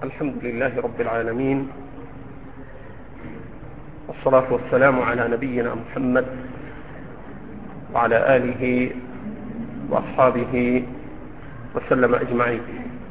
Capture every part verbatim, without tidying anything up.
الحمد لله رب العالمين، والصلاة والسلام على نبينا محمد وعلى آله وأصحابه وسلم أجمعين.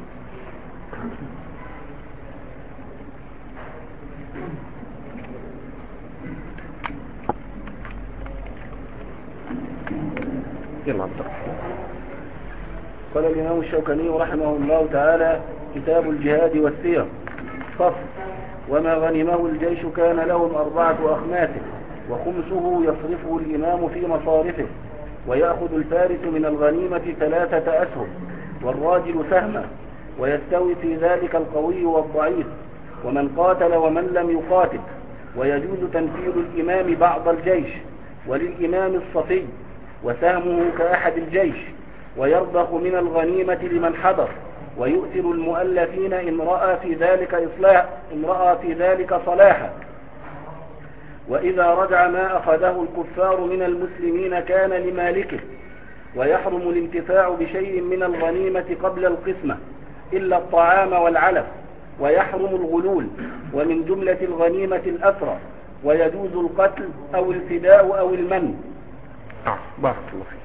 يلا عبد الرحمن. قال الإمام الشوكاني رحمه الله تعالى: كتاب الجهاد والسير. فصل: وما غنمه الجيش كان لهم أربعة أخماس، وخمسه يصرفه الإمام في مصارفه، ويأخذ الفارس من الغنيمة ثلاثة أسهم والراجل سهما، ويستوي في ذلك القوي والضعيف ومن قاتل ومن لم يقاتل، ويجوز تنفيذ الإمام بعض الجيش، وللإمام الصفي وسهمه كأحد الجيش، ويرضخ من الغنيمة لمن حضر، ويؤثر المؤلفين إن رأى في ذلك إصلاح إن رأى في ذلك صلاحا. وإذا رجع ما أخذه الكفار من المسلمين كان لمالكه، ويحرم الانتفاع بشيء من الغنيمة قبل القسمة إلا الطعام والعلف، ويحرم الغلول، ومن جملة الغنيمة الأسرى، ويجوز القتل أو الفداء أو المن. آه. بارك الله فيك.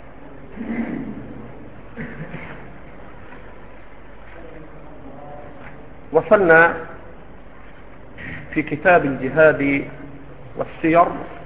وصلنا في كتاب الجهاد والسير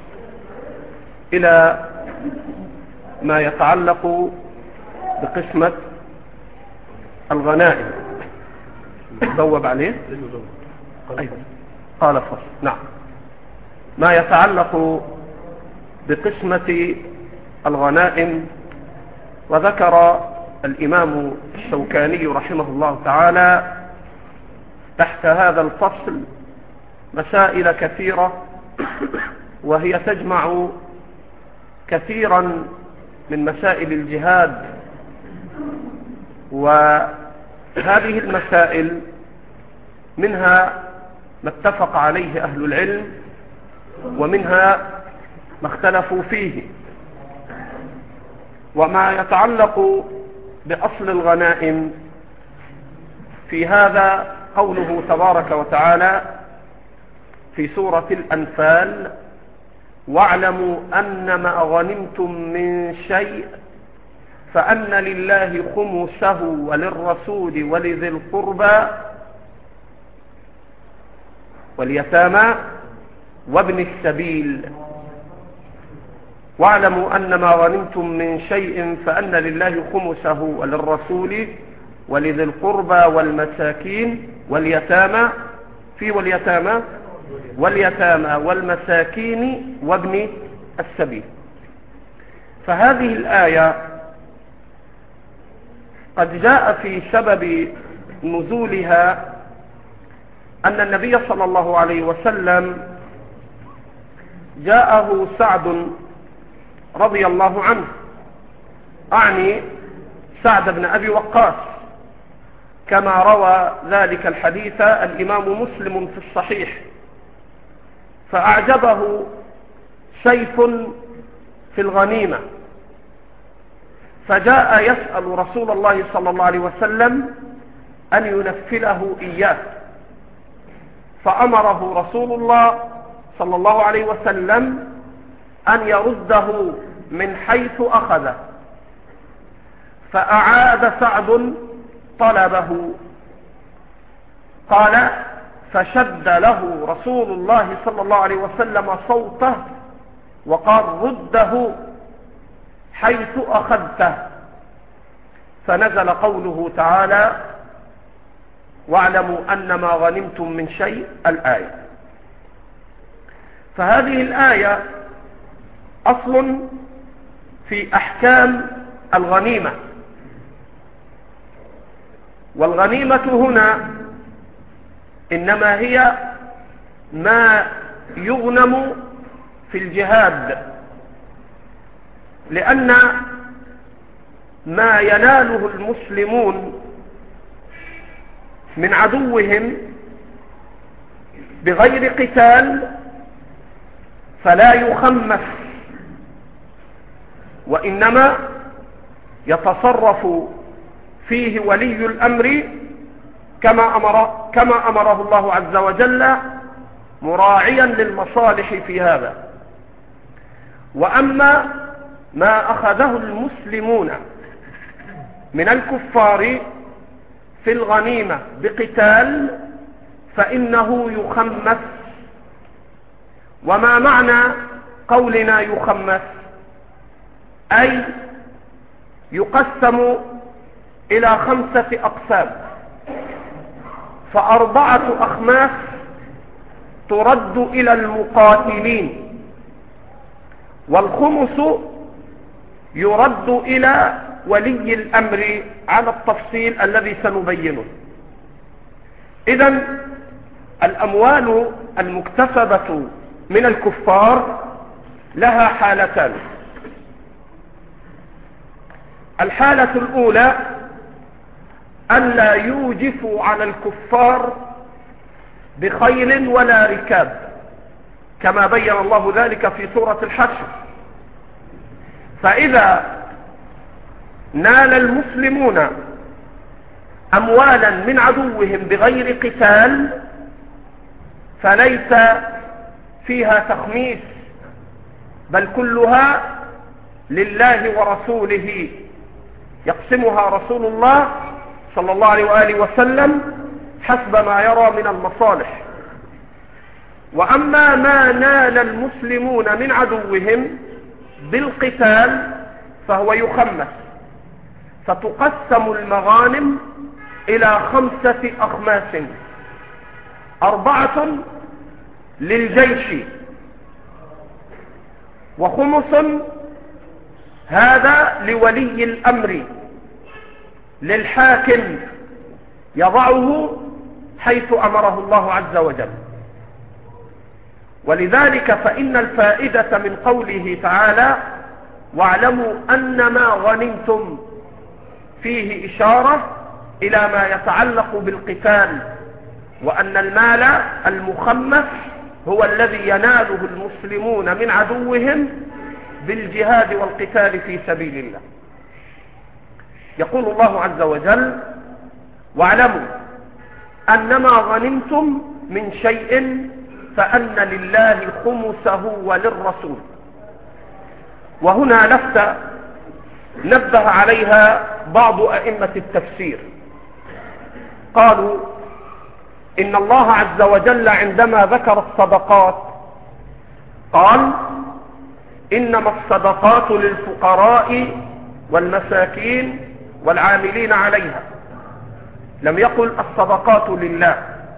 إلى ما يتعلق بقسمة الغنائم. بوب عليه أيضا. قال فصل: نعم، ما يتعلق بقسمة الغنائم. وذكر الإمام الشوكاني رحمه الله تعالى تحت هذا الفصل مسائل كثيرة، وهي تجمع كثيرا من مسائل الجهاد. وهذه المسائل منها ما اتفق عليه أهل العلم، ومنها ما اختلفوا فيه. وما يتعلق بأصل الغنائم في هذا قوله تبارك وتعالى في سورة الأنفال: واعلموا أنما غنمتم من شيء فأن لله خمسه وللرسول ولذي القربى واليتامى وابن السبيل. واعلموا أنما غنمتم من شيء فأن لله خمسه وللرسول ولذي القربى والمساكين واليتامى في واليتامى واليتامى والمساكين وابن السبيل. فهذه الآية قد جاء في سبب نزولها أن النبي صلى الله عليه وسلم جاءه سعد رضي الله عنه، أعني سعد بن أبي وقاص، كما روى ذلك الحديث الإمام مسلم في الصحيح. فأعجبه سيف في الغنيمة، فجاء يسأل رسول الله صلى الله عليه وسلم أن ينفله إياه، فأمره رسول الله صلى الله عليه وسلم أن يرده من حيث أخذه. فأعاد سعد طلبه. قال: فشد له رسول الله صلى الله عليه وسلم صوته وقال: رده حيث أخذته. فنزل قوله تعالى: واعلموا أنما غنمتم من شيء، الآية. فهذه الآية أصل في أحكام الغنيمة. والغنيمة هنا إنما هي ما يغنم في الجهاد، لأن ما يناله المسلمون من عدوهم بغير قتال فلا يخمس، وإنما يتصرف فيه ولي الأمر كما أمر كما أمره الله عز وجل مراعيا للمصالح في هذا. وأما ما أخذه المسلمون من الكفار في الغنيمة بقتال فإنه يخمس. وما معنى قولنا يخمس؟ أي يقسم إلى خمسة أقسام، فأربعة أخماس ترد إلى المقاتلين، والخمس يرد إلى ولي الأمر على التفصيل الذي سنبينه. إذن الأموال المكتسبة من الكفار لها حالتان. الحالة الأولى ألا يوجفوا على الكفار بخيل ولا ركاب، كما بين الله ذلك في سورة الحشر. فإذا نال المسلمون أموالا من عدوهم بغير قتال فليس فيها تخميس، بل كلها لله ورسوله، يقسمها رسول الله صلى الله عليه وآله وسلم حسب ما يرى من المصالح. وأما ما نال المسلمون من عدوهم بالقتال فهو يخمس، فتقسم المغانم إلى خمسة أخماس: أربعة للجيش، وخمس هذا لولي الأمر للحاكم يضعه حيث أمره الله عز وجل. ولذلك فإن الفائدة من قوله تعالى واعلموا أنما غنمتم فيه إشارة إلى ما يتعلق بالقتال، وأن المال المخمس هو الذي يناله المسلمون من عدوهم بالجهاد والقتال في سبيل الله. يقول الله عز وجل واعلموا أنما غنمتم من شيء فأن لله خمسه وللرسول. وهنا لفتة نبه عليها بعض أئمة التفسير، قالوا إن الله عز وجل عندما ذكر الصدقات قال إنما الصدقات للفقراء والمساكين والعاملين عليها، لم يقل الصدقات لله.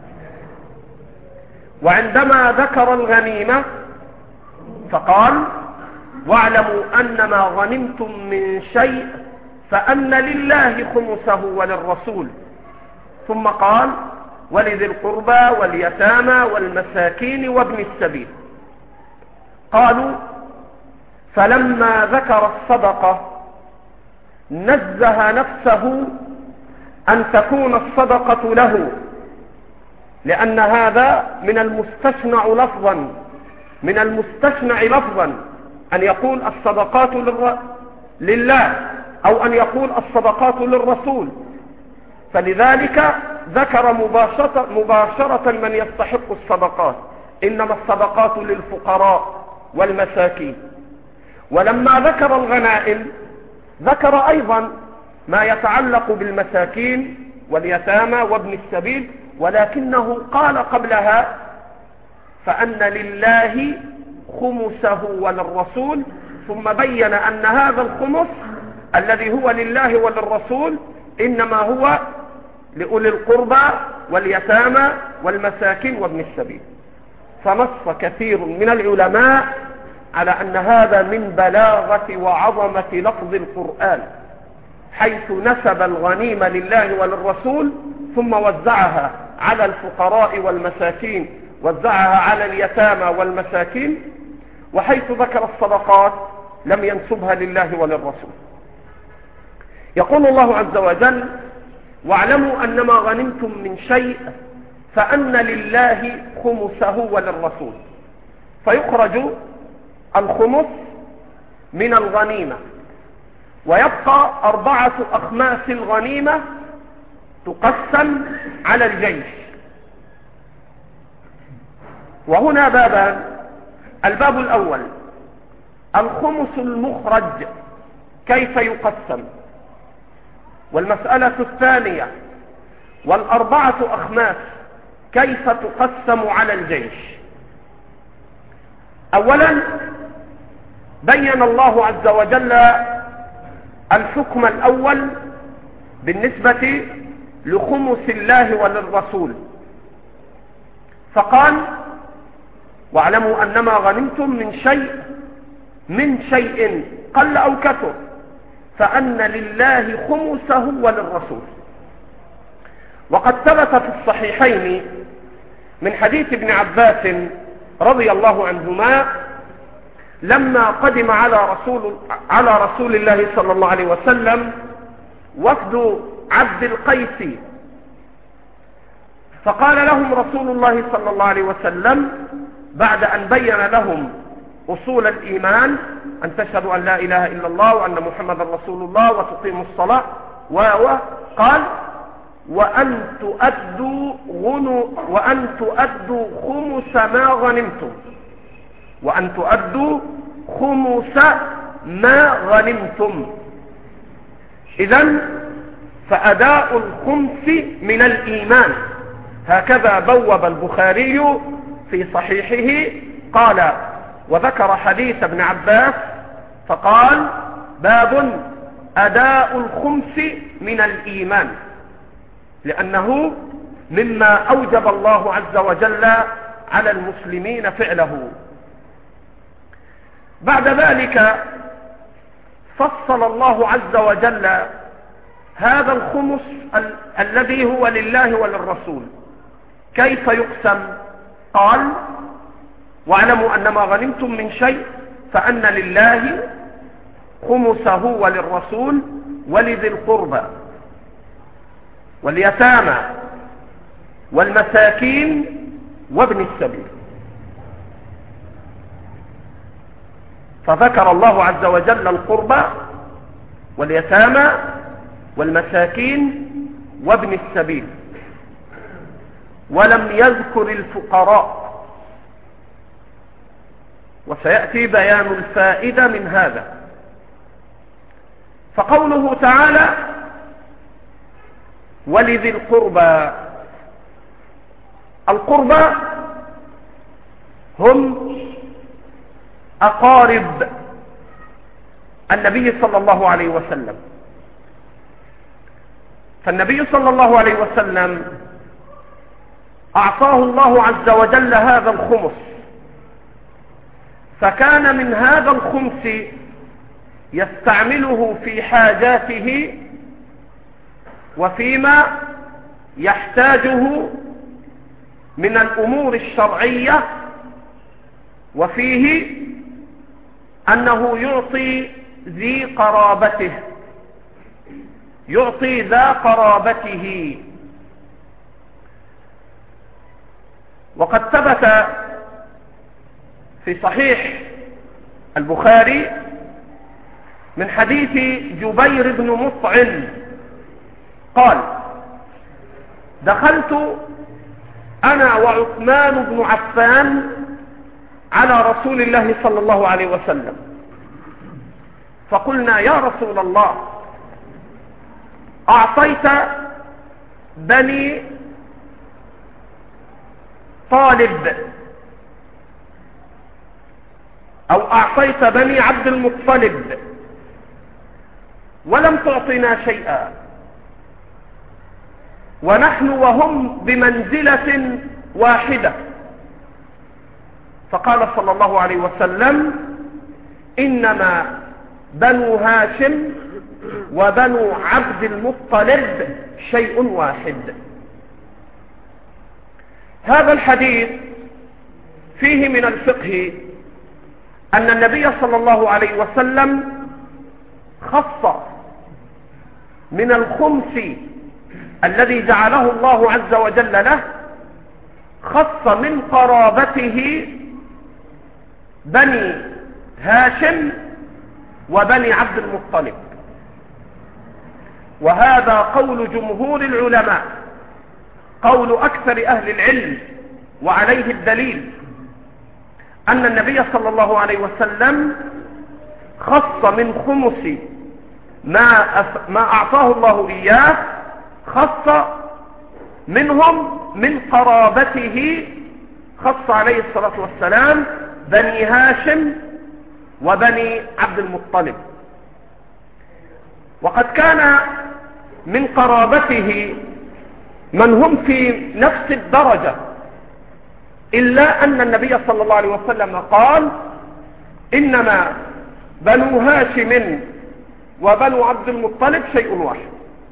وعندما ذكر الغنيمة فقال واعلموا أنما غنمتم من شيء فأن لله خمسه وللرسول، ثم قال ولذي القربى واليتامى والمساكين وابن السبيل. قالوا فلما ذكر الصدقة نزه نفسه أن تكون الصدقة له، لأن هذا من المستشنع لفظا من المستشنع لفظا أن يقول الصدقات لله أو أن يقول الصدقات للرسول. فلذلك ذكر مباشرة, مباشرة من يستحق الصدقات، إنما الصدقات للفقراء والمساكين. ولما ذكر الغنائم ذكر أيضا ما يتعلق بالمساكين واليتامى وابن السبيل، ولكنه قال قبلها فأن لله خمسه وللرسول، ثم بين أن هذا الخمس الذي هو لله وللرسول إنما هو لأولي القربى واليتامى والمساكين وابن السبيل. فنص كثير من العلماء على أن هذا من بلاغة وعظمة لفظ القرآن، حيث نسب الغنيمة لله وللرسول ثم وزعها على الفقراء والمساكين، وزعها على اليتامى والمساكين، وحيث ذكر الصدقات لم ينسبها لله وللرسول. يقول الله عز وجل واعلموا أنما غنمتم من شيء فأن لله خمسه وللرسول، فيخرج الخمس من الغنيمة، ويبقى أربعة أخماس الغنيمة تقسم على الجيش. وهنا بابان: الباب الأول الخمس المخرج كيف يقسم، والمسألة الثانية والأربعة أخماس كيف تقسم على الجيش. أولا بين الله عز وجل الحكم الأول بالنسبة لخمس الله وللرسول، فقال: واعلموا أنما غنمتم من شيء من شيء قل أو كثر فأن لله خمسه وللرسول. وقد ثبت في الصحيحين من حديث ابن عباس رضي الله عنهما لما قدم على رسول, على رسول الله صلى الله عليه وسلم وفد عبد القيس، فقال لهم رسول الله صلى الله عليه وسلم بعد أن بين لهم أصول الإيمان: أن تشهدوا أن لا إله إلا الله وأن محمد رسول الله وتقيموا الصلاة، وقال: وأن تؤدوا غنو وأن تؤدوا خمس ما غنمتم وأن تؤدوا خمس ما غنمتم. إذن فأداء الخمس من الإيمان، هكذا بوب البخاري في صحيحه. قال: وذكر حديث ابن عباس فقال: باب أداء الخمس من الإيمان، لأنه مما أوجب الله عز وجل على المسلمين فعله. بعد ذلك فصل الله عز وجل هذا الخمس ال الذي هو لله وللرسول كيف يقسم. قال: واعلموا أنما غنمتم من شيء فأن لله خمسه وللرسول ولذي القربى واليتامى والمساكين وابن السبيل. فذكر الله عز وجل القربى واليتامى والمساكين وابن السبيل، ولم يذكر الفقراء، وسيأتي بيان الفائدة من هذا. فقوله تعالى: ولذي القربى، القربى هم أقارب النبي صلى الله عليه وسلم. فالنبي صلى الله عليه وسلم أعطاه الله عز وجل هذا الخمس، فكان من هذا الخمس يستعمله في حاجاته وفيما يحتاجه من الأمور الشرعية، وفيه أنه يعطي ذي قرابته، يعطي ذا قرابته. وقد ثبت في صحيح البخاري من حديث جبير بن مطعم قال: دخلت أنا وعثمان بن عفان على رسول الله صلى الله عليه وسلم، فقلنا: يا رسول الله، أعطيت بني طالب أو أعطيت بني عبد المطلب ولم تعطنا شيئا، ونحن وهم بمنزلة واحدة. فقال صلى الله عليه وسلم: إنما بنو هاشم وبنو عبد المطلب شيء واحد. هذا الحديث فيه من الفقه أن النبي صلى الله عليه وسلم خص من الخمس الذي جعله الله عز وجل له، خص من قرابته بني هاشم وبني عبد المطلب، وهذا قول جمهور العلماء، قول أكثر أهل العلم، وعليه الدليل أن النبي صلى الله عليه وسلم خص من خمس ما, أف... ما أعطاه الله إياه، خص منهم من قرابته، خص عليه الصلاة والسلام بني هاشم وبني عبد المطلب. وقد كان من قرابته من هم في نفس الدرجة، إلا أن النبي صلى الله عليه وسلم قال إنما بنو هاشم وبنو عبد المطلب شيء واحد.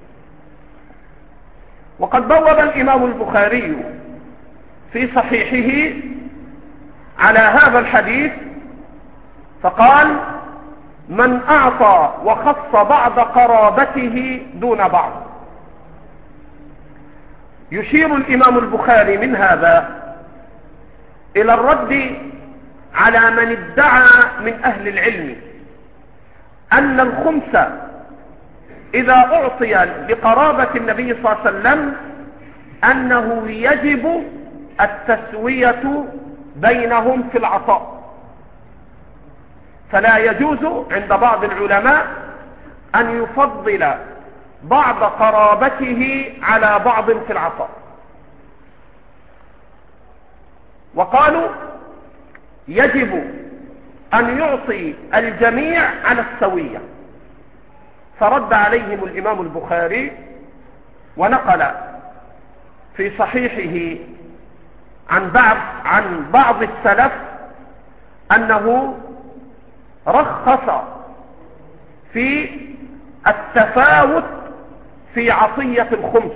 وقد بوب الإمام البخاري في صحيحه على هذا الحديث فقال من أعطى وخص بعض قرابته دون بعض. يشير الإمام البخاري من هذا إلى الرد على من ادعى من أهل العلم أن الخمس إذا أعطي لقرابة النبي صلى الله عليه وسلم أنه يجب التسوية بينهم في العطاء، فلا يجوز عند بعض العلماء أن يفضل بعض قرابته على بعض في العطاء. وقالوا يجب أن يعطي الجميع على السوية، فرد عليهم الإمام البخاري ونقل في صحيحه عن بعض عن بعض السلف أنه رخص في التفاوت في عطية الخمس،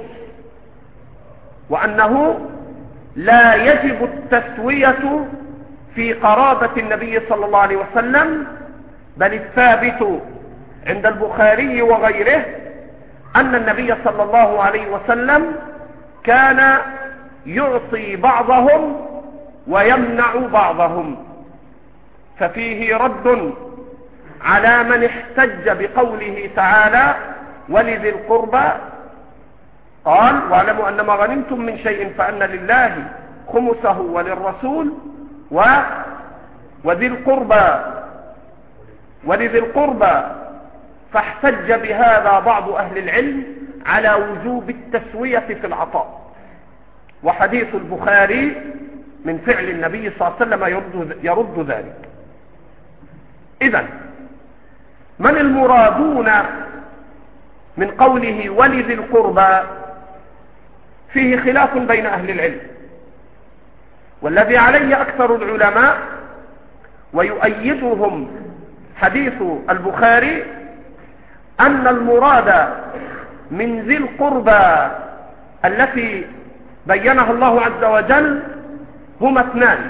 وأنه لا يجب التسوية في قرابة النبي صلى الله عليه وسلم، بل الثابت عند البخاري وغيره أن النبي صلى الله عليه وسلم كان يعطي بعضهم ويمنع بعضهم. ففيه رد على من احتج بقوله تعالى ولذي القربى، قال واعلموا أن ما غنمتم من شيء فأن لله خمسه وللرسول و وذي القربى ولذي القربى، فاحتج بهذا بعض أهل العلم على وجوب التسوية في العطاء. وحديث البخاري من فعل النبي صلى الله عليه وسلم يرد, يرد ذلك. إذن من المرادون من قوله ولذي القربى؟ فيه خلاف بين أهل العلم، والذي عليه أكثر العلماء ويؤيدهم حديث البخاري أن المراد من ذي القربى التي بينها الله عز وجل هما اثنان،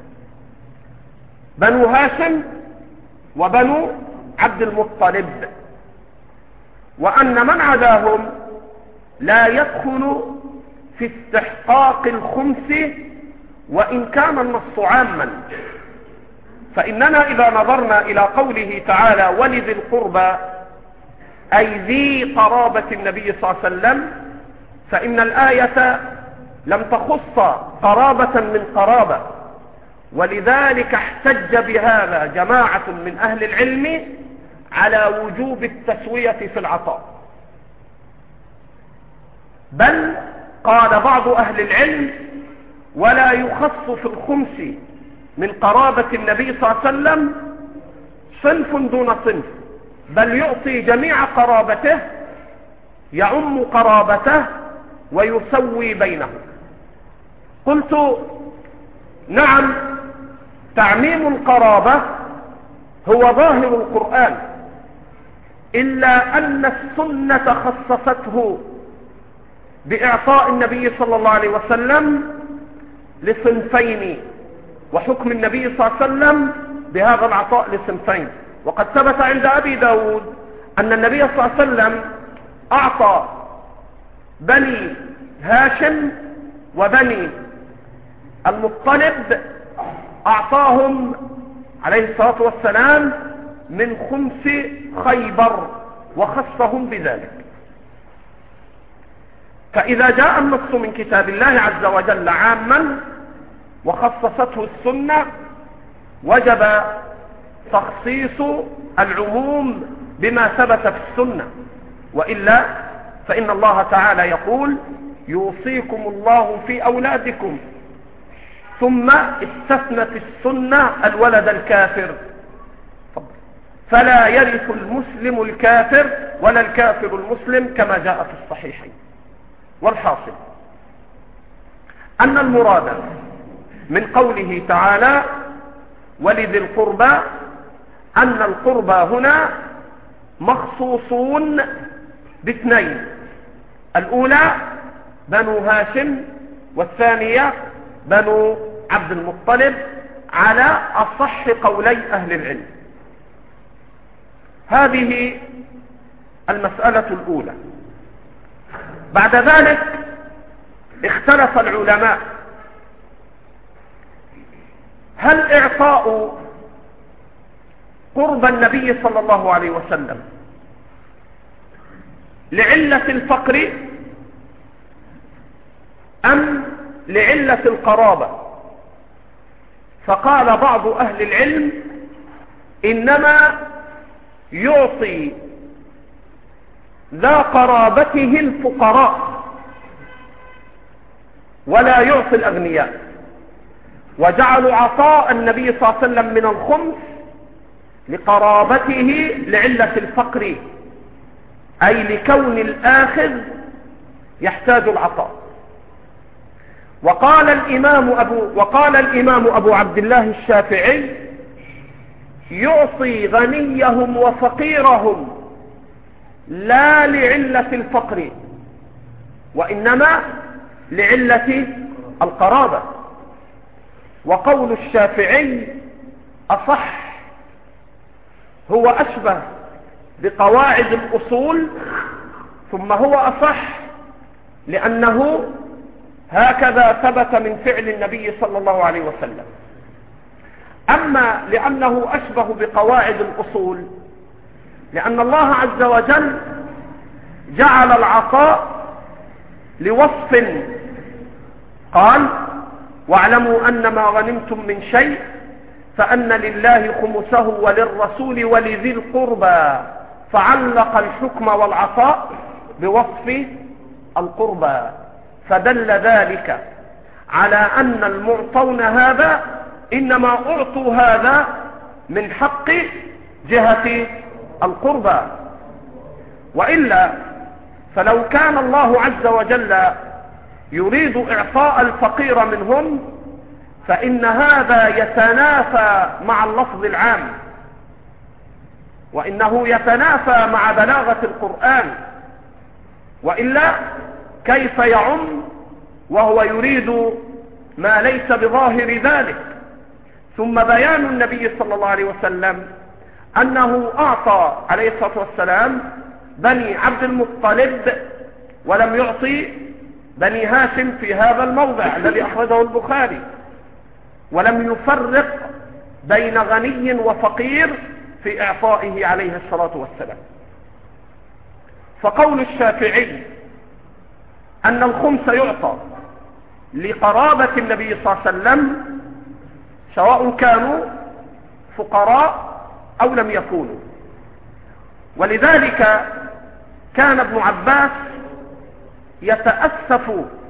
بنو هاشم وبنو عبد المطلب، وأن من عداهم لا يدخل في استحقاق الخمس وإن كان النص عاما. فإننا إذا نظرنا إلى قوله تعالى ولذي القربى أي ذي قرابة النبي صلى الله عليه وسلم، فإن الآية لم تخص قرابة من قرابة، ولذلك احتج بهذا جماعة من أهل العلم على وجوب التسوية في العطاء. بل قال بعض أهل العلم ولا يخص في الخمس من قرابة النبي صلى الله عليه وسلم صنف دون صنف، بل يعطي جميع قرابته، يعم قرابته ويسوي بينهم. قلت نعم، تعميم القرابة هو ظاهر القرآن، إلا أن السنة خصصته بإعطاء النبي صلى الله عليه وسلم لصنفين، وحكم النبي صلى الله عليه وسلم بهذا العطاء لصنفين. وقد ثبت عند أبي داود أن النبي صلى الله عليه وسلم أعطى بني هاشم وبني المطلب، أعطاهم عليه الصلاة والسلام من خمس خيبر وخصهم بذلك. فإذا جاء النص من كتاب الله عز وجل عاما وخصصته السنة وجب تخصيص العموم بما ثبت في السنة، وإلا فإن الله تعالى يقول يوصيكم الله في أولادكم، ثم استثنت السنة الولد الكافر، فلا يرث المسلم الكافر ولا الكافر المسلم كما جاء في الصحيحين. والحاصل أن المراد من قوله تعالى ولذي القربى أن القربى هنا مخصوصون باثنين، الأولى بنو هاشم والثانية بنو عبد المطلب على أصح قولي أهل العلم. هذه المسألة الأولى. بعد ذلك اختلف العلماء هل إعطاء قرب النبي صلى الله عليه وسلم لعلة الفقر أم لعلة القرابة؟ فقال بعض أهل العلم إنما يعطي ذا قرابته الفقراء ولا يعطي الأغنياء، وجعلوا عطاء النبي صلى الله عليه وسلم من الخمس لقرابته لعلة الفقر، أي لكون الآخذ يحتاج العطاء. وقال الإمام أبو, وقال الإمام أبو عبد الله الشافعي يعطي غنيهم وفقيرهم لا لعلة الفقر وإنما لعلة القرابة. وقول الشافعي أصح، هو أشبه بقواعد الأصول، ثم هو أصح لأنه هكذا ثبت من فعل النبي صلى الله عليه وسلم. أما لأنه أشبه بقواعد الأصول لأن الله عز وجل جعل العطاء لوصف، قال واعلموا أن ما غنمتم من شيء فأن لله خمسه وللرسول ولذي القربى، فعلق الحكم والعطاء بوصف القربى، فدل ذلك على أن المعطون هذا إنما أعطوا هذا من حق جهة القربى، وإلا فلو كان الله عز وجل يريد إعطاء الفقير منهم فإن هذا يتنافى مع اللفظ العام، وإنه يتنافى مع بلاغة القرآن، وإلا كيف يعم وهو يريد ما ليس بظاهر ذلك؟ ثم بيان النبي صلى الله عليه وسلم أنه أعطى عليه الصلاة والسلام بني عبد المطلب ولم يعطي بني هاشم في هذا الموضع الذي أخرجه البخاري، ولم يفرق بين غني وفقير في إعطائه عليه الصلاة والسلام. فقول الشافعي أن الخمس يعطى لقرابة النبي صلى الله عليه وسلم سواء كانوا فقراء أو لم يكونوا، ولذلك كان ابن عباس يتأسف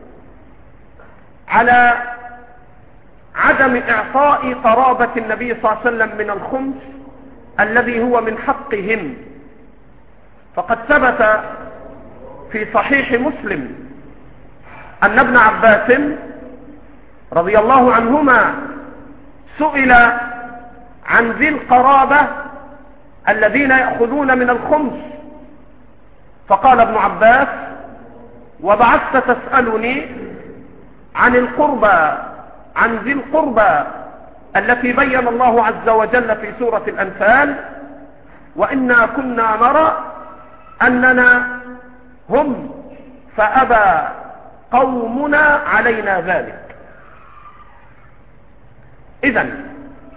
على عدم إعطاء قرابة النبي صلى الله عليه وسلم من الخمس الذي هو من حقهم، فقد ثبت في صحيح مسلم أن ابن عباس رضي الله عنهما سئل عن ذي القرابة الذين يأخذون من الخمس، فقال ابن عباس وبعثت تسألني عن القربى عن ذي القربى التي بين الله عز وجل في سورة الأنفال، وإنا كنا نرى أننا هم فأبى قومنا علينا ذلك. إذن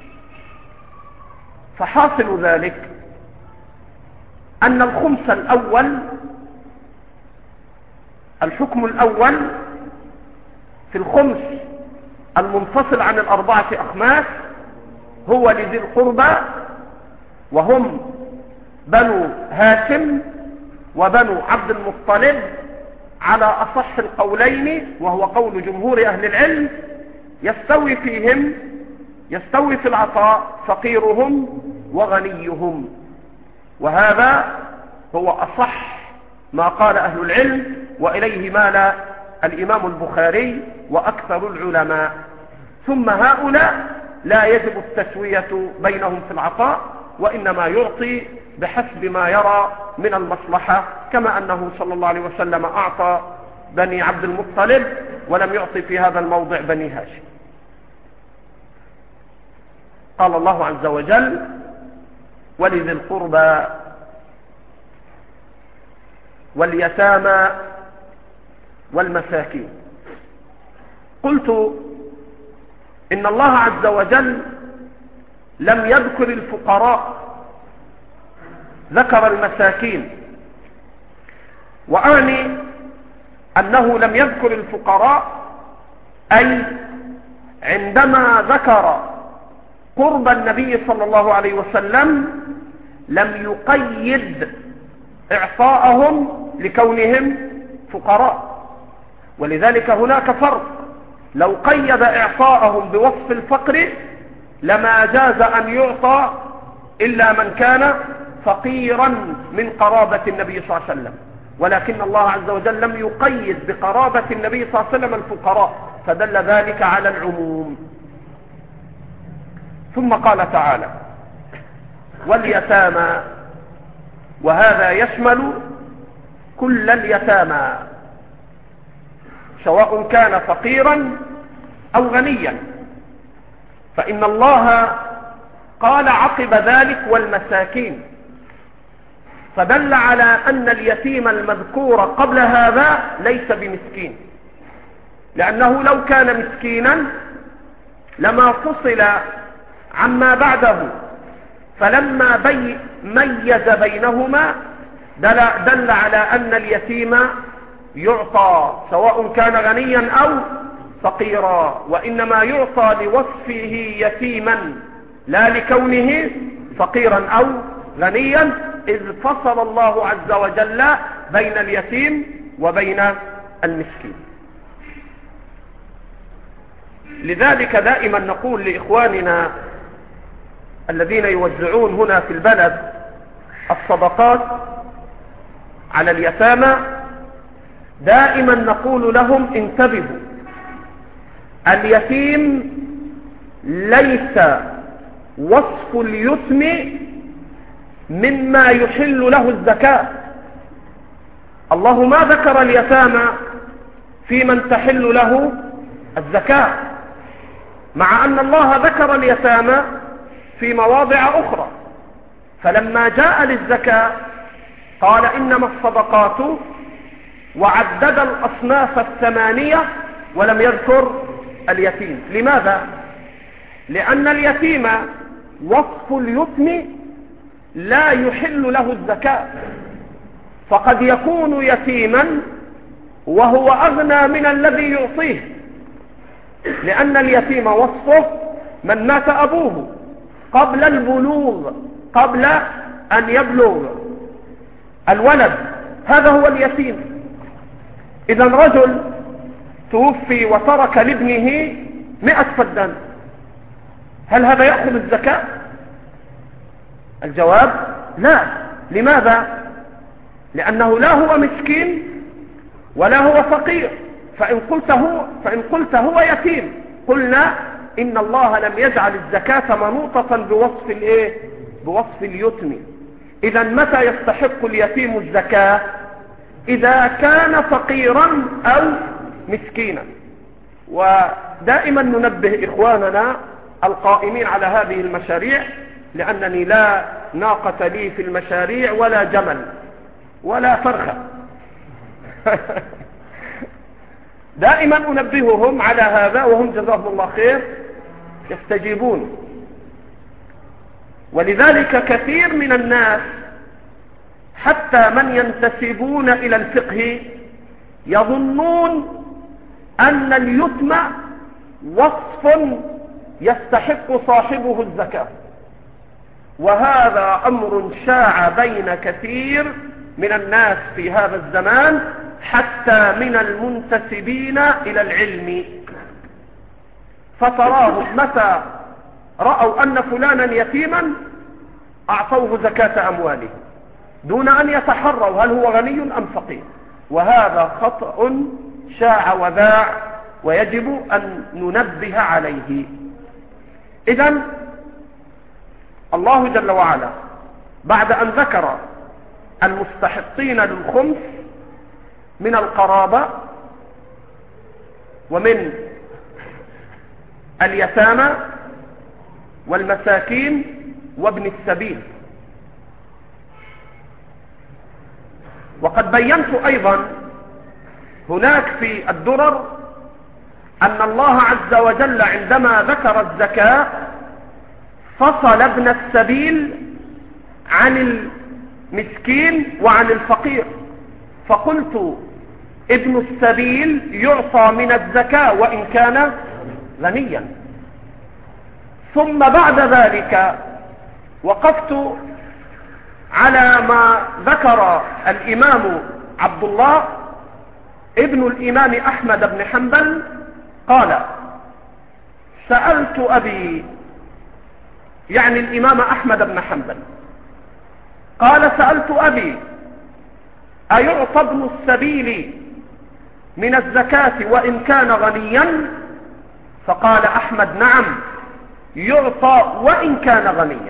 فحاصل ذلك أن الخمس الأول الحكم الأول في الخمس المنفصل عن الأربعة أخماس هو لذي القربى، وهم بنو هاشم وبنو عبد المطلب على أصح القولين، وهو قول جمهور أهل العلم. يستوي فيهم يستوي في العطاء فقيرهم وغنيهم، وهذا هو أصح ما قال أهل العلم، وإليه مال الإمام البخاري وأكثر العلماء. ثم هؤلاء لا يجب التسوية بينهم في العطاء، وإنما يعطي بحسب ما يرى من المصلحة، كما أنه صلى الله عليه وسلم أعطى بني عبد المطلب ولم يعطي في هذا الموضع بني هاشم. قال الله عز وجل: ولذي القربى واليتامى والمساكين. قلت إن الله عز وجل لم يذكر الفقراء، ذكر المساكين، وأعني أنه لم يذكر الفقراء أي عندما ذكر قرب النبي صلى الله عليه وسلم لم يقيد إعطاءهم لكونهم فقراء، ولذلك هناك فرق. لو قيد إعطاءهم بوصف الفقر لما جاز أن يعطى إلا من كان فقيرا من قرابة النبي صلى الله عليه وسلم، ولكن الله عز وجل لم يقيد بقرابة النبي صلى الله عليه وسلم الفقراء، فدل ذلك على العموم. ثم قال تعالى: واليتامى، وهذا يشمل كل اليتامى سواء كان فقيرا أو غنيا، فإن الله قال عقب ذلك: والمساكين، فدل على أن اليتيم المذكور قبل هذا ليس بمسكين، لأنه لو كان مسكينا لما فصل عما بعده، فلما بي ميز بينهما دل, دل على أن اليتيم يعطى سواء كان غنيا أو فقيرا، وإنما يعطى لوصفه يتيما لا لكونه فقيرا أو غنيا، إذ فصل الله عز وجل بين اليتيم وبين المسكين. لذلك دائما نقول لإخواننا الذين يوزعون هنا في البلد الصدقات على اليتامى، دائما نقول لهم: انتبهوا، اليتيم ليس وصف اليتم مما يحل له الزكاة. الله ما ذكر اليتامى في من تحل له الزكاة، مع أن الله ذكر اليتامى في مواضع أخرى. فلما جاء للزكاة قال: إنما الصدقات، وعدد الأصناف الثمانية ولم يذكر اليتيم. لماذا؟ لأن اليتيم وصف اليتم لا يحل له الزكاة، فقد يكون يتيما وهو أغنى من الذي يعطيه، لأن اليتيم وصفه من مات أبوه قبل البلوغ، قبل أن يبلغ الولد، هذا هو اليتيم. إذا رجل توفي وترك لابنه مئة فدان، هل هذا يأخذ الزكاة؟ الجواب لا. لماذا؟ لأنه لا هو مسكين ولا هو فقير، فإن قلت هو, فإن قلت هو يتيم قلنا إن الله لم يجعل الزكاة منوطة بوصف الإيه؟ بوصف اليتم. إذا متى يستحق اليتيم الزكاة؟ إذا كان فقيرا أو مسكينا. ودائما ننبه إخواننا القائمين على هذه المشاريع، لأنني لا ناقة لي في المشاريع ولا جمل ولا فرخة دائما أنبههم على هذا، وهم جزاهم الله خير يستجيبون. ولذلك كثير من الناس حتى من ينتسبون إلى الفقه يظنون أن اليتم وصف يستحق صاحبه الزكاة، وهذا أمر شاع بين كثير من الناس في هذا الزمان حتى من المنتسبين إلى العلم، فتراهم متى رأوا أن فلانا يتيما أعطوه زكاة أمواله دون أن يتحروا هل هو غني أم فقير، وهذا خطأ شاع وذاع ويجب أن ننبه عليه. إذن الله جل وعلا بعد أن ذكر المستحقين للخمس من القرابة ومن اليتامى والمساكين وابن السبيل، وقد بينت أيضا هناك في الدرر أن الله عز وجل عندما ذكر الزكاة فصل ابن السبيل عن المسكين وعن الفقير، فقلت ابن السبيل يعطى من الزكاة وإن كان غنيا. ثم بعد ذلك وقفت على ما ذكر الإمام عبد الله ابن الإمام أحمد بن حنبل قال سألت أبي، يعني الإمام أحمد بن حنبل، قال سألت أبي أيعطى ابن السبيل من الزكاة وإن كان غنيا؟ فقال أحمد نعم يعطى وإن كان غنيا،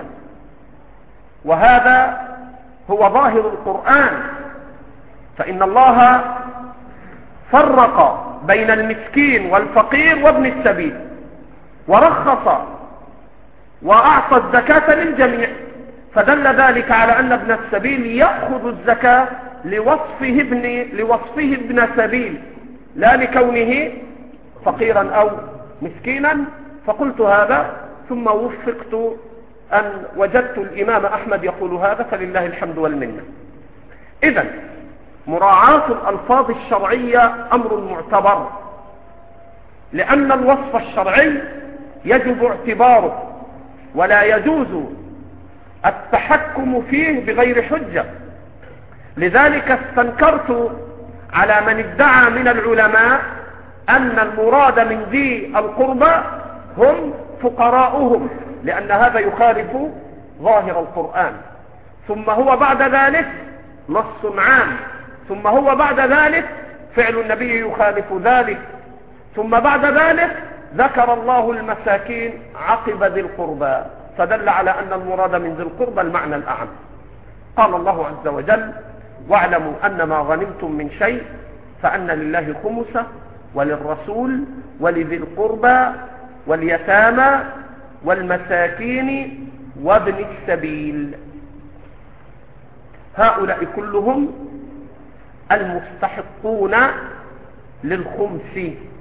وهذا هو ظاهر القرآن، فإن الله فرق بين المسكين والفقير وابن السبيل ورخص وأعطى الزكاة للجميع، فدل ذلك على أن ابن السبيل يأخذ الزكاة لوصفه ابن, لوصفه ابن سبيل لا لكونه فقيرا أو مسكينا. فقلت هذا ثم وفقت أن وجدت الإمام أحمد يقول هذا، فلله الحمد والمنة. إذن مراعاة الألفاظ الشرعية أمر معتبر، لأن الوصف الشرعي يجب اعتباره ولا يجوز التحكم فيه بغير حجة. لذلك استنكرت على من ادعى من العلماء أن المراد من ذي القربى هم فقراؤهم، لأن هذا يخالف ظاهر القرآن. ثم هو بعد ذلك نص عام، ثم هو بعد ذلك فعل النبي يخالف ذلك، ثم بعد ذلك ذكر الله المساكين عقب ذي القربى، فدل على أن المراد من ذي القربى المعنى الأعم. قال الله عز وجل واعلموا أن ما غنمتم من شيء فأن لله خمسه وللرسول ولذي القربى واليتامى والمساكين وابن السبيل، هؤلاء كلهم المستحقون للخمس.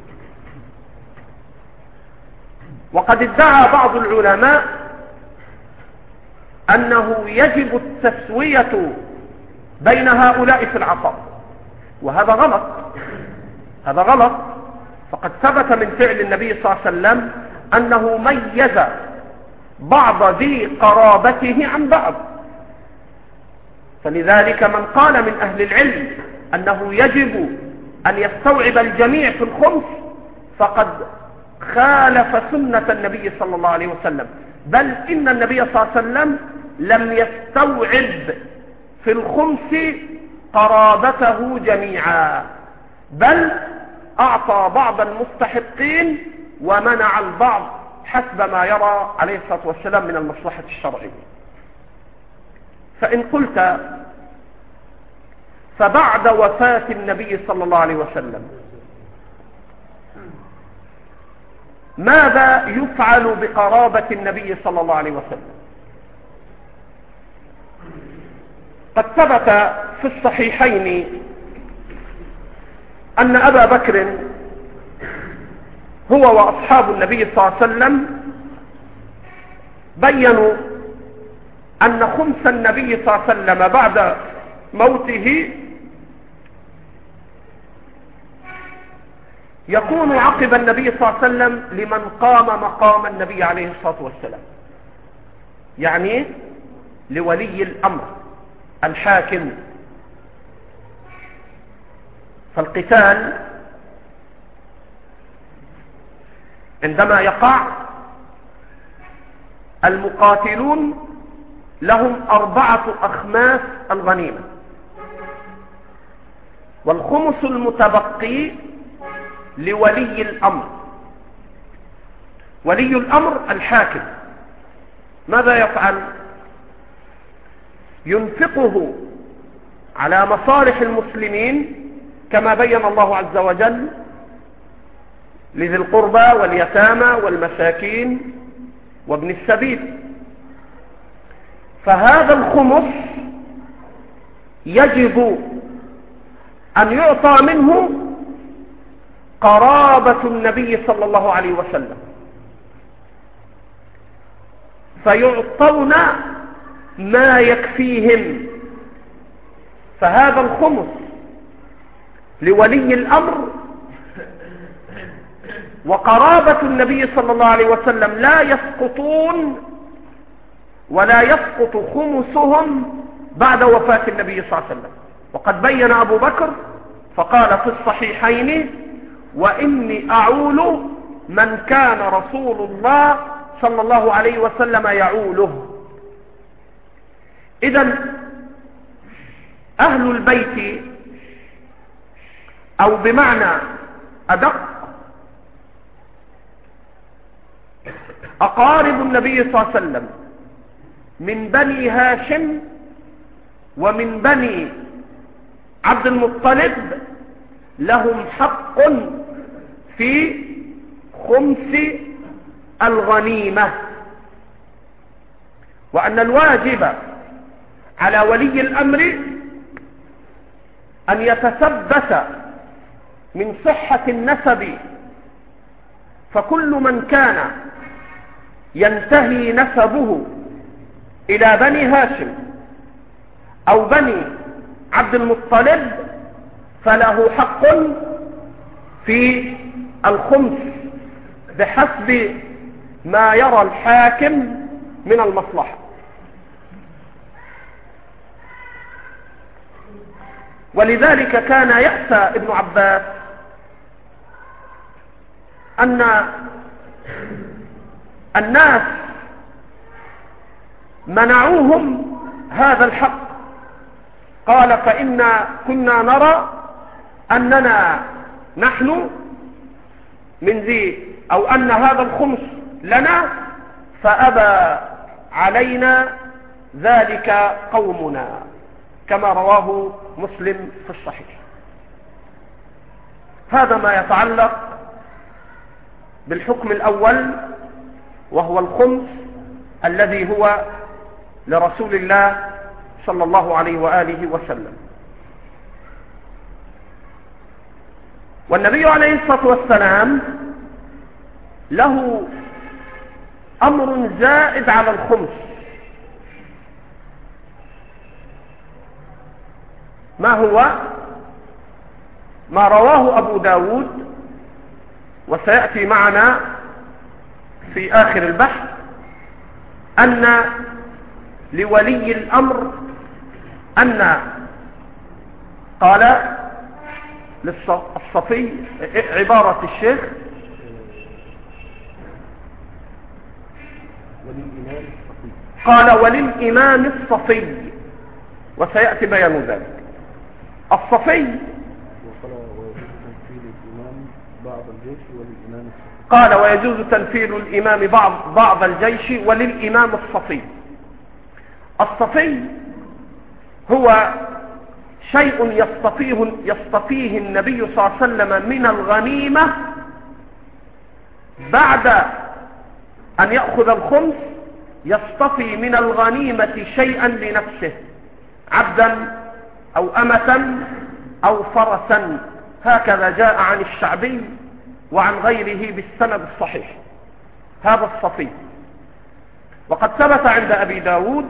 وقد ادعى بعض العلماء أنه يجب التسوية بين هؤلاء في العطاء، وهذا غلط، هذا غلط. فقد ثبت من فعل النبي صلى الله عليه وسلم أنه ميز بعض ذي قرابته عن بعض، فلذلك من قال من أهل العلم أنه يجب أن يستوعب الجميع في الخمس فقد خالف سنة النبي صلى الله عليه وسلم، بل إن النبي صلى الله عليه وسلم لم يستوعب في الخمس قرابته جميعا، بل أعطى بعض المستحقين ومنع البعض حسب ما يرى عليه الصلاة والسلام من المصلحة الشرعية. فإن قلت فبعد وفاة النبي صلى الله عليه وسلم ماذا يفعل بقرابة النبي صلى الله عليه وسلم؟ قد ثبت في الصحيحين أن أبا بكر هو وأصحاب النبي صلى الله عليه وسلم بيّنوا أن خمس النبي صلى الله عليه وسلم بعد موته يكون عقب النبي صلى الله عليه وسلم لمن قام مقام النبي عليه الصلاة والسلام، يعني لولي الأمر الحاكم. فالقتال عندما يقع المقاتلون لهم أربعة أخماس الغنيمة، والخمس المتبقي لولي الأمر. ولي الأمر الحاكم ماذا يفعل؟ ينفقه على مصالح المسلمين كما بين الله عز وجل لذي القربى واليتامى والمساكين وابن السبيل. فهذا الخمس يجب أن يعطى منه قرابة النبي صلى الله عليه وسلم، فيعطون ما يكفيهم. فهذا الخمس لولي الأمر، وقرابة النبي صلى الله عليه وسلم لا يسقطون ولا يسقط خمسهم بعد وفاة النبي صلى الله عليه وسلم. وقد بين أبو بكر فقال في الصحيحين: وإني أعول من كان رسول الله صلى الله عليه وسلم يعوله. إذن أهل البيت، أو بمعنى أدق أقارب النبي صلى الله عليه وسلم من بني هاشم ومن بني عبد المطلب لهم حق في خمس الغنيمة، وأن الواجب على ولي الأمر أن يتثبت من صحة النسب، فكل من كان ينتهي نسبه إلى بني هاشم أو بني عبد المطلب فله حق في الخمس بحسب ما يرى الحاكم من المصلحة. ولذلك كان يأسى ابن عباس أن الناس منعوهم هذا الحق. قال: فإنا كنا نرى أننا نحن من ذي، أو أن هذا الخمس لنا، فأبى علينا ذلك قومنا، كما رواه مسلم في الصحيح. هذا ما يتعلق بالحكم الأول، وهو الخمس الذي هو لرسول الله صلى الله عليه وآله وسلم. والنبي عليه الصلاة والسلام له أمر زائد على الخمس. ما هو؟ ما رواه أبو داود، وسيأتي معنا في آخر البحث، أن لولي الأمر أن قال للصفي، عبارة الشيخ: قال: وللإمام الصفي، وسيأتي بيان ذلك. الصفي قال: ويجوز تنفيذ الإمام بعض بعض الجيش وللإمام الصفي. الصفي هو شيء يصطفيه, يصطفيه النبي صلى الله عليه وسلم من الغنيمة بعد أن يأخذ الخمس، يصطفي من الغنيمة شيئا لنفسه، عبدا أو أمة أو فرسا. هكذا جاء عن الشعبي وعن غيره بالسند الصحيح. هذا الصفي. وقد ثبت عند أبي داود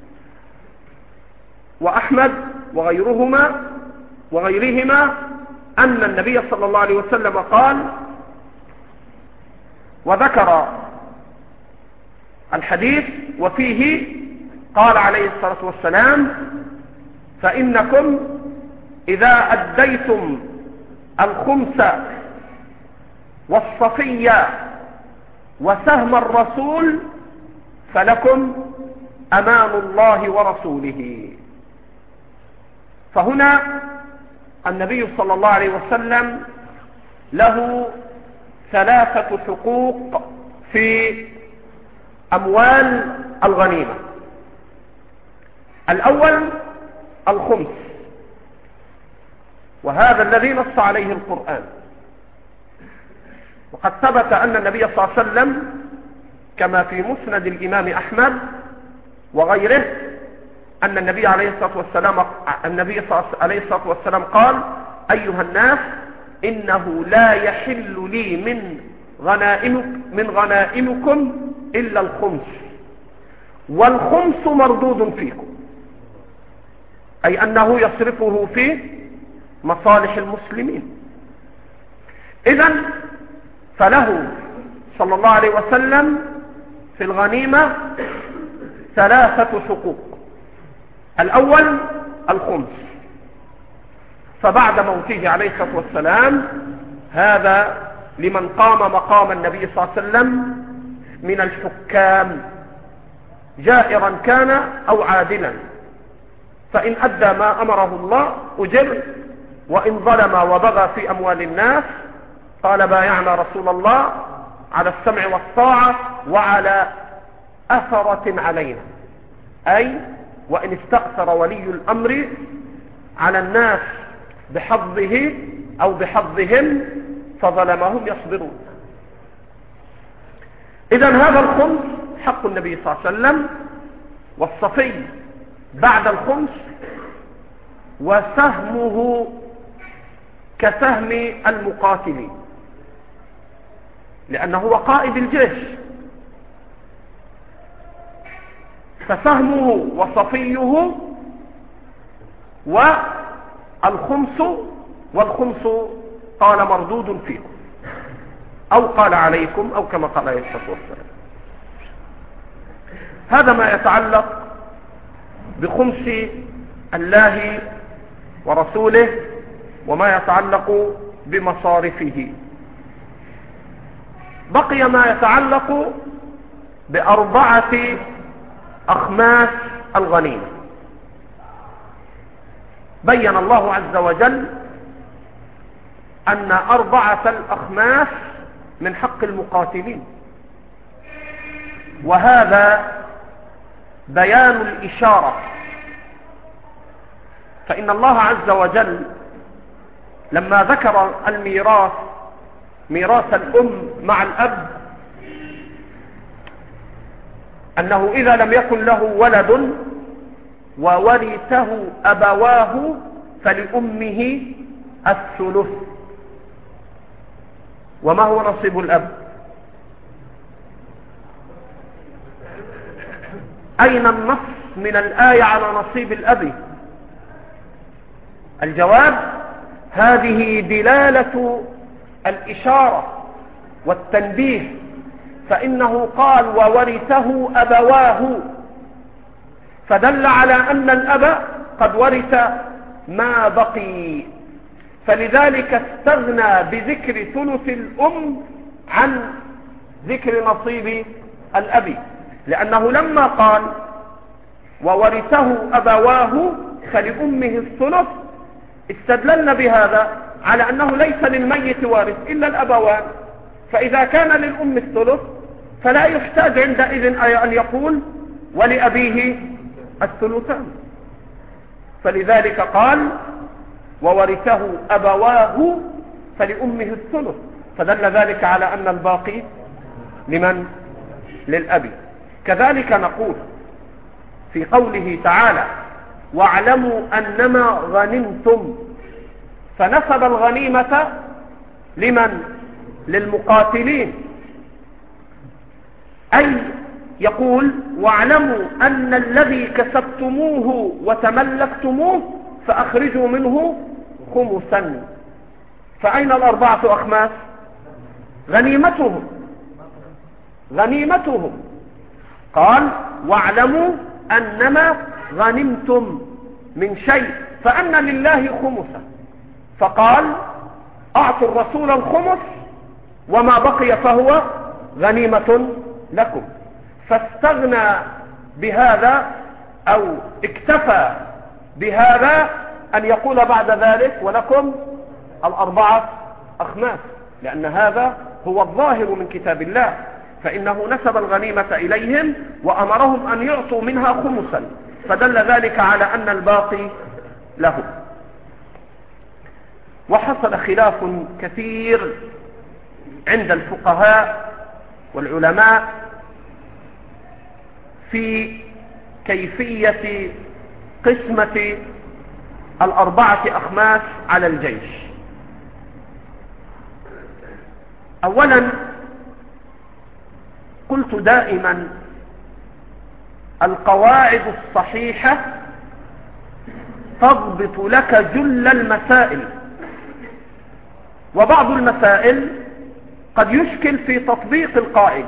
وأحمد وغيرهما وغيرهما أن النبي صلى الله عليه وسلم قال، وذكر الحديث وفيه قال عليه الصلاة والسلام: فإنكم إذا أديتم الخمس والصفية وسهم الرسول فلكم أمان الله ورسوله. فهنا النبي صلى الله عليه وسلم له ثلاثة حقوق في أموال الغنيمة. الأول الخمس، وهذا الذي نص عليه القرآن، وقد ثبت أن النبي صلى الله عليه وسلم كما في مسند الإمام أحمد وغيره أن النبي عليه الصلاة والسلام النبي عليه الصلاة والسلام قال: أيها الناس، إنه لا يحل لي من غنائمك من غنائمكم إلا الخمس، والخمس مردود فيكم، أي أنه يصرفه في مصالح المسلمين. إذن فله صلى الله عليه وسلم في الغنيمة ثلاثة حقوق. الأول الخمس، فبعد موته عليه الصلاة والسلام هذا لمن قام مقام النبي صلى الله عليه وسلم من الحكام، جائرا كان أو عادلا، فإن أدى ما أمره الله أجر، وإن ظلم وبغى في أموال الناس قال: بايعنا رسول الله على السمع والطاعة وعلى أثرة علينا، أي وإن استأثر ولي الأمر على الناس بحظه أو بحظهم فظلمهم يصبرون. إذن هذا الخمس حق النبي صلى الله عليه وسلم، والصفي بعد الخمس، وسهمه كسهم المقاتلين، لأنه هو قائد الجيش، فسهمه وصفيه والخمس، والخمس قال مردود فيكم، أو قال عليكم، أو كما قال عليه الصلاة والسلام. هذا ما يتعلق بخمس الله ورسوله وما يتعلق بمصارفه. بقي ما يتعلق بأربعة أخماس الغنيمة. بين الله عز وجل أن أربعة الأخماس من حق المقاتلين، وهذا بيان الإشارة. فإن الله عز وجل لما ذكر الميراث، ميراث الأم مع الأب، أنه إذا لم يكن له ولد وورثه أبواه فلأمه الثلث. وما هو نصيب الأب؟ أين النص من الآية على نصيب الأب؟ الجواب: هذه دلالة الإشارة والتنبيه، فإنه قال: وورثه أبواه، فدل على أن الأب قد ورث ما بقي، فلذلك استغنى بذكر ثلث الأم عن ذكر نصيب الأب، لأنه لما قال وورثه أبواه فلأمه الثلث استدللنا بهذا على أنه ليس للميت وارث إلا الأبوان، فإذا كان للأم الثلث فلا يحتاج عندئذ أن يقول ولأبيه الثلثان، فلذلك قال وورثه أبواه فلأمه الثلث، فدل ذلك على أن الباقي لمن؟ للأب. كذلك نقول في قوله تعالى واعلموا أنما غنمتم، فنسب الغنيمة لمن؟ للمقاتلين، أي يقول واعلموا أن الذي كسبتموه وتملكتموه فأخرجوا منه خمسا، فأين الأربعة أخماس؟ غنيمتهم غنيمتهم قال واعلموا أنما غنمتم من شيء فأن لله خمسه، فقال أعطوا الرسول الخمس وما بقي فهو غنيمة لكم. فاستغنى بهذا أو اكتفى بهذا أن يقول بعد ذلك ولكم الأربعة أخماس، لأن هذا هو الظاهر من كتاب الله، فإنه نسب الغنيمة إليهم وأمرهم أن يعطوا منها خمسا، فدل ذلك على أن الباقي له. وحصل خلاف كثير عند الفقهاء والعلماء في كيفية قسمة الأربعة أخماس على الجيش. أولا قلت دائما القواعد الصحيحة تضبط لك جل المسائل، وبعض المسائل قد يشكل في تطبيق القاعدة.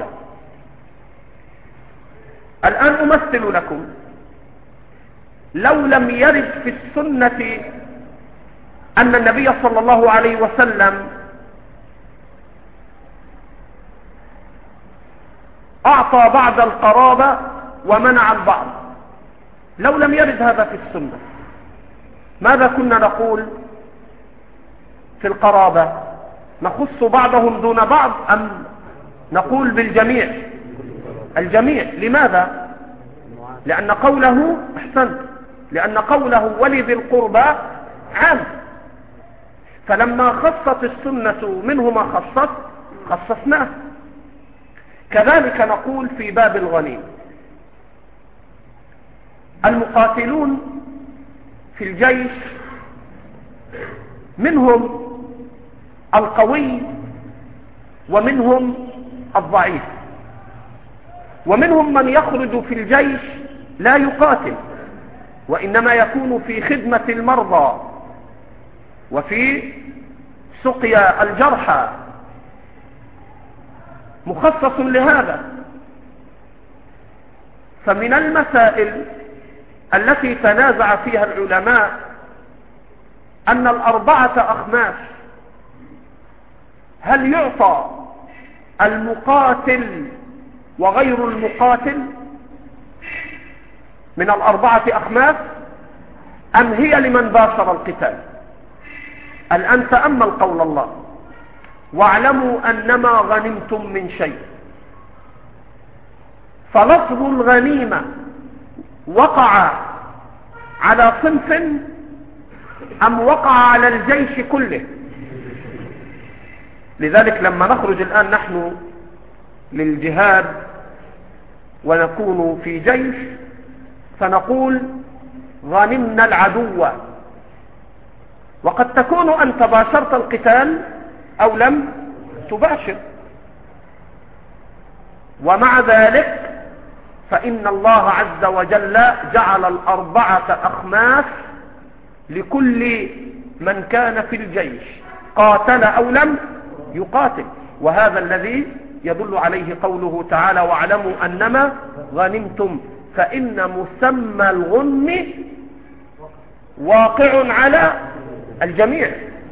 الآن أمثل لكم، لو لم يرد في السنة أن النبي صلى الله عليه وسلم أعطى بعض القرابة ومنع البعض، لو لم يرد هذا في السنة، ماذا كنا نقول في القرابة؟ نخص بعضهم دون بعض أم نقول بالجميع؟ الجميع. لماذا؟ لأن قوله أحسنت لأن قوله ولذي القربى عام، فلما خصت السنة منه ما خصت خصصناه. كذلك نقول في باب الغنيمة، المقاتلون في الجيش منهم القوي ومنهم الضعيف، ومنهم من يخرج في الجيش لا يقاتل وإنما يكون في خدمة المرضى وفي سقيا الجرحى، مخصص لهذا. فمن المسائل التي تنازع فيها العلماء أن الأربعة أخماس هل يعطى المقاتل وغير المقاتل من الأربعة أخماس أم هي لمن باشر القتال؟ الآن تأمل قول الله واعلموا أنما غنمتم من شيء، فلفظ الغنيمة وقع على صنف أم وقع على الجيش كله؟ لذلك لما نخرج الآن نحن للجهاد ونكون في جيش فنقول غنمنا العدو، وقد تكون أنت باشرت القتال أو لم تباشر، ومع ذلك فإن الله عز وجل جعل الأربعة أخماس لكل من كان في الجيش قاتل أو لم يقاتل، وهذا الذي يدل عليه قوله تعالى واعلموا أنما غنمتم، فإن مسمى الغنم واقع على الجميع.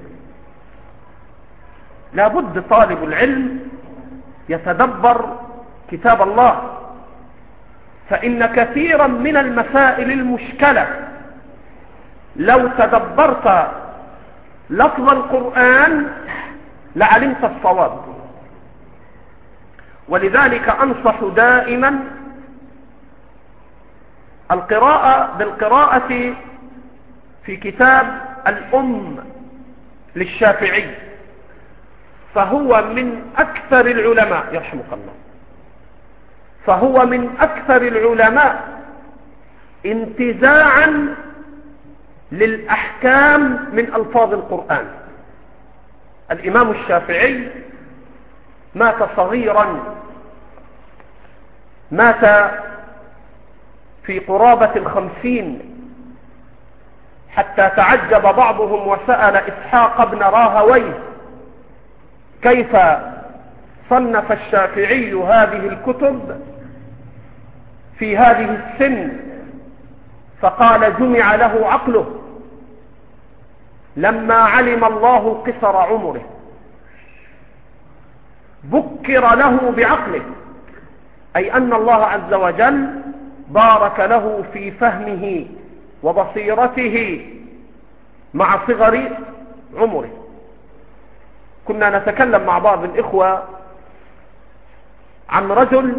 لابد طالب العلم يتدبر كتاب الله، فإن كثيرا من المسائل المشكلة لو تدبرت لفظ القرآن لعلمت الصواب. ولذلك أنصح دائما القراءة بالقراءة في كتاب الأم للشافعي، فهو من أكثر العلماء يرحمك الله فهو من أكثر العلماء انتزاعا للأحكام من ألفاظ القرآن. الإمام الشافعي مات صغيرا، مات في قرابة الخمسين، حتى تعجب بعضهم وسأل إسحاق بن راهويه كيف صنف الشافعي هذه الكتب في هذه السن، فقال جمع له عقله لما علم الله قصر عمره، بكر له بعقله، أي أن الله عز وجل بارك له في فهمه وبصيرته مع صغر عمره. كنا نتكلم مع بعض الإخوة عن رجل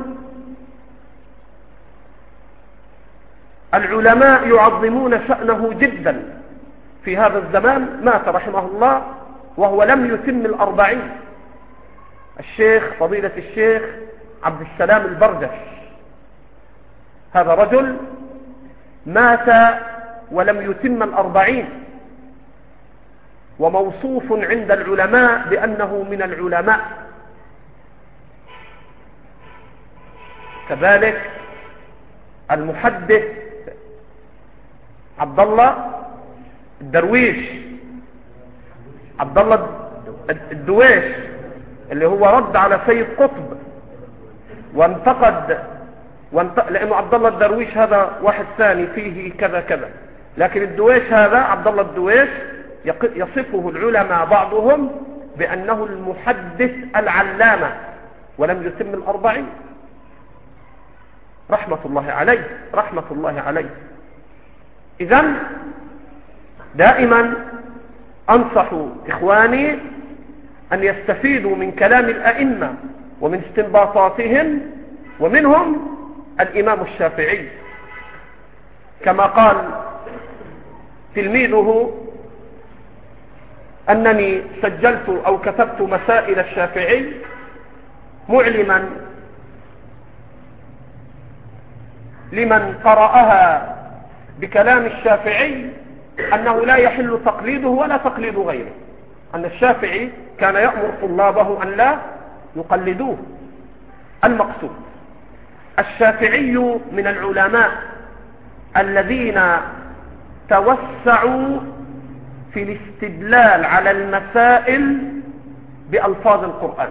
العلماء يعظمون شأنه جدا في هذا الزمان، مات رحمه الله وهو لم يتم الأربعين، الشيخ فضيلة الشيخ عبد السلام البرجش. هذا رجل مات ولم يتم الأربعين، وموصوف عند العلماء بأنه من العلماء. كذلك المحدث عبد الله الدرويش، عبد الله الدويش، اللي هو رد على سيد قطب وانتقد وانت... لأنه عبد الله الدرويش هذا واحد ثاني فيه كذا كذا، لكن الدويش هذا عبد الله الدويش يصفه العلماء بعضهم بأنه المحدث العلامة ولم يتم الأربعين، رحمة الله عليه رحمة الله عليه. إذن دائما أنصح إخواني أن يستفيدوا من كلام الأئمة ومن استنباطاتهم، ومنهم الإمام الشافعي، كما قال تلميذه أنني سجلت أو كتبت مسائل الشافعي معلما لمن قرأها بكلام الشافعي أنه لا يحل تقليده ولا تقليد غيره، أن الشافعي كان يأمر طلابه أن لا يقلدوه. المقصود الشافعي من العلماء الذين توسعوا في الاستدلال على المسائل بألفاظ القرآن،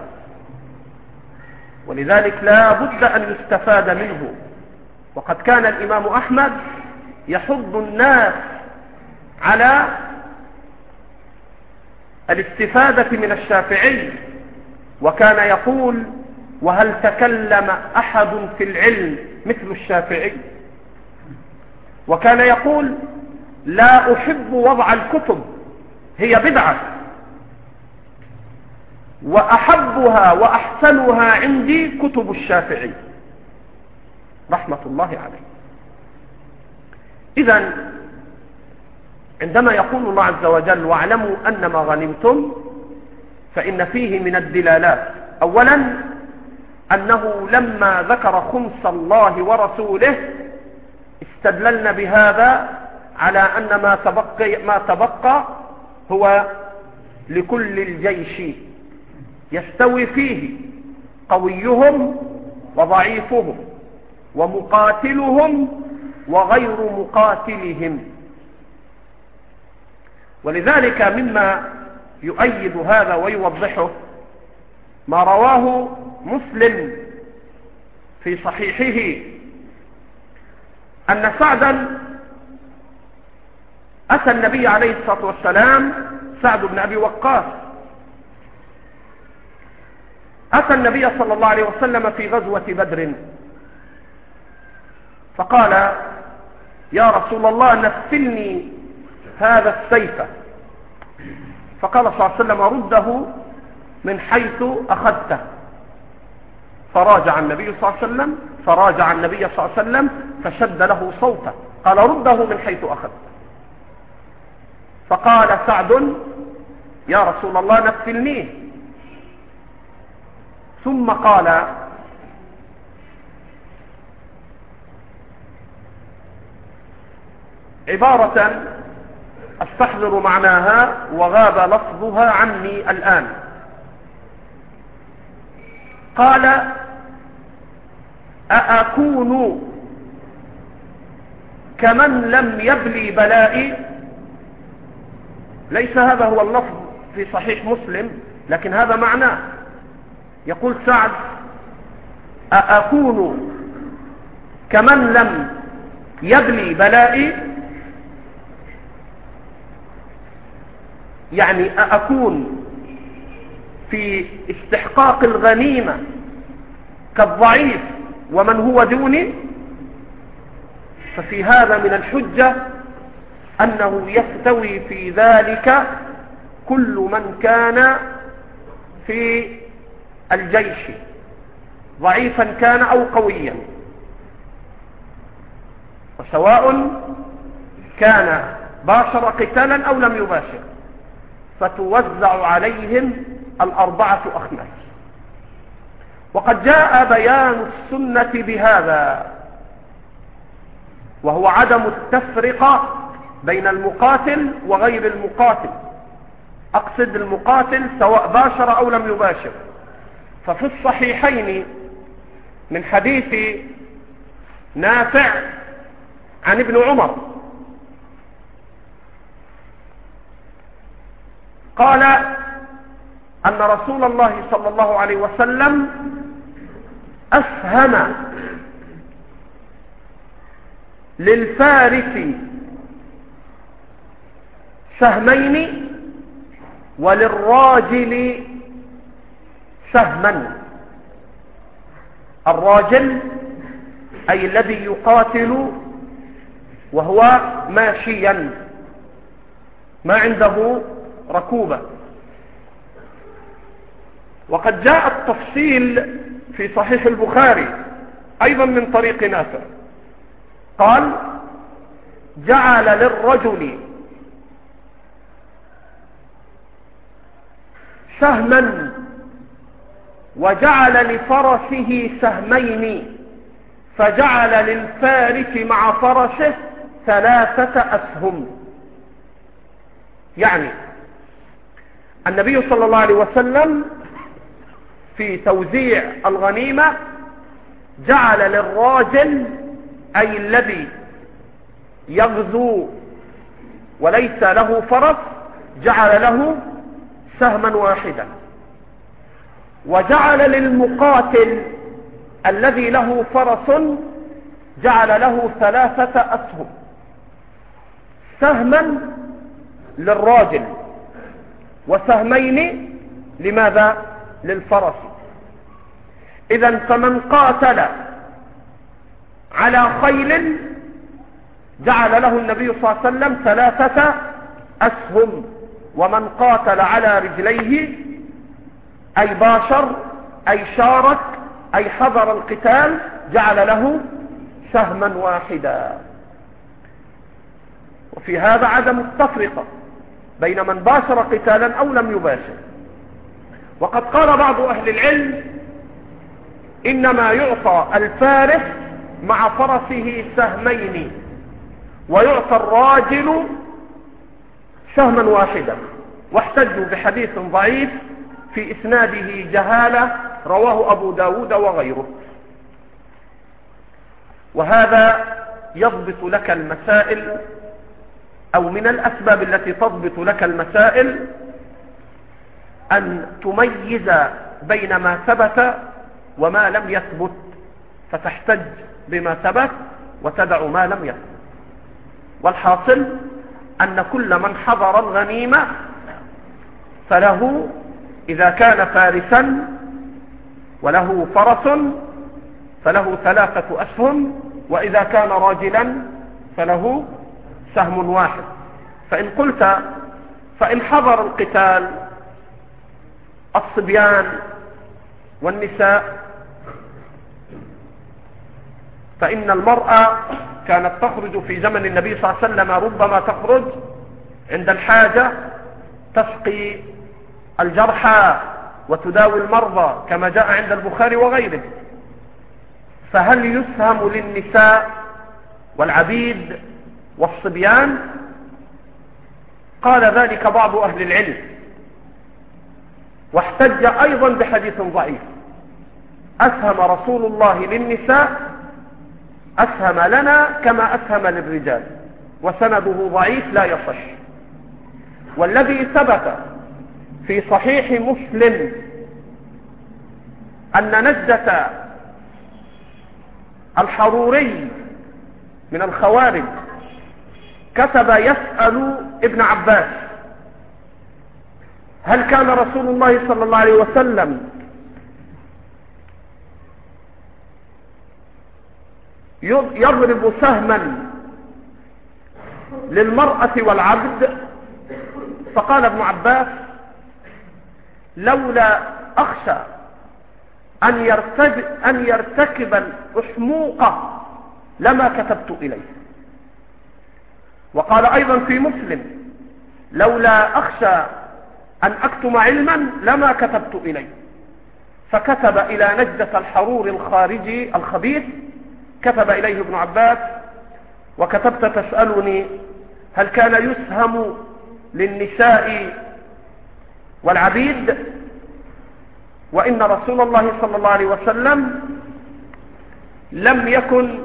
ولذلك لا بد أن يستفاد منه. وقد كان الإمام أحمد يحض الناس على الاستفادة من الشافعي، وكان يقول: وهل تكلم أحد في العلم مثل الشافعي؟ وكان يقول: لا أحب وضع الكتب، هي بدعة، وأحبها وأحسنها عندي كتب الشافعي، رحمة الله عليه. إذن عندما يقول الله عز وجل: واعلموا أنما غنمتم، فإن فيه من الدلالات أولا أنه لما ذكر خمس الله ورسوله استدللنا بهذا على أن ما تبقى, ما تبقى هو لكل الجيش، يستوي فيه قويهم وضعيفهم ومقاتلهم وغير مقاتلهم. ولذلك مما يؤيد هذا ويوضحه ما رواه مسلم في صحيحه أن سعدا أتى النبي عليه الصلاة والسلام، سعد بن أبي وقاص أتى النبي صلى الله عليه وسلم في غزوة بدر، فقال: يا رسول الله نفلني هذا السيف. فقال صلى الله عليه وسلم: رده من حيث أخذته. فراجع النبي صلى الله عليه وسلم فراجع النبي صلى الله عليه وسلم فشد له صوته، قال: رده من حيث أخذته. فقال سعد: يا رسول الله نفلنيه. ثم قال: عبارة أستحضر معناها وغاب لفظها عني الآن. قال: أأكون كمن لم يبلي بلائي؟ ليس هذا هو اللفظ في صحيح مسلم، لكن هذا معناه. يقول سعد: أأكون كمن لم يبلي بلائي؟ يعني أأكون في استحقاق الغنيمة كالضعيف ومن هو دوني؟ ففي هذا من الحجة أنه يستوي في ذلك كل من كان في الجيش، ضعيفا كان أو قويا، وسواء كان باشر قتالا أو لم يباشر، فتوزع عليهم الأربعة أخماس. وقد جاء بيان السنة بهذا، وهو عدم التفرقة بين المقاتل وغير المقاتل. أقصد المقاتل سواء باشر أو لم يباشر. ففي الصحيحين من حديث نافع عن ابن عمر قال أن رسول الله صلى الله عليه وسلم أسهم للفارس سهمين وللراجل سهما. الراجل أي الذي يقاتل وهو ماشيا ما عنده ركوبة. وقد جاء التفصيل في صحيح البخاري أيضا من طريق نافع قال: جعل للرجل سهما وجعل لفرسه سهمين، فجعل للفارس مع فرسه ثلاثة أسهم. يعني النبي صلى الله عليه وسلم في توزيع الغنيمة جعل للراجل أي الذي يغزو وليس له فرس جعل له سهما واحدا، وجعل للمقاتل الذي له فرس جعل له ثلاثة أسهم، سهما للراجل وسهمين لماذا؟ للفرس. إذن فمن قاتل على خيل جعل له النبي صلى الله عليه وسلم ثلاثة أسهم، ومن قاتل على رجليه أي باشر أي شارك أي حضر القتال جعل له سهما واحدا. وفي هذا عدم التفرقة بين من باشر قتالا أو لم يباشر. وقد قال بعض أهل العلم: إنما يعطى الفارس مع فرسه سهمين ويعطى الراجل سهما واحدا، واحتجوا بحديث ضعيف في إسناده جهالة رواه أبو داود وغيره. وهذا يضبط لك المسائل، أو من الأسباب التي تضبط لك المسائل أن تميز بين ما ثبت وما لم يثبت، فتحتج بما ثبت وتدع ما لم يثبت. والحاصل أن كل من حضر الغنيمة فله إذا كان فارسا وله فرس فله ثلاثة أسهم، وإذا كان راجلا فله سهم واحد. فإن قلت فإن حضر القتال الصبيان والنساء، فإن المرأة كانت تخرج في زمن النبي صلى الله عليه وسلم، ربما تخرج عند الحاجة تسقي الجرحى وتداوي المرضى كما جاء عند البخاري وغيره. فهل يسهم للنساء والعبيد والصبيان؟ قال ذلك بعض أهل العلم، واحتج أيضا بحديث ضعيف: أسهم رسول الله للنساء أسهم لنا كما أسهم للرجال، وسنده ضعيف لا يصح. والذي ثبت في صحيح مسلم أن نجدة الحروري من الخوارج كتب يسأل ابن عباس: هل كان رسول الله صلى الله عليه وسلم يضرب سهما للمرأة والعبد؟ فقال ابن عباس: لولا أخشى أن يرتكب, أن يرتكب الأحموقة لما كتبت إليه. وقال أيضا في مسلم: لولا أخشى أن أكتم علما لما كتبت إليه. فكتب إلى نجدة الحرور الخارجي الخبيث، كتب إليه ابن عباس: وكتبت تسألني هل كان يسهم للنساء والعبيد؟ وإن رسول الله صلى الله عليه وسلم لم يكن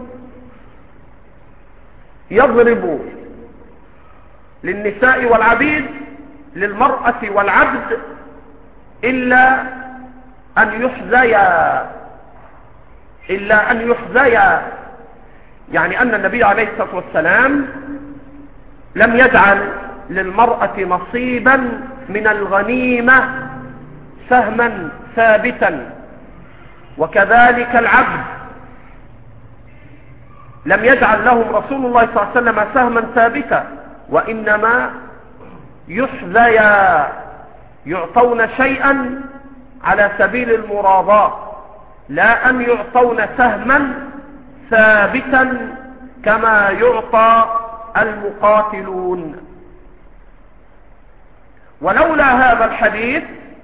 يضرب للنساء والعبيد للمرأة والعبد إلا أن يحذيا إلا أن يحذيا يعني أن النبي عليه الصلاة والسلام لم يجعل للمرأة نصيبا من الغنيمة سهما ثابتا، وكذلك العبد لم يجعل لهم رسول الله صلى الله عليه وسلم سهما ثابتا، وإنما يحذيا، يعطون شيئا على سبيل المراضاة، لا أن يعطون سهما ثابتا كما يعطى المقاتلون. ولولا هذا الحديث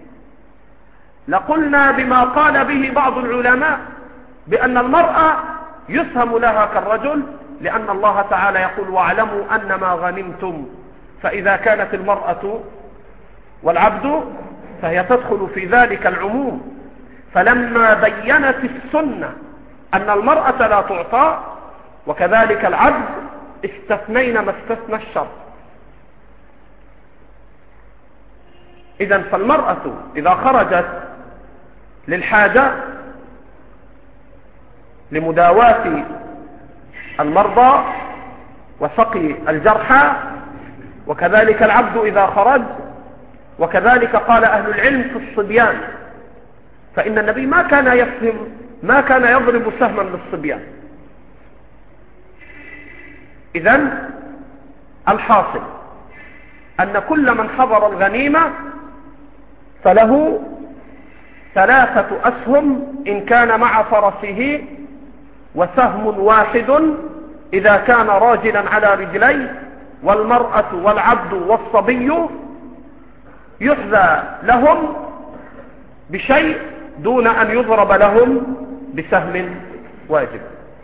لقلنا بما قال به بعض العلماء بأن المرأة يسهم لها كالرجل، لأن الله تعالى يقول: واعلموا أنما غنمتم. فإذا كانت المرأة والعبد فهي تدخل في ذلك العموم. فلما بينت السنة أن المرأة لا تعطى وكذلك العبد، استثنينا ما استثنى الشرع. إذن فالمرأة إذا خرجت للحاجة لمداواة المرضى وسقي الجرحى، وكذلك العبد إذا خرج، وكذلك قال أهل العلم في الصبيان، فإن النبي ما كان يفهم ما كان يضرب سهما للصبيان. إذن الحاصل أن كل من حضر الغنيمة فله ثلاثة أسهم إن كان مع فرسه، وسهم واحد إذا كان راجلا على رجليه، والمرأة والعبد والصبي يحذى لهم بشيء دون أن يضرب لهم بسهم واجب.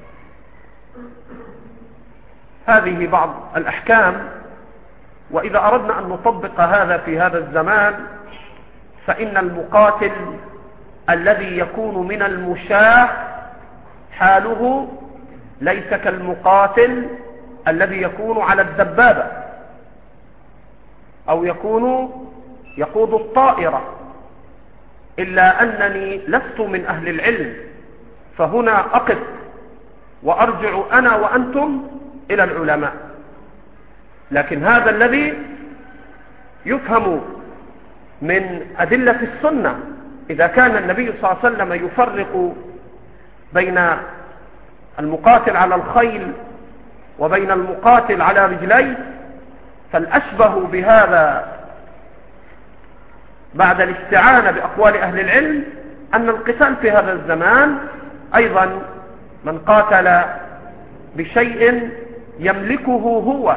هذه بعض الأحكام. وإذا أردنا أن نطبق هذا في هذا الزمان، فإن المقاتل الذي يكون من المشاة حاله ليس كالمقاتل الذي يكون على الدبابة أو يكون يقود الطائرة، إلا أنني لست من أهل العلم، فهنا أقف وأرجع أنا وأنتم إلى العلماء. لكن هذا الذي يفهم من أدلة السنة، إذا كان النبي صلى الله عليه وسلم يفرق بين المقاتل على الخيل وبين المقاتل على رجليه، فالأشبه بهذا بعد الاستعانة بأقوال أهل العلم أن القتال في هذا الزمان أيضا من قاتل بشيء يملكه هو،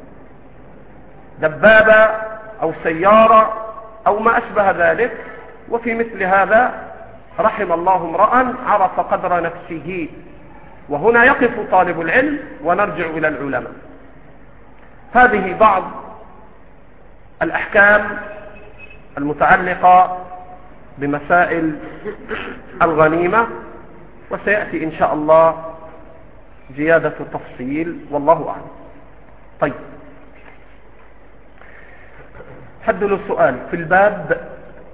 دبابة أو سيارة أو ما أشبه ذلك. وفي مثل هذا رحم الله امرأ عرف قدر نفسه. وهنا يقف طالب العلم ونرجع إلى العلماء. هذه بعض الأحكام المتعلقة بمسائل الغنيمة، وسيأتي إن شاء الله زيادة تفصيل، والله أعلم. طيب، حد له سؤال في الباب؟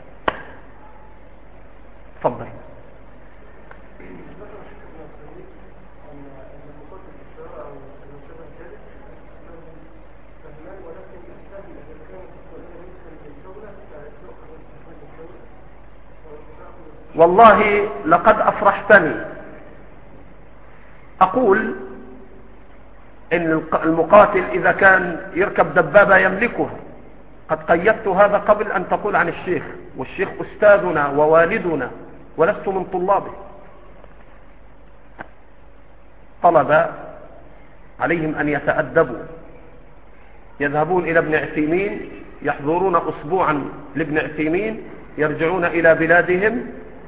تفضل. والله لقد أفرحتني. أقول إن المقاتل إذا كان يركب دبابة يملكها، قد قيدت هذا قبل أن تقول عن الشيخ، والشيخ أستاذنا ووالدنا ولست من طلابه. طلب عليهم أن يتأدبوا، يذهبون إلى ابن عثيمين، يحضرون أسبوعا لابن عثيمين، يرجعون إلى بلادهم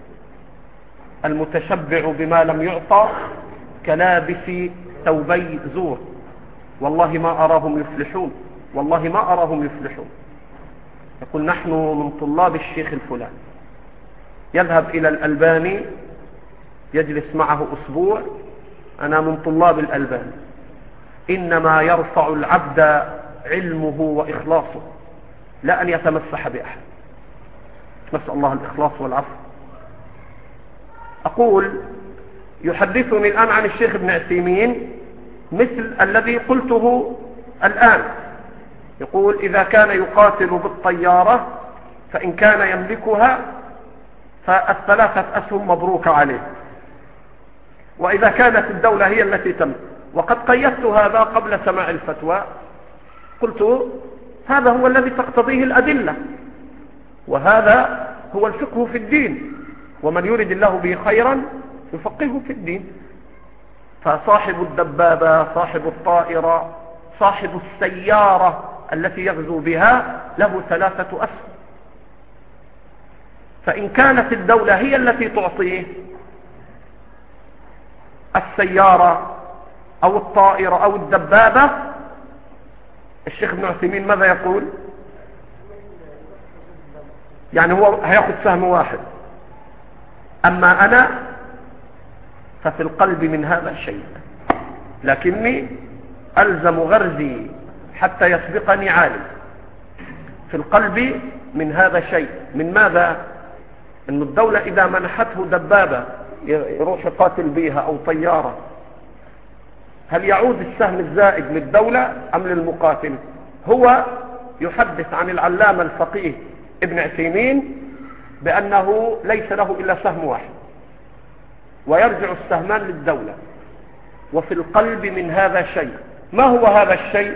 المتشبع بما لم يعطى كلابس ثوبي زور. والله ما أراهم يفلحون، والله ما أراهم يفلحون. يقول نحن من طلاب الشيخ الفلاني، يذهب إلى الألباني يجلس معه أسبوع، أنا من طلاب الألباني. إنما يرفع العبد علمه وإخلاصه، لا أن يتمسح بأحد. نسأل الله الإخلاص والعفو. أقول يحدثني الآن عن الشيخ ابن عثيمين مثل الذي قلته الآن. يقول إذا كان يقاتل بالطيارة فإن كان يملكها فالثلاثة أسهم مبروك عليه، وإذا كانت الدولة هي التي تملك. وقد قيدت هذا قبل سماع الفتوى، قلت هذا هو الذي تقتضيه الأدلة، وهذا هو الفقه في الدين، ومن يريد الله به خيرا يفقهه في الدين. فصاحب الدبابة، صاحب الطائرة، صاحب السيارة التي يغزو بها له ثلاثة أسهم. فإن كانت الدولة هي التي تعطيه السيارة أو الطائرة أو الدبابة، الشيخ ابن عثيمين ماذا يقول؟ يعني هو هياخد سهم واحد. أما أنا ففي القلب من هذا شيء، لكني ألزم غرزي حتى يسبقني عالم. في القلب من هذا شيء. من ماذا؟ أن الدولة إذا منحته دبابة يروح يقاتل بها أو طيارة، هل يعود السهم الزائد للدولة أم للمقاتل؟ هو يحدث عن العلامة الفقيه ابن عثيمين بأنه ليس له إلا سهم واحد، ويرجع السهمان للدولة. وفي القلب من هذا شيء. ما هو هذا الشيء؟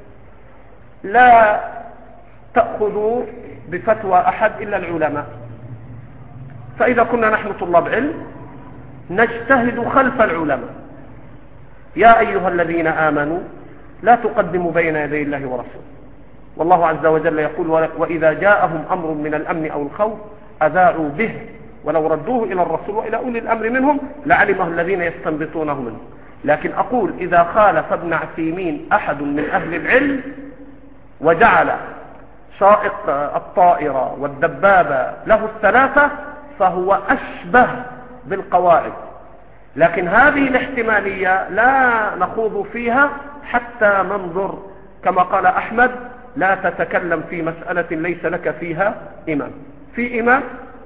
لا تأخذوا بفتوى أحد إلا العلماء. فإذا كنا نحن طلاب علم نجتهد خلف العلماء. يا أيها الذين آمنوا لا تقدموا بين يدي الله ورسوله. والله عز وجل يقول وإذا جاءهم أمر من الأمن أو الخوف أذاعوا به ولو ردوه إلى الرسول وإلى أولي الأمر منهم لعلمه الذين يستنبطونه منه. لكن أقول إذا خالف ابن عثيمين أحد من أهل العلم وجعل سائق الطائرة والدبابة له الثلاثة فهو أشبه بالقواعد. لكن هذه الاحتمالية لا نخوض فيها حتى ننظر. كما قال أحمد لا تتكلم في مسألة ليس لك فيها إمام. في إمام؟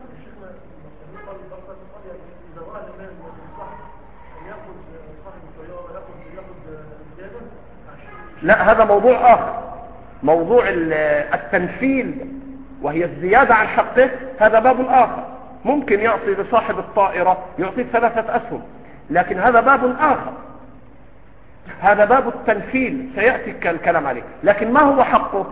لا، هذا موضوع آخر. موضوع التنفيذ وهي الزيادة عن حقه هذا باب آخر. ممكن يعطي لصاحب الطائرة يعطي ثلاثة أسهم، لكن هذا باب آخر. هذا باب التنفيذ سيأتي الكلام عليه. لكن ما هو حقه؟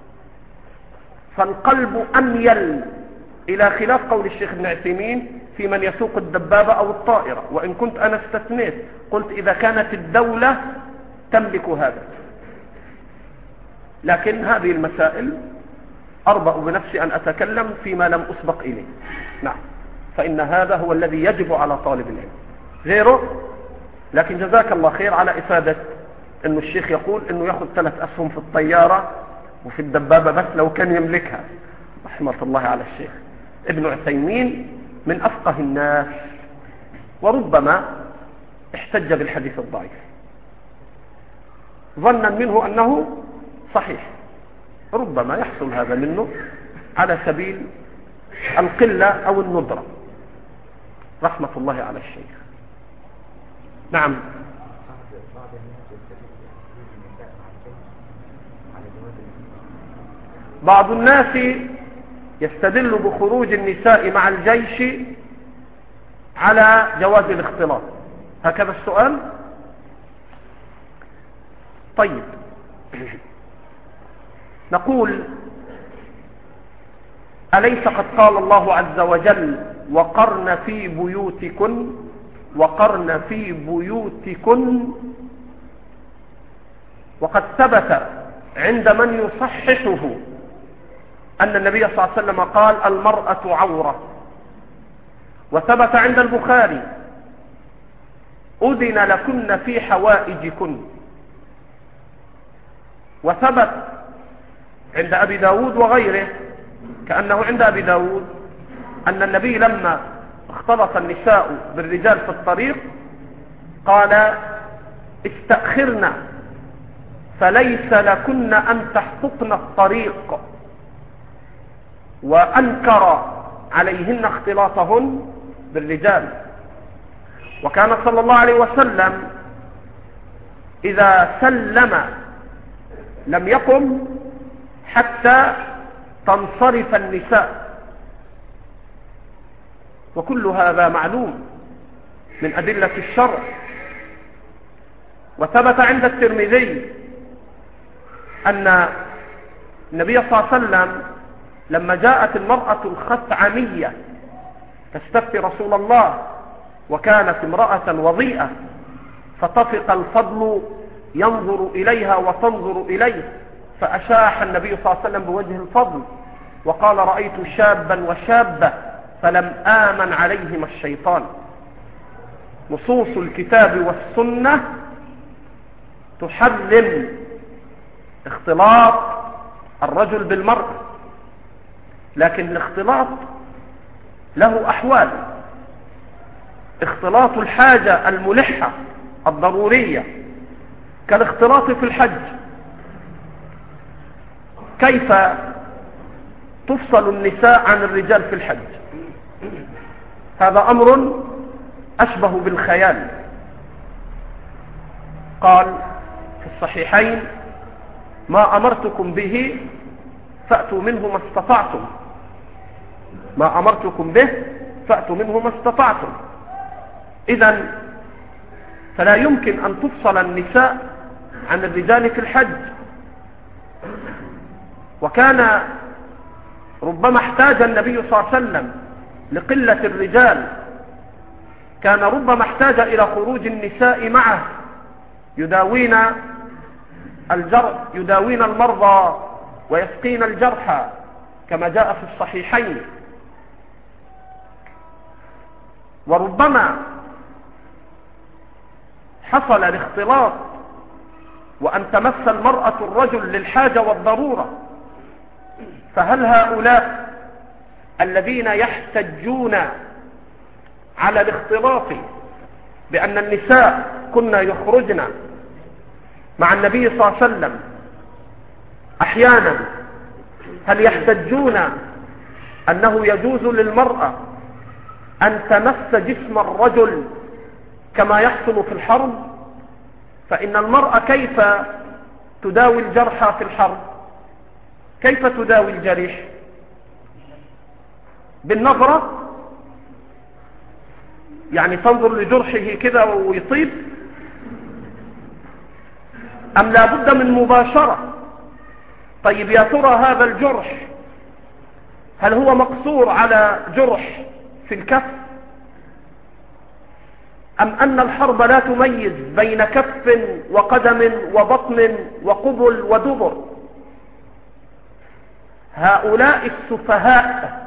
فالقلب أميل إلى خلاف قول الشيخ ابن عثيمين في من يسوق الدبابة أو الطائرة. وإن كنت أنا استثنيت قلت إذا كانت الدولة تملك هذا. لكن هذه المسائل أربأ بنفسي أن أتكلم فيما لم أسبق إليه. نعم، فإن هذا هو الذي يجب على طالب العلم غيره. لكن جزاك الله خير على إفادة أن الشيخ يقول أنه يأخذ ثلاث أسهم في الطيارة وفي الدبابة بس لو كان يملكها. رحمة الله على الشيخ ابن عثيمين من أفقه الناس، وربما احتج بالحديث الضعيف ظنا منه أنه صحيح. ربما يحصل هذا منه على سبيل القلة أو الندرة، رحمة الله على الشيخ. نعم. بعض الناس يستدل بخروج النساء مع الجيش على جواز الاختلاط، هكذا السؤال. طيب، نقول أليس قد قال الله عز وجل وقرن في بيوتكن وقرن في بيوتكن، وقد ثبت عند من يصححه أن النبي صلى الله عليه وسلم قال المرأة عورة، وثبت عند البخاري أذن لكن في حوائجكن، وثبت عند أبي داود وغيره كأنه عند أبي داود أن النبي لما اختلط النساء بالرجال في الطريق قال استأخرنا فليس لكن أن تحققن الطريق، وأنكر عليهن اختلاطهن بالرجال. وكان صلى الله عليه وسلم إذا سلم لم يقم حتى تنصرف النساء، وكل هذا معلوم من أدلة الشرع. وثبت عند الترمذي أن النبي صلى الله عليه وسلم لما جاءت المرأة الخثعمية تستفتي رسول الله، وكانت امرأة وضيئة، فطفق الفضل ينظر إليها وتنظر إليه، فأشاح النبي صلى الله عليه وسلم بوجه الفضل وقال رأيت شابا وشابة فلم آمن عليهما الشيطان. نصوص الكتاب والسنة تحرم اختلاط الرجل بالمرأة، لكن الاختلاط له أحوال. اختلاط الحاجة الملحة الضرورية كالاختلاط في الحج، كيف تفصل النساء عن الرجال في الحج؟ هذا أمر أشبه بالخيال. قال في الصحيحين ما أمرتكم به فأتوا منه ما استطعتم، ما أمرتكم به فأتوا منه ما استطعتم. إذن فلا يمكن أن تفصل النساء عن الرجال في الحج. وكان ربما احتاج النبي صلى الله عليه وسلم لقلة الرجال، كان ربما احتاج إلى خروج النساء معه يداوين الجرح يداوين المرضى ويسقين الجرحى كما جاء في الصحيحين. وربما حصل الاختلاط وأن تمس المرأة الرجل للحاجة والضرورة، فهل هؤلاء الذين يحتجون على الاختلاط بأن النساء كنا يخرجن مع النبي صلى الله عليه وسلم أحيانا، هل يحتجون أنه يجوز للمرأة أن تمس جسم الرجل كما يحصل في الحرب؟ فإن المرأة كيف تداوي الجرحى في الحرب؟ كيف تداوي الجريح؟ بالنظرة؟ يعني تنظر لجرحه كده ويطيب؟ أم لا بد من مباشرة؟ طيب يا ترى هذا الجرح هل هو مقصور على جرح في الكف، أم أن الحرب لا تميز بين كف وقدم وبطن وقبل ودبر؟ هؤلاء السفهاء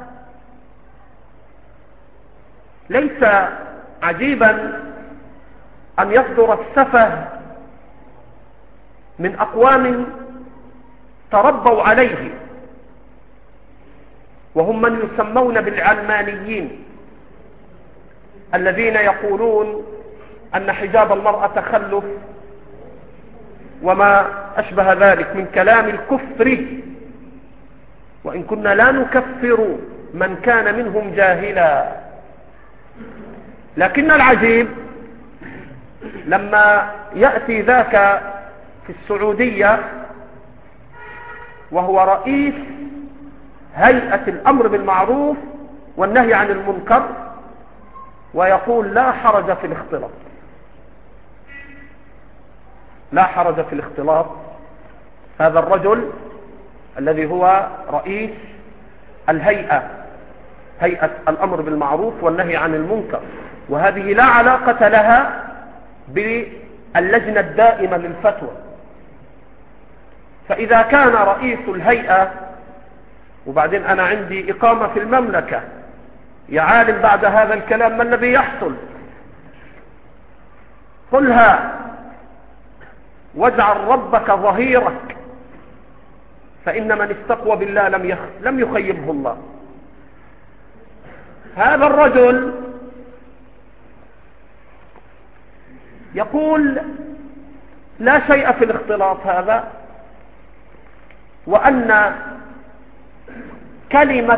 ليس عجيبا أن يصدر السفه من أقوام تربوا عليه، وهم من يسمون بالعلمانيين الذين يقولون أن حجاب المرأة تخلف وما أشبه ذلك من كلام الكفر وإن كنا لا نكفر من كان منهم جاهلا. لكن العجيب لما يأتي ذاك في السعودية وهو رئيس هيئة الأمر بالمعروف والنهي عن المنكر ويقول لا حرج في الاختلاط، لا حرج في الاختلاط. هذا الرجل الذي هو رئيس الهيئة، هيئة الأمر بالمعروف والنهي عن المنكر، وهذه لا علاقة لها باللجنة الدائمة للفتوى. فإذا كان رئيس الهيئة، وبعدين أنا عندي إقامة في المملكة، يا عالم بعد هذا الكلام ما الذي يحصل؟ قلها واجعل ربك ظهيرك، فإن من استقوى بالله لم يخ... لم يخيبه الله. هذا الرجل يقول لا شيء في الاختلاط هذا، وأن كلمة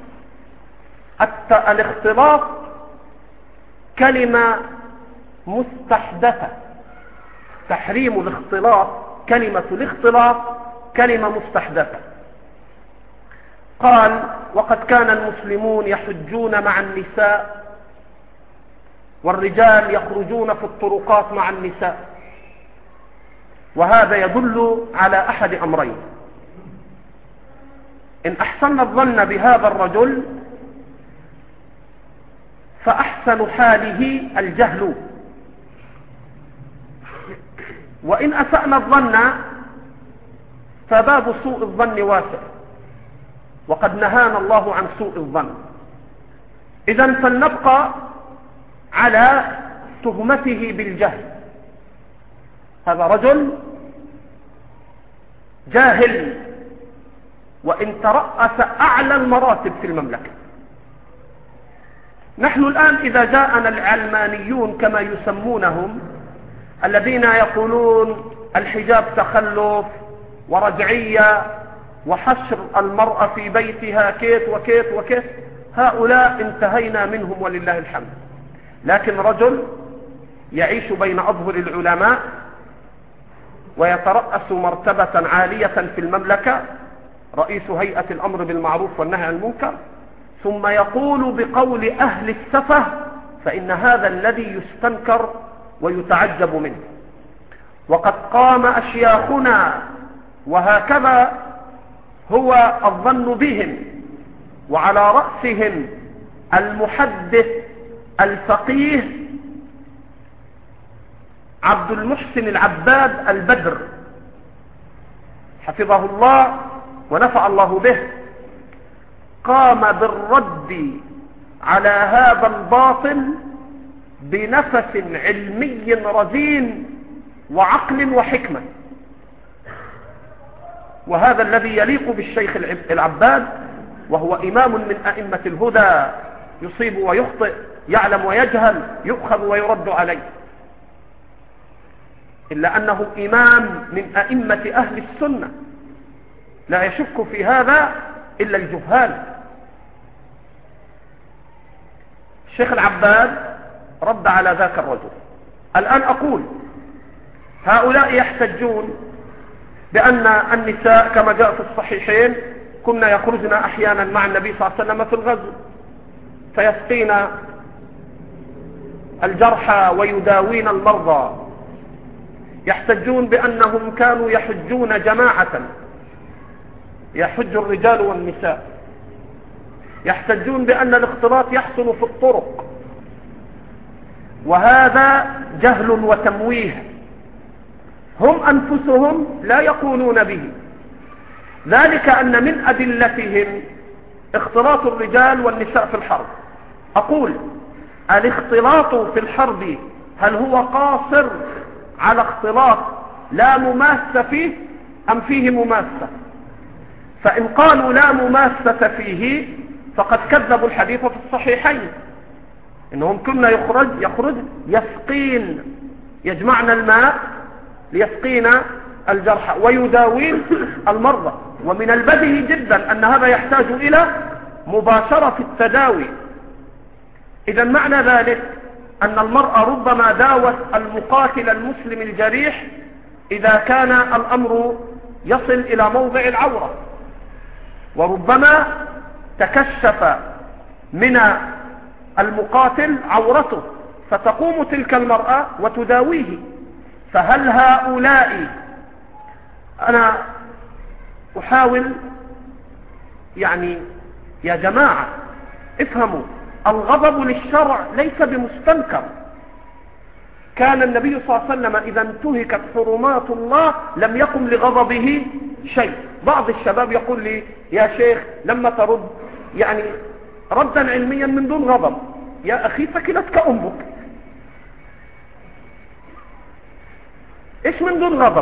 الاختلاط كلمة مستحدثة. تحريم الاختلاط، كلمة الاختلاط كلمة مستحدثة. قال وقد كان المسلمون يحجون مع النساء والرجال يخرجون في الطرقات مع النساء، وهذا يدل على أحد أمرين: إن أحسن الظن بهذا الرجل فأحسن حاله الجهل، وإن أسأنا الظن فباب سوء الظن واسع، وقد نهانا الله عن سوء الظن. إذن فلنبقى على تهمته بالجهل. هذا رجل جاهل، وإن ترأس أعلى المراتب في المملكة. نحن الآن إذا جاءنا العلمانيون كما يسمونهم، الذين يقولون الحجاب تخلف ورجعية وحشر المرأة في بيتها كيت وكيت وكيت، هؤلاء انتهينا منهم ولله الحمد. لكن رجل يعيش بين أظهر العلماء ويترأس مرتبة عالية في المملكة، رئيس هيئة الأمر بالمعروف والنهي عن المنكر، ثم يقول بقول أهل السفه، فإن هذا الذي يستنكر ويتعجب منه. وقد قام أشياخنا، وهكذا هو الظن بهم، وعلى رأسهم المحدث الفقيه عبد المحسن العباد البدر حفظه الله ونفع الله به، قام بالرد على هذا الباطل بنفس علمي رزين وعقل وحكمة. وهذا الذي يليق بالشيخ العباد، وهو إمام من أئمة الهدى، يصيب ويخطئ، يعلم ويجهل، يؤخذ ويرد عليه، إلا أنه إمام من أئمة أهل السنة، لا يشك في هذا إلا الجهال. الشيخ العباد رد على ذاك الرجل. الآن أقول هؤلاء يحتجون بأن النساء كما جاء في الصحيحين كنا يخرجن أحيانا مع النبي صلى الله عليه وسلم في الغزو فيسقين الجرحى ويداوين المرضى. يحتجون بأنهم كانوا يحجون جماعة، يحج الرجال والنساء. يحتجون بأن الاختلاط يحصل في الطرق، وهذا جهل وتمويه، هم أنفسهم لا يقولون به. ذلك أن من أدلتهم اختلاط الرجال والنساء في الحرب. أقول الاختلاط في الحرب هل هو قاصر على اختلاط لا مماسة فيه أم فيه مماسة؟ فإن قالوا لا مماسة فيه فقد كذبوا الحديث في الصحيحين، إنهم كنا يخرج يخرج يسقين، يجمعن الماء ليسقين الجرحى ويداوين المرضى. ومن البديهي جدا أن هذا يحتاج إلى مباشرة في التداوي. إذا معنى ذلك أن المرأة ربما داوت المقاتل المسلم الجريح إذا كان الأمر يصل إلى موضع العورة، وربما تكشف من المقاتل عورته، فتقوم تلك المرأة وتداويه. فهل هؤلاء، أنا أحاول يعني يا جماعة افهموا، الغضب للشرع ليس بمستنكر. كان النبي صلى الله عليه وسلم إذا انتهكت حرمات الله لم يقم لغضبه شيء. بعض الشباب يقول لي يا شيخ لما ترد يعني ردا علميا من دون غضب، يا أخي ثكلتك أمك، إيش من دون غضب؟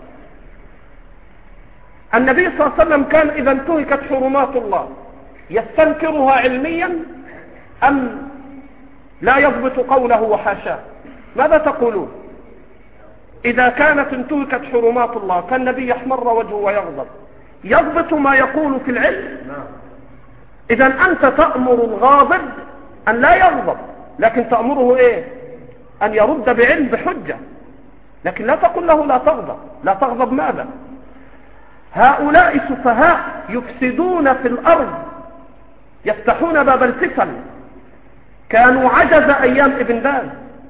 النبي صلى الله عليه وسلم كان إذا انتهكت حرمات الله يستنكرها علميا أم لا يضبط قوله وحاشاه؟ ماذا تقولون؟ إذا كانت انتهكت حرمات الله كان النبي يحمر وجهه ويغضب، يضبط ما يقول في العلم. إذا أنت تأمر الغاضب أن لا يغضب، لكن تأمره إيه؟ أن يرد بعلم بحجة، لكن لا تقول له لا تغضب. لا تغضب ماذا؟ هؤلاء سفهاء يفسدون في الأرض، يفتحون باب الفتن. كانوا عجز أيام ابن باز،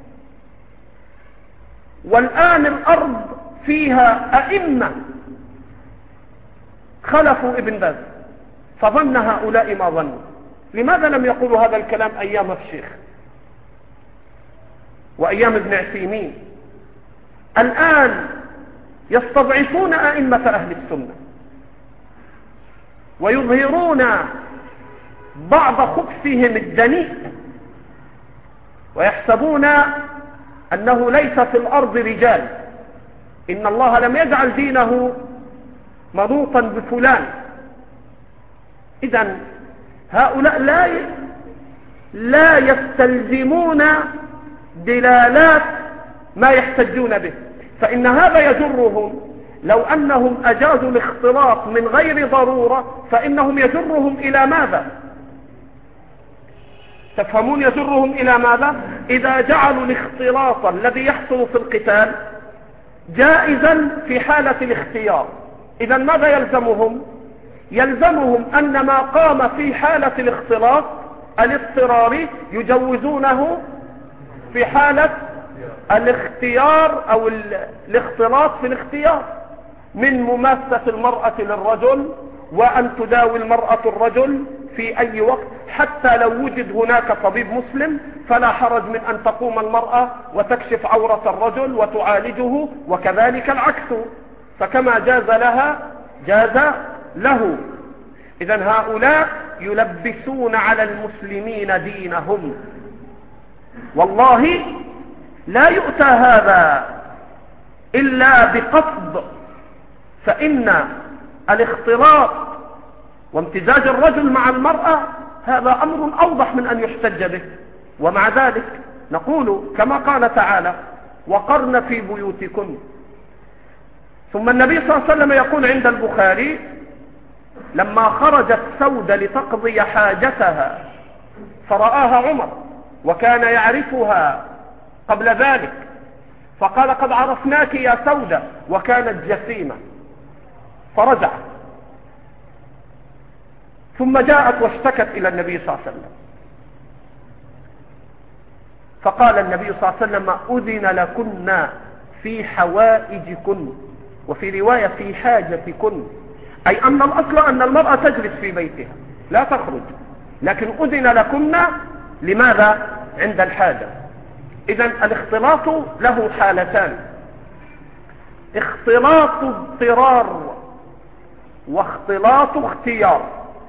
والآن الأرض فيها أئمة خلفوا ابن باز، فظن هؤلاء ما ظنوا. لماذا لم يقولوا هذا الكلام أيام الشيخ وأيام ابن عثيمين؟ الآن يستضعفون أئمة أهل السنة ويظهرون بعض خبثهم الدنيء، ويحسبون أنه ليس في الأرض رجال. إن الله لم يجعل دينه منوطا بفلان. إذن هؤلاء لا لا يستلزمون دلالات ما يحتجون به، فإن هذا يجرهم، لو أنهم أجازوا الاختلاط من غير ضرورة فإنهم يجرهم إلى ماذا؟ تفهمون؟ يجرهم إلى ماذا؟ إذا جعلوا الاختلاط الذي يحصل في القتال جائزا في حالة الاختيار، إذا ماذا يلزمهم؟ يلزمهم أن ما قام في حالة الاختلاط الاضطراري يجوزونه في حالة الاختيار أو الاختلاط في الاختيار، من مماسة المرأة للرجل، وأن تداوي المرأة الرجل في أي وقت، حتى لو وجد هناك طبيب مسلم فلا حرج من أن تقوم المرأة وتكشف عورة الرجل وتعالجه، وكذلك العكس، فكما جاز لها جاز له. إذن هؤلاء يلبسون على المسلمين دينهم، والله لا يؤتى هذا إلا بقصد. فإن الاختلاط وامتزاج الرجل مع المرأة هذا أمر أوضح من أن يحتج به، ومع ذلك نقول كما قال تعالى وقرن في بيوتكن. ثم النبي صلى الله عليه وسلم يقول عند البخاري لما خرجت سودة لتقضي حاجتها فرآها عمر وكان يعرفها قبل ذلك، فقال قد عرفناك يا سودة، وكانت جسيمة، فرجعت، ثم جاءت واشتكت إلى النبي صلى الله عليه وسلم، فقال النبي صلى الله عليه وسلم أذن لكن في حوائجكن، وفي رواية في حاجتكن، أي أن الأصل أن المرأة تجلس في بيتها لا تخرج، لكن أذن لكن لماذا؟ عند الحاجة. إذن الاختلاط له حالتان: اختلاط اضطرار واختلاط اختيار.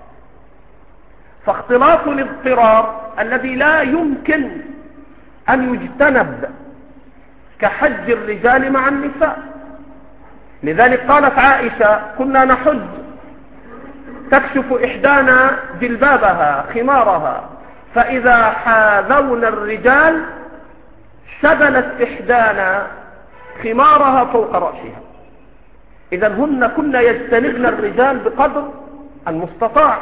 فاختلاط الاضطرار الذي لا يمكن أن يجتنب كحج الرجال مع النساء، لذلك قالت عائشة كنا نحج تكشف إحدانا جلبابها خمارها، فإذا حاذونا الرجال شبلت إحدانا خمارها فوق رأسها. إذا هن كنا يجتنبن الرجال بقدر المستطاع.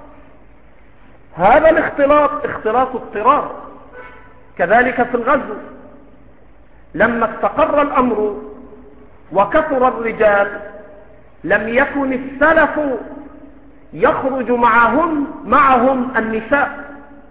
هذا الاختلاط اختلاط اضطرار. كذلك في الغزو لما استقر الأمر وكثر الرجال لم يكن السلف يخرج معهم معهم النساء.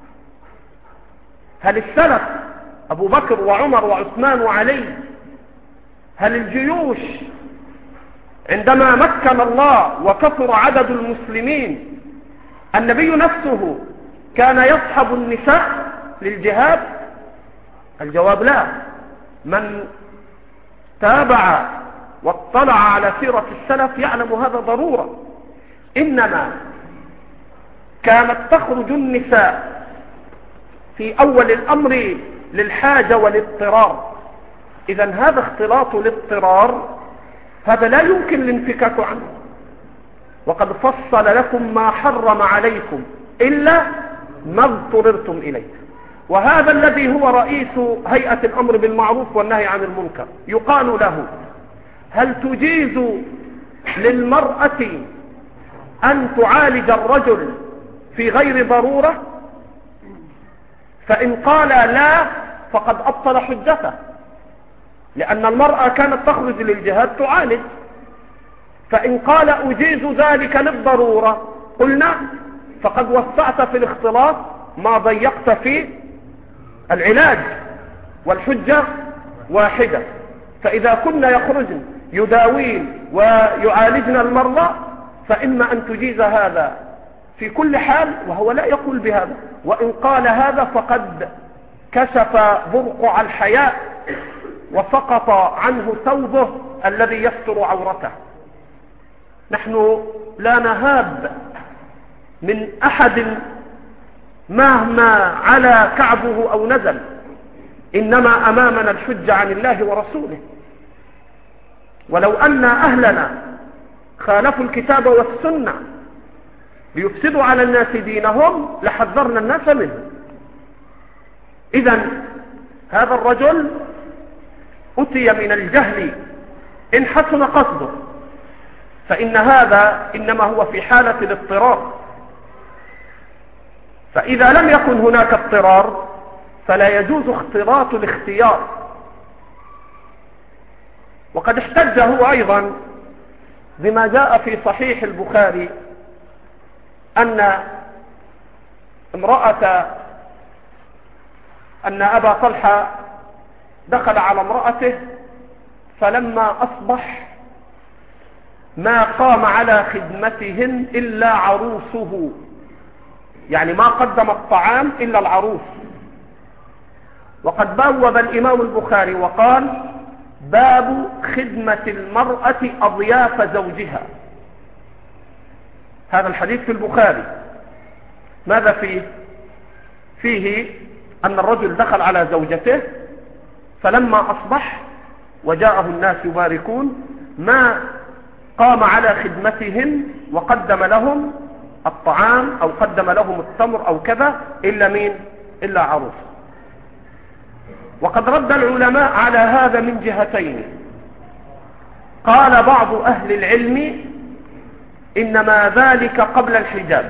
هل السلف أبو بكر وعمر وعثمان وعلي، هل الجيوش عندما مكن الله وكثر عدد المسلمين النبي نفسه كان يصحب النساء للجهاد؟ الجواب لا. من تابع واطلع على سيرة السلف يعلم هذا ضرورة. إنما كانت تخرج النساء في أول الأمر للحاجة والاضطرار. إذن هذا اختلاط الاضطرار هذا لا يمكن الانفكاك عنه. وقد فصل لكم ما حرم عليكم إلا ما اضطررتم إليه. وهذا الذي هو رئيس هيئة الأمر بالمعروف والنهي عن المنكر يقال له: هل تجيز للمرأة أن تعالج الرجل في غير ضرورة؟ فإن قال لا فقد أبطل حجته، لأن المرأة كانت تخرج للجهاد تعالج. فإن قال أجيز ذلك للضرورة قلنا فقد وسعت في الاختلاط ما ضيقت في العلاج، والحجة واحدة. فإذا كنا يخرجن يداوين ويعالجن المرضى فإما أن تجيز هذا في كل حال، وهو لا يقول بهذا. وإن قال هذا فقد كشف برقع الحياء وسقط عنه ثوبه الذي يستر عورته. نحن لا نهاب من أحد مهما على كعبه أو نزل، إنما أمامنا الحجة عن الله ورسوله. ولو أن أهلنا خالفوا الكتاب والسنة ليفسدوا على الناس دينهم لحذرنا الناس منه. إذن هذا الرجل أتي من الجهل إن حسن قصده، فإن هذا إنما هو في حالة الاضطرار. فإذا لم يكن هناك اضطرار فلا يجوز اختلاط الاختيار. وقد احتج هو أيضا بما جاء في صحيح البخاري أن امرأة أن أبا طلحة دخل على امرأته فلما أصبح ما قام على خدمتهن إلا عروسه، يعني ما قدم الطعام إلا العروس. وقد بوب الإمام البخاري وقال: باب خدمة المرأة أضياف زوجها. هذا الحديث في البخاري. ماذا فيه؟ فيه أن الرجل دخل على زوجته فلما أصبح وجاءه الناس يباركون ما قام على خدمتهن وقدم لهم الطعام أو قدم لهم التمر أو كذا إلا مين؟ إلا عروس. وقد رد العلماء على هذا من جهتين. قال بعض أهل العلم إنما ذلك قبل الحجاب،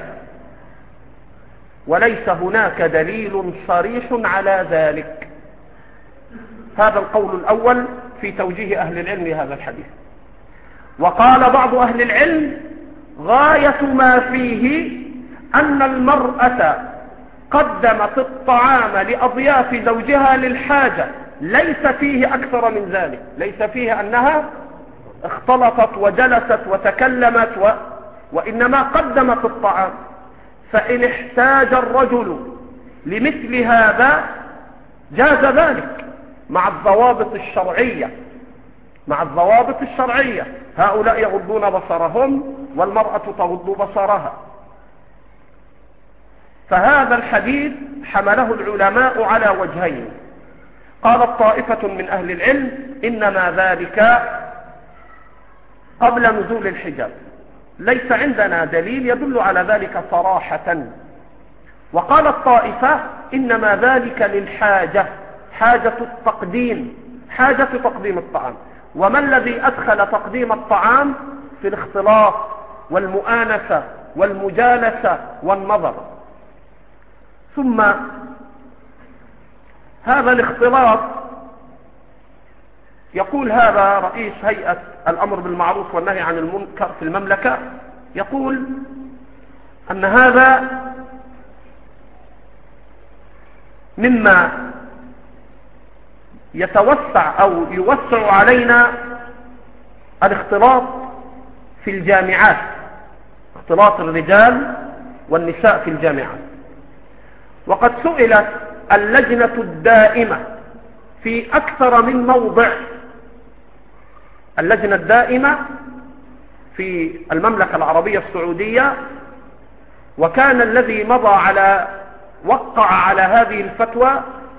وليس هناك دليل صريح على ذلك. هذا القول الأول في توجيه أهل العلم لهذا الحديث. وقال بعض أهل العلم غاية ما فيه أن المرأة قدمت الطعام لأضياف زوجها للحاجة، ليس فيه أكثر من ذلك، ليس فيه أنها اختلطت وجلست وتكلمت و... وإنما قدمت الطعام. فإن احتاج الرجل لمثل هذا جاز ذلك مع الضوابط الشرعية، مع الضوابط الشرعية. هؤلاء يغضون بصرهم والمرأة تغض بصرها. فهذا الحديث حمله العلماء على وجهين. قالت طائفة من أهل العلم إنما ذلك قبل نزول الحجاب، ليس عندنا دليل يدل على ذلك صراحة. وقالت طائفة إنما ذلك للحاجة، حاجة التقديم، حاجة تقديم الطعام. وما الذي أدخل تقديم الطعام في الاختلاط والمؤانسة والمجالسة والنظر. ثم هذا الاختلاط، يقول هذا رئيس هيئة الأمر بالمعروف والنهي عن المنكر في المملكة، يقول أن هذا مما يتوسع أو يوسع علينا الاختلاط في الجامعات، اختلاط الرجال والنساء في الجامعات. وقد سئلت اللجنة الدائمة في أكثر من موضع، اللجنة الدائمة في المملكة العربية السعودية، وكان الذي مضى على وقع على هذه الفتوى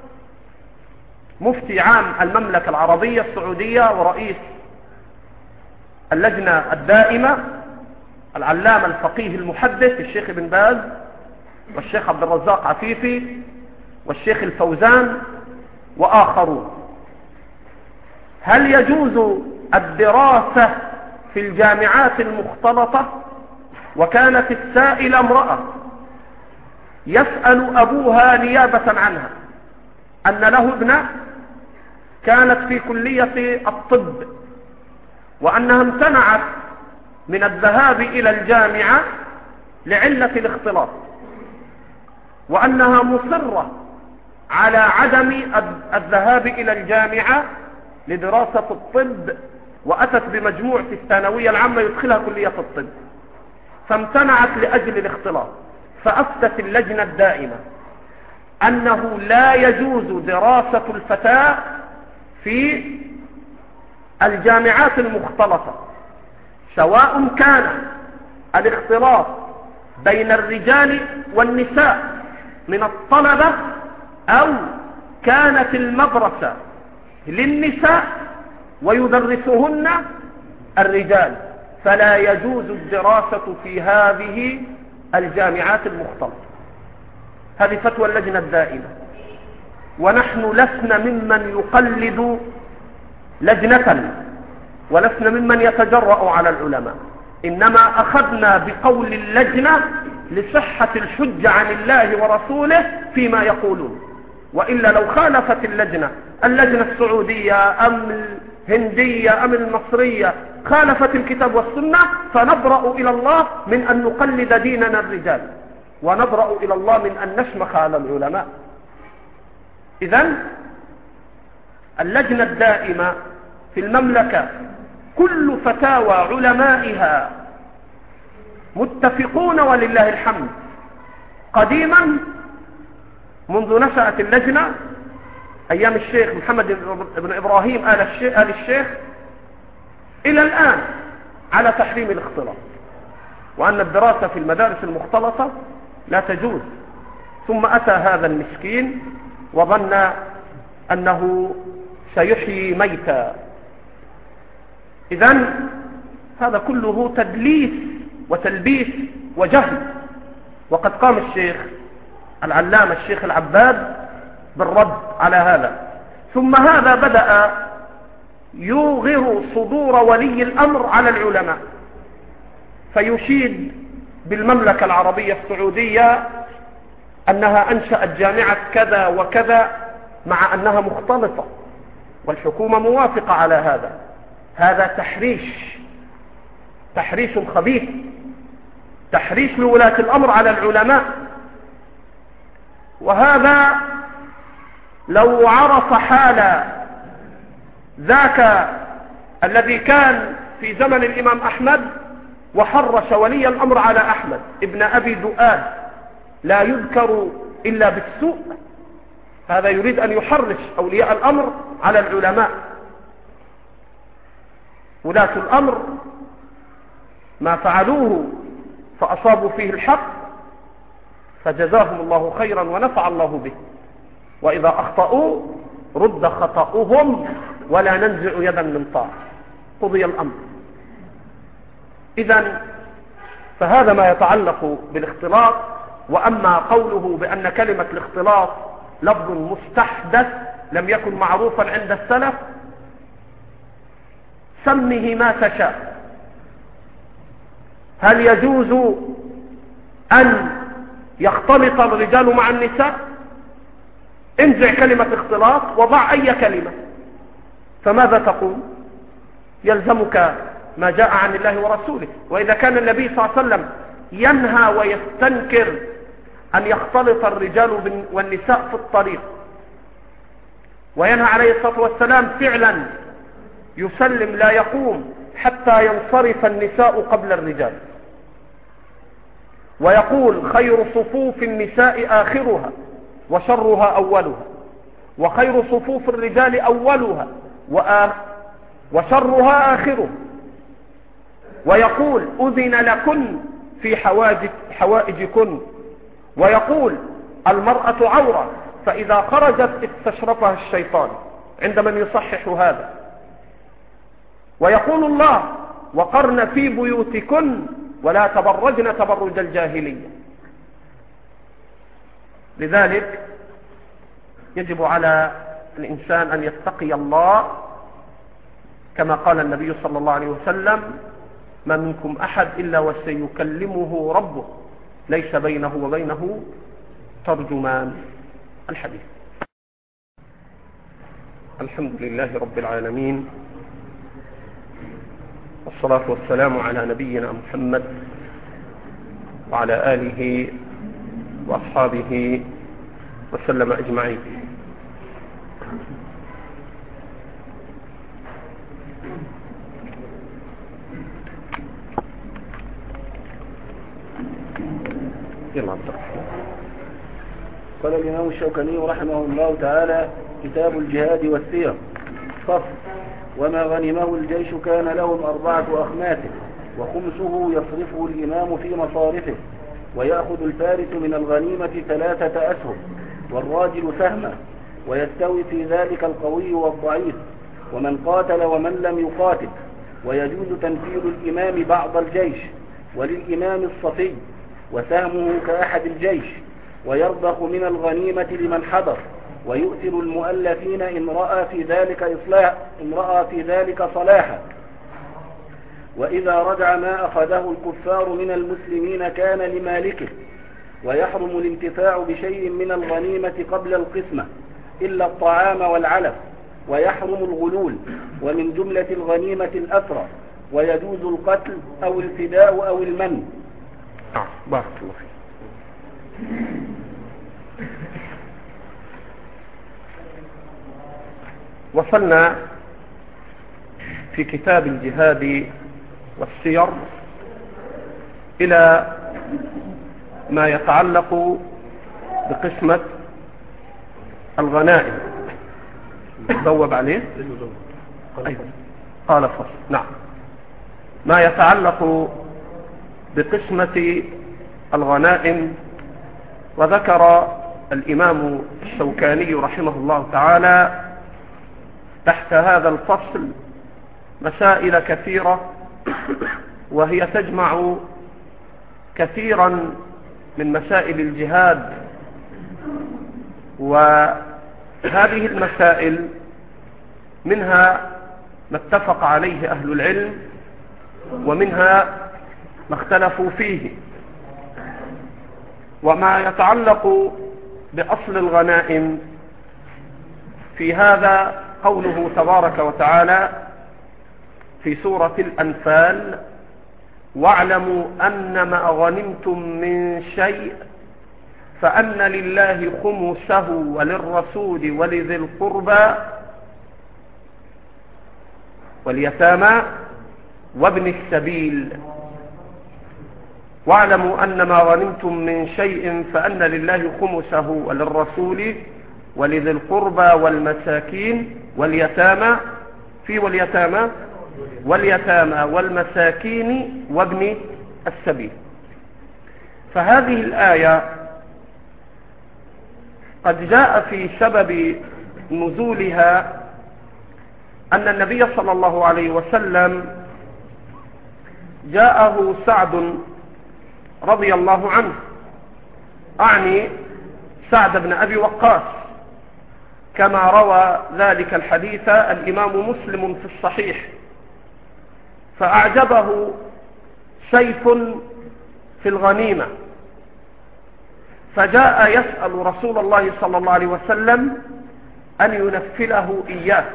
مفتي عام المملكة العربية السعودية ورئيس اللجنة الدائمة العلامة الفقيه المحدث الشيخ ابن باز والشيخ عبد الرزاق عفيفي والشيخ الفوزان وآخرون. هل يجوز الدراسة في الجامعات المختلطة؟ وكانت السائلة امرأة يسأل أبوها نيابة عنها أن له ابنة كانت في كلية الطب، وأنها امتنعت من الذهاب إلى الجامعة لعلة الاختلاط، وأنها مصرة على عدم الذهاب إلى الجامعة لدراسة الطب، وأتت بمجموع في الثانوية العامة يدخلها كلية الطب، فامتنعت لأجل الاختلاط. فأفتت اللجنة الدائمة أنه لا يجوز دراسة الفتاة في الجامعات المختلطة، سواء كان الاختلاط بين الرجال والنساء من الطلبة أو كانت المدرسة للنساء ويدرسهن الرجال، فلا يجوز الدراسة في هذه الجامعات المختلطة. هذه فتوى اللجنة الدائمة، ونحن لسنا ممن يقلد لجنة ولسنا ممن يتجرأ على العلماء، إنما أخذنا بقول اللجنة لصحة الحجة عن الله ورسوله فيما يقولون. وإلا لو خالفت اللجنة اللجنة السعودية أم الهندية أم المصرية خالفت الكتاب والسنة، فنبرأ إلى الله من أن نقلد ديننا الرجال، ونبرأ إلى الله من أن نشمخ على العلماء. إذن اللجنة الدائمة في المملكة كل فتاوى علمائها متفقون ولله الحمد. قديما منذ نشأت اللجنة أيام الشيخ محمد بن إبراهيم آل الشيخ, آل الشيخ إلى الآن على تحريم الاختلاط، وأن الدراسة في المدارس المختلطة لا تجوز. ثم أتى هذا المسكين وظن أنه سيحيي ميتا. إذن هذا كله تدليس وتلبيس وجهل. وقد قام الشيخ العلامة الشيخ العباد بالرد على هذا. ثم هذا بدأ يوغر صدور ولي الأمر على العلماء، فيشيد بالمملكة العربية السعودية أنها أنشأت جامعة كذا وكذا مع أنها مختلطة، والحكومة موافقة على هذا. هذا تحريش، تحريش خبيث، تحريش لولاة الأمر على العلماء. وهذا لو عرف حال ذاك الذي كان في زمن الإمام أحمد وحرش ولي الأمر على أحمد ابن أبي دؤاد لا يذكر إلا بالسوء، هذا يريد أن يحرش أولياء الأمر على العلماء. ولاة الأمر ما فعلوه فأصابوا فيه الحق فجزاهم الله خيرا ونفع الله به، وإذا أخطأوا رد خطأهم ولا ننزع يدا من طاعة، قضي الأمر. إذن فهذا ما يتعلق بالاختلاط. وأما قوله بأن كلمة الاختلاط لفظ مستحدث لم يكن معروفا عند السلف، سمه ما تشاء. هل يجوز أن يختلط الرجال مع النساء؟ انزع كلمة اختلاط وضع أي كلمة، فماذا تقول؟ يلزمك ما جاء عن الله ورسوله. وإذا كان النبي صلى الله عليه وسلم ينهى ويستنكر أن يختلط الرجال والنساء في الطريق، وينهى عليه الصلاة والسلام فعلا يسلم لا يقوم حتى ينصرف النساء قبل الرجال، ويقول خير صفوف النساء آخرها وشرها أولها، وخير صفوف الرجال أولها وشرها آخرها، ويقول أذن لكن في حوائجكن، ويقول المرأة عورة فإذا خرجت استشرفها الشيطان عند من يصحح هذا، ويقول الله وقرن في بيوتكن ولا تبرجن تبرج الجاهلية. لذلك يجب على الإنسان أن يتقي الله كما قال النبي صلى الله عليه وسلم ما منكم أحد إلا وسيكلمه ربه ليس بينه وبينه ترجمان. الحديث. الحمد لله رب العالمين، والصلاة والسلام على نبينا محمد وعلى آله وأصحابه وسلم أجمعين. قال الإمام الشوكاني رحمه الله تعالى: كتاب الجهاد والسير. فصل: وما غنمه الجيش كان لهم أربعة أخماس، وخمسه يصرفه الإمام في مصارفه، ويأخذ الفارس من الغنيمة ثلاثة أسهم والراجل سهما، ويستوي في ذلك القوي والضعيف ومن قاتل ومن لم يقاتل، ويجوز تنفيذ الإمام بعض الجيش وللإمام الصفي وسهمه كأحد الجيش، ويرضخ من الغنيمة لمن حضر، ويؤثر المؤلفين إن رأى في ذلك إصلاح إن رأى في ذلك صلاحا. وإذا رجع ما أخذه الكفار من المسلمين كان لمالكه، ويحرم الانتفاع بشيء من الغنيمة قبل القسمة إلا الطعام والعلف، ويحرم الغلول، ومن جملة الغنيمة الأسرى، ويجوز القتل أو الفداء أو المن. آه. بارك الله فيك. وصلنا في كتاب الجهاد والسير إلى ما يتعلق بقسمة الغنائم. ذوب عليه أيضا قال فصل. نعم، ما يتعلق بقسمة الغنائم. وذكر الإمام الشوكاني رحمه الله تعالى تحت هذا الفصل مسائل كثيرة، وهي تجمع كثيرا من مسائل الجهاد. وهذه المسائل منها ما اتفق عليه أهل العلم، ومنها ما اختلفوا فيه. وما يتعلق بأصل الغنائم في هذا قوله تبارك وتعالى في سورة الأنفال: واعلموا أنما غنمتم من شيء فأن لله خمسه وللرسول ولذي القربى واليتامى وابن السبيل. واعلموا أنما غنمتم من شيء فأن لله خمسه وللرسول ولذي القربى والمساكين واليتامى في واليتامى واليتامى والمساكين وابن السبيل. فهذه الآية قد جاء في سبب نزولها أن النبي صلى الله عليه وسلم جاءه سعد رضي الله عنه، أعني سعد بن أبي وقاص، كما روى ذلك الحديث الإمام مسلم في الصحيح فأعجبه سيف في الغنيمة، فجاء يسأل رسول الله صلى الله عليه وسلم أن ينفله إياه،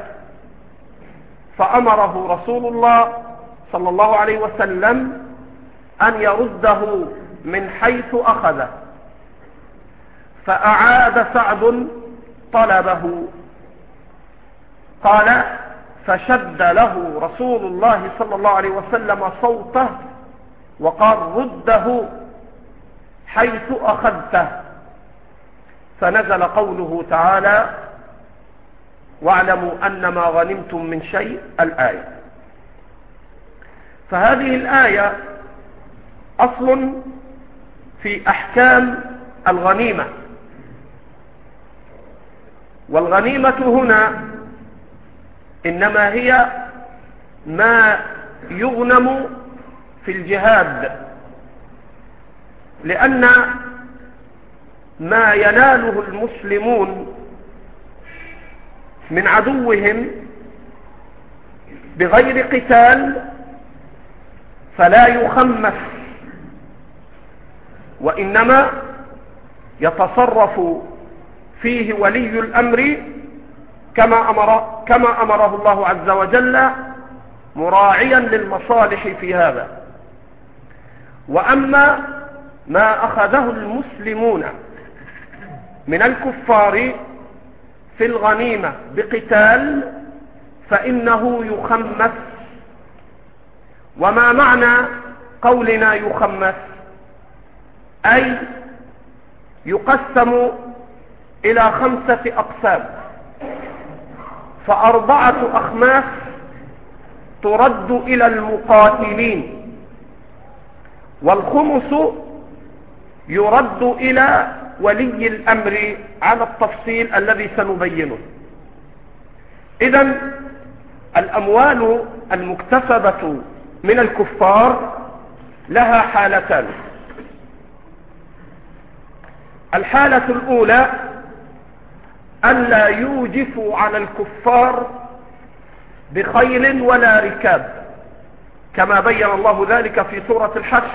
فأمره رسول الله صلى الله عليه وسلم أن يرده من حيث أخذه، فأعاد سعد طلبه. قال: فشد له رسول الله صلى الله عليه وسلم صوته وقال: رده حيث أخذته. فنزل قوله تعالى: واعلموا أن ما غنمتم من شيء، الآية. فهذه الآية أصل في أحكام الغنيمة، والغنيمة هنا إنما هي ما يغنم في الجهاد، لأن ما يناله المسلمون من عدوهم بغير قتال فلا يخمس، وإنما يتصرف فيه ولي الأمر كما أمر كما أمره الله عز وجل، مراعيا للمصالح في هذا. وأما ما أخذه المسلمون من الكفار في الغنيمة بقتال فإنه يخمس. وما معنى قولنا يخمس؟ أي يقسم إلى خمسة أقسام، فأربعة أخماس ترد إلى المقاتلين، والخمس يرد إلى ولي الأمر على التفصيل الذي سنبينه. إذن الأموال المكتسبة من الكفار لها حالتان. الحالة الأولى ألا يوجفوا على الكفار بخيل ولا ركاب، كما بين الله ذلك في سورة الحشر.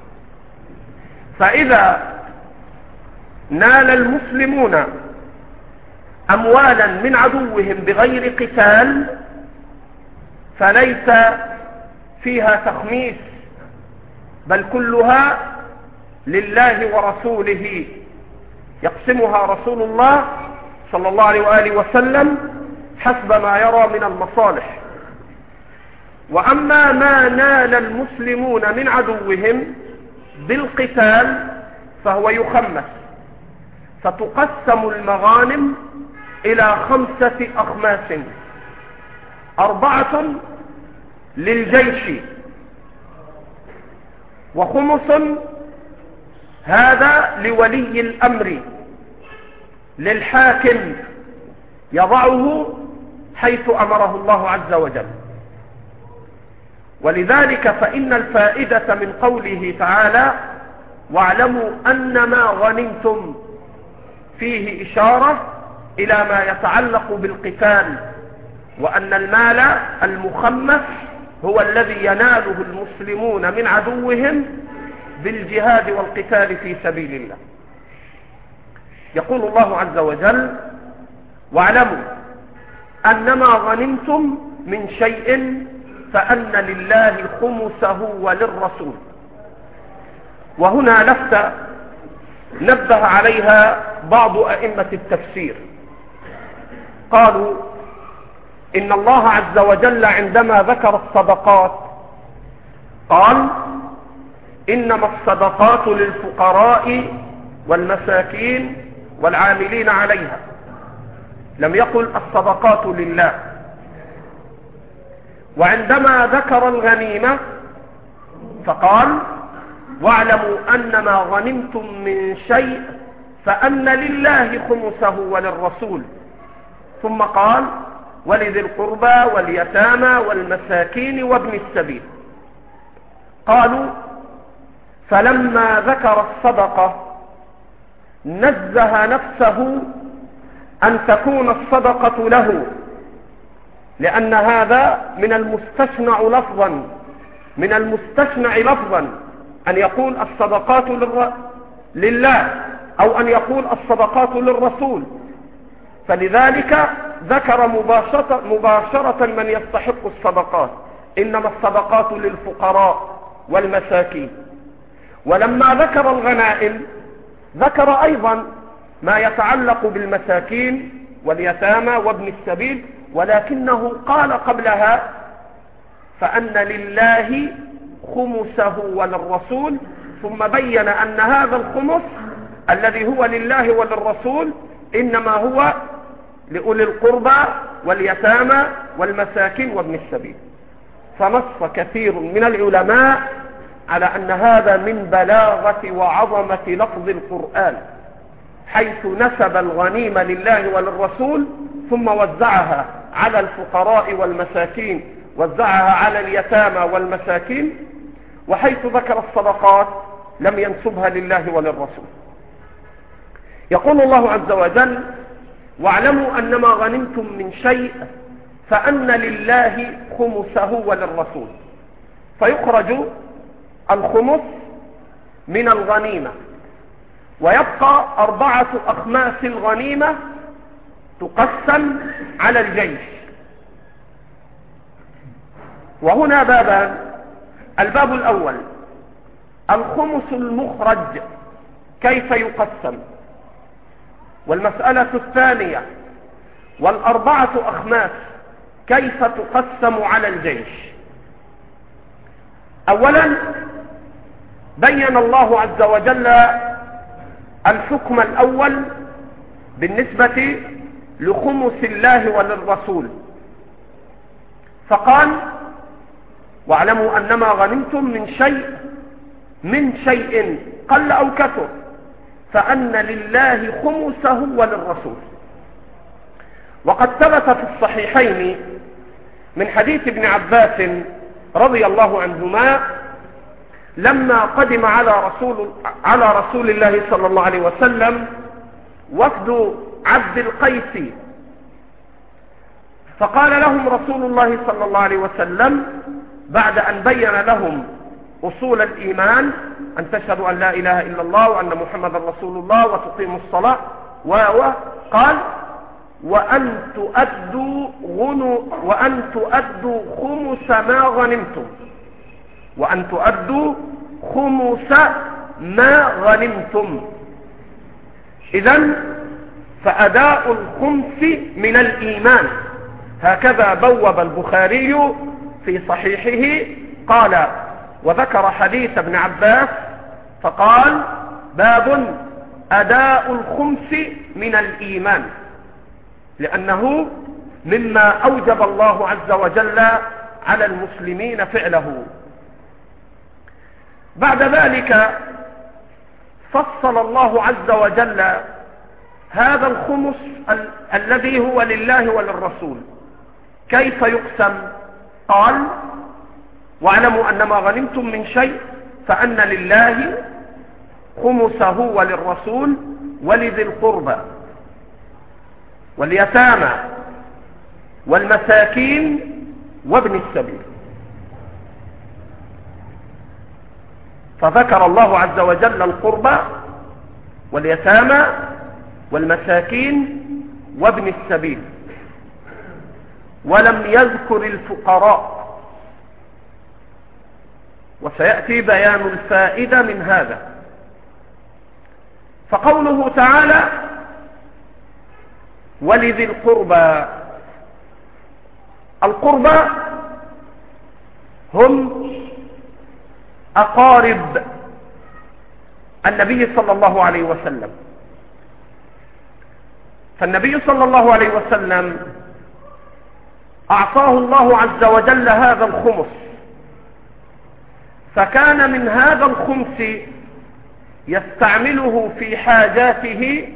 فإذا نال المسلمون أموالا من عدوهم بغير قتال فليس فيها تخميس، بل كلها لله ورسوله، يقسمها رسول الله صلى الله عليه وآله وسلم حسب ما يرى من المصالح. وأما ما نال المسلمون من عدوهم بالقتال فهو يخمس، فتقسم المغانم إلى خمسة أخماس: أربعة للجيش، وخمس هذا لولي الأمر للحاكم يضعه حيث أمره الله عز وجل. ولذلك فإن الفائدة من قوله تعالى: واعلموا أن ما غنمتم، فيه إشارة إلى ما يتعلق بالقتال، وأن المال المخمس هو الذي يناله المسلمون من عدوهم بالجهاد والقتال في سبيل الله. يقول الله عز وجل: واعلموا أنما غنمتم من شيء فأن لله خمسه وللرسول. وهنا لفتة نبه عليها بعض أئمة التفسير، قالوا إن الله عز وجل عندما ذكر الصدقات قال: إنما الصدقات للفقراء والمساكين والعاملين عليها، لم يقل الصدقات لله. وعندما ذكر الغنيمة فقال: واعلموا أن ما غنمتم من شيء فأن لله خمسه وللرسول، ثم قال: ولذي القربى واليتامى والمساكين وابن السبيل. قالوا: فلما ذكر الصدقة نزه نفسه أن تكون الصدقة له، لأن هذا من المستشنع لفظا من المستشنع لفظا أن يقول الصدقات للر... لله أو أن يقول الصدقات للرسول، فلذلك ذكر مباشرة, مباشرة من يستحق الصدقات، إنما الصدقات للفقراء والمساكين. ولما ذكر الغنائم ذكر أيضا ما يتعلق بالمساكين واليتامى وابن السبيل، ولكنه قال قبلها فأن لله خمسه وللرسول، ثم بين أن هذا الخمس الذي هو لله وللرسول إنما هو لأولي القربى واليتامى والمساكين وابن السبيل. فنص كثير من العلماء على أن هذا من بلاغة وعظمة لفظ القرآن، حيث نسب الغنيمة لله وللرسول ثم وزعها على الفقراء والمساكين، وزعها على اليتامى والمساكين، وحيث ذكر الصدقات لم ينسبها لله وللرسول. يقول الله عز وجل: واعلموا أنما غنمتم من شيء فأن لله خمسه وللرسول، فيخرج الخمس من الغنيمة، ويبقى أربعة أخماس الغنيمة تقسم على الجيش. وهنا بابان: الباب الأول الخمس المخرج كيف يقسم، والمسألة الثانية والأربعة أخماس كيف تقسم على الجيش. أولا بين الله عز وجل الحكم الأول بالنسبة لخمس الله وللرسول، فقال: واعلموا أنما غنمتم من شيء من شيء قل أو كثر فأن لله خمسه وللرسول. وقد ثبت في الصحيحين من حديث ابن عباس رضي الله عنهما لما قدم على رسول, على رسول الله صلى الله عليه وسلم وفد عبد القيس، فقال لهم رسول الله صلى الله عليه وسلم بعد أن بين لهم أصول الإيمان، أن تشهدوا أن لا إله إلا الله وأن محمد رسول الله وتقيموا الصلاة، وقال: وأن تؤدوا غنو وأن تؤدوا خمس ما غنمتم وأن تؤدوا خمس ما غنمتم. إذن فأداء الخمس من الإيمان، هكذا بوب البخاري في صحيحه، قال: وذكر حديث ابن عباس فقال: باب أداء الخمس من الإيمان، لأنه مما أوجب الله عز وجل على المسلمين فعله. بعد ذلك فصل الله عز وجل هذا الخمس ال الذي هو لله وللرسول كيف يقسم. قال: واعلموا أنما غنمتم من شيء فأن لله خمسه وللرسول ولذي القربى واليتامى والمساكين وابن السبيل. فذكر الله عز وجل القربى واليتامى والمساكين وابن السبيل، ولم يذكر الفقراء، وسيأتي بيان الفائدة من هذا. فقوله تعالى: ولذي القربى، القربى هم أقارب النبي صلى الله عليه وسلم، فالنبي صلى الله عليه وسلم أعطاه الله عز وجل هذا الخمس، فكان من هذا الخمس يستعمله في حاجاته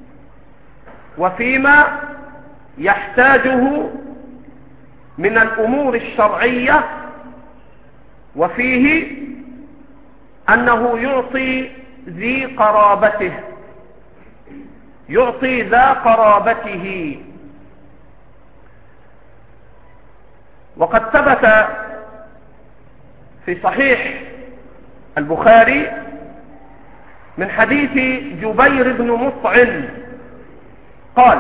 وفيما يحتاجه من الأمور الشرعية، وفيه أنه يعطي ذي قرابته، يعطي ذا قرابته. وقد ثبت في صحيح البخاري من حديث جبير بن مطعم قال: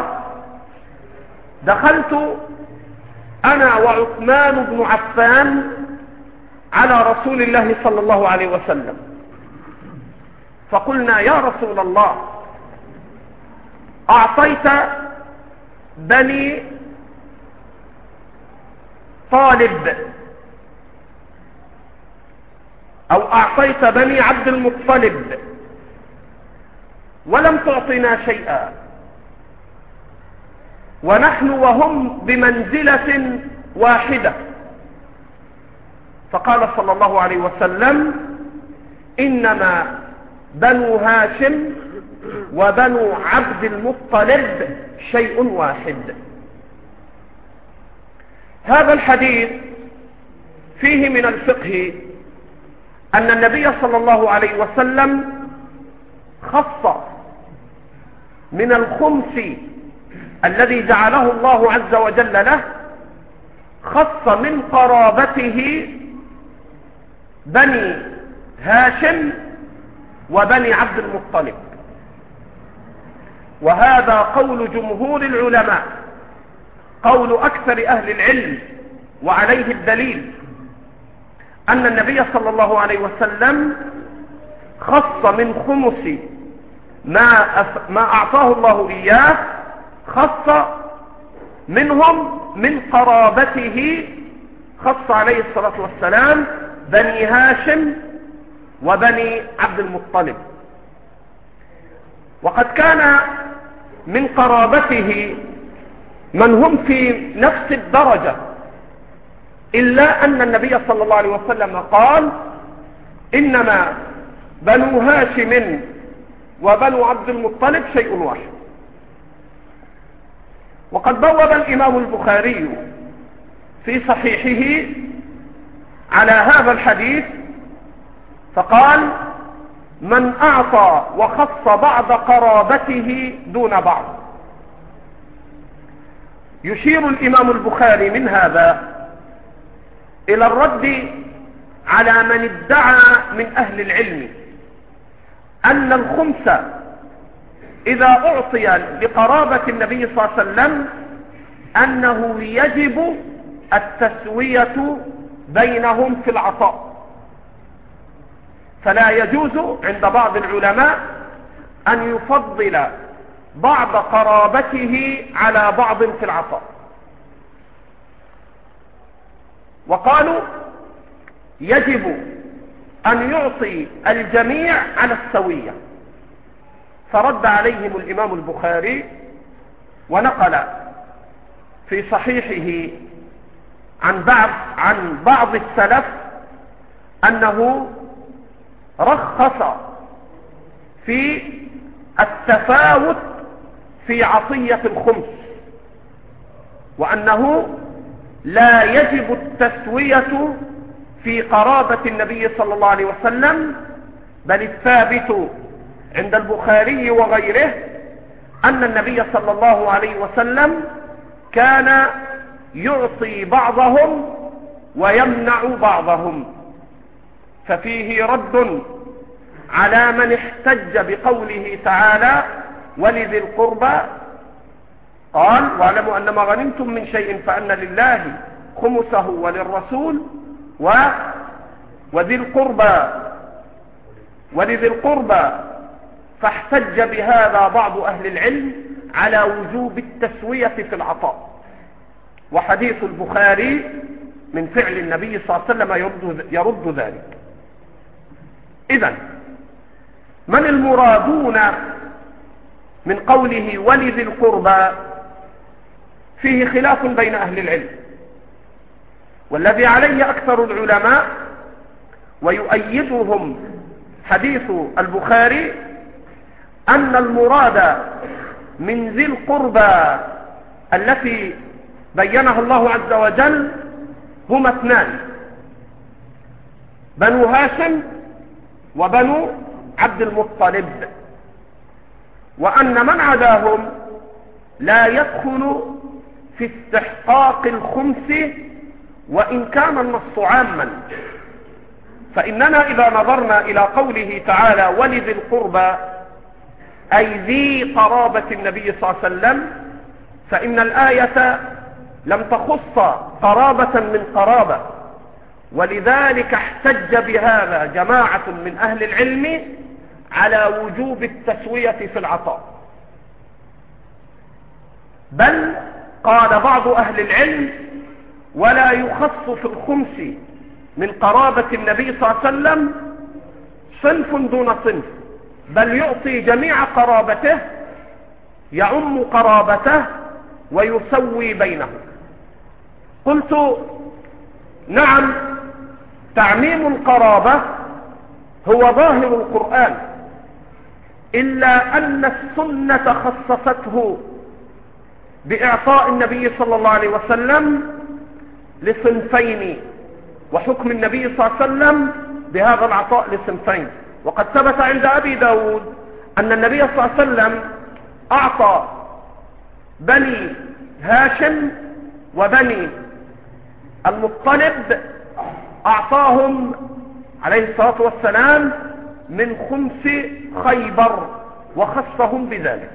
دخلت أنا وعثمان بن عفان على رسول الله صلى الله عليه وسلم فقلنا: يا رسول الله، أعطيت بني طالب أو أعطيت بني عبد المطلب ولم تعطنا شيئا، ونحن وهم بمنزلة واحدة. فقال صلى الله عليه وسلم: إنما بنو هاشم وبنو عبد المطلب شيء واحد. هذا الحديث فيه من الفقه أن النبي صلى الله عليه وسلم خص من الخمس الذي جعله الله عز وجل له، خص من قرابته بني هاشم وبني عبد المطلب. وهذا قول جمهور العلماء، قول أكثر أهل العلم، وعليه الدليل أن النبي صلى الله عليه وسلم خص من خمس ما, أف... ما أعطاه الله إياه، خص منهم من قرابته، خص عليه الصلاة والسلام بني هاشم وبني عبد المطلب. وقد كان من قرابته من هم في نفس الدرجة، إلا أن النبي صلى الله عليه وسلم قال: إنما بنو هاشم وبنو عبد المطلب شيء واحد. وقد بوب الإمام البخاري في صحيحه على هذا الحديث فقال: من أعطى وخص بعض قرابته دون بعض. يشير الإمام البخاري من هذا إلى الرد على من ادعى من أهل العلم أن الخمس إذا أعطي لقرابة النبي صلى الله عليه وسلم أنه يجب التسوية بينهم في العطاء، فلا يجوز عند بعض العلماء أن يفضل بعض قرابته على بعض في العطاء. وقالوا يجب أن يعطي الجميع على السوية، فرد عليهم الإمام البخاري ونقل في صحيحه عن بعض عن بعض السلف أنه رخص في التفاوت في عطية الخمس، وأنه لا يجب التسوية في قرابة النبي صلى الله عليه وسلم، بل الثابت عند البخاري وغيره أن النبي صلى الله عليه وسلم كان يعطي بعضهم ويمنع بعضهم. ففيه رد على من احتج بقوله تعالى: ولذي القربى، قال: واعلموا أن ما غنمتم من شيء فأن لله خمسه وللرسول و وذي القربى ولذي القربى، فاحتج بهذا بعض أهل العلم على وجوب التسوية في العطاء. وحديث البخاري من فعل النبي صلى الله عليه وسلم يرد, يرد ذلك. إذن من المرادون من قوله ولذي القربى؟ فيه خلاف بين أهل العلم، والذي عليه أكثر العلماء ويؤيدهم حديث البخاري أن المراد من ذي القربى التي بينها الله عز وجل هما اثنان: بنو هاشم وبنو عبد المطلب، وأن من عداهم لا يدخل في استحقاق الخمس وإن كان النص عاما. فإننا إذا نظرنا إلى قوله تعالى ولذي القربى أي ذي قرابة النبي صلى الله عليه وسلم، فإن الآية لم تخص قرابة من قرابة، ولذلك احتج بهذا جماعة من أهل العلم على وجوب التسوية في العطاء. بل قال بعض أهل العلم ولا يخص في الخمس من قرابة النبي صلى الله عليه وسلم صنف دون صنف، بل يعطي جميع قرابته، يعم قرابته ويسوي بينهم. قلت نعم، تعميم القرابة هو ظاهر القرآن، إلا أن السنة خصصته بإعطاء النبي صلى الله عليه وسلم لصنفين، وحكم النبي صلى الله عليه وسلم بهذا العطاء لصنفين. وقد ثبت عند أبي داود أن النبي صلى الله عليه وسلم أعطى بني هاشم وبني المطلب، أعطاهم عليه الصلاة والسلام من خمس خيبر وخصهم بذلك.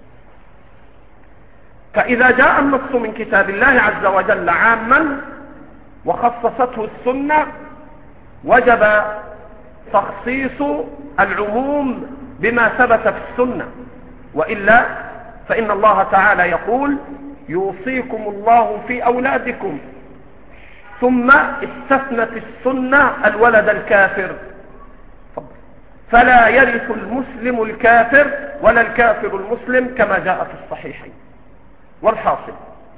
فإذا جاء النص من كتاب الله عز وجل عاما وخصصته السنة وجب تخصيص العموم بما ثبت في السنة، وإلا فإن الله تعالى يقول يوصيكم الله في أولادكم، ثم استثنت السنة الولد الكافر، فلا يرث المسلم الكافر ولا الكافر المسلم كما جاء في الصحيحين. والحاصل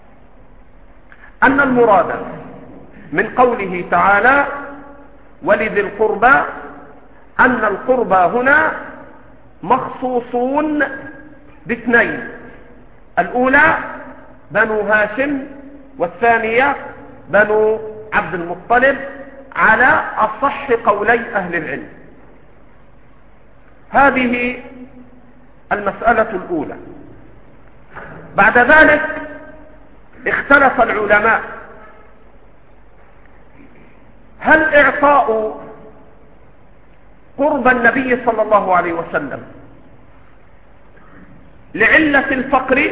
أن المراد من قوله تعالى ولذي القربى أن القربى هنا مخصوصون باثنين، الأولى بنو هاشم والثانية بنو عبد المطلب على أصح قولي أهل العلم. هذه المسألة الأولى. بعد ذلك اختلف العلماء هل إعطاء قرب النبي صلى الله عليه وسلم لعلة الفقر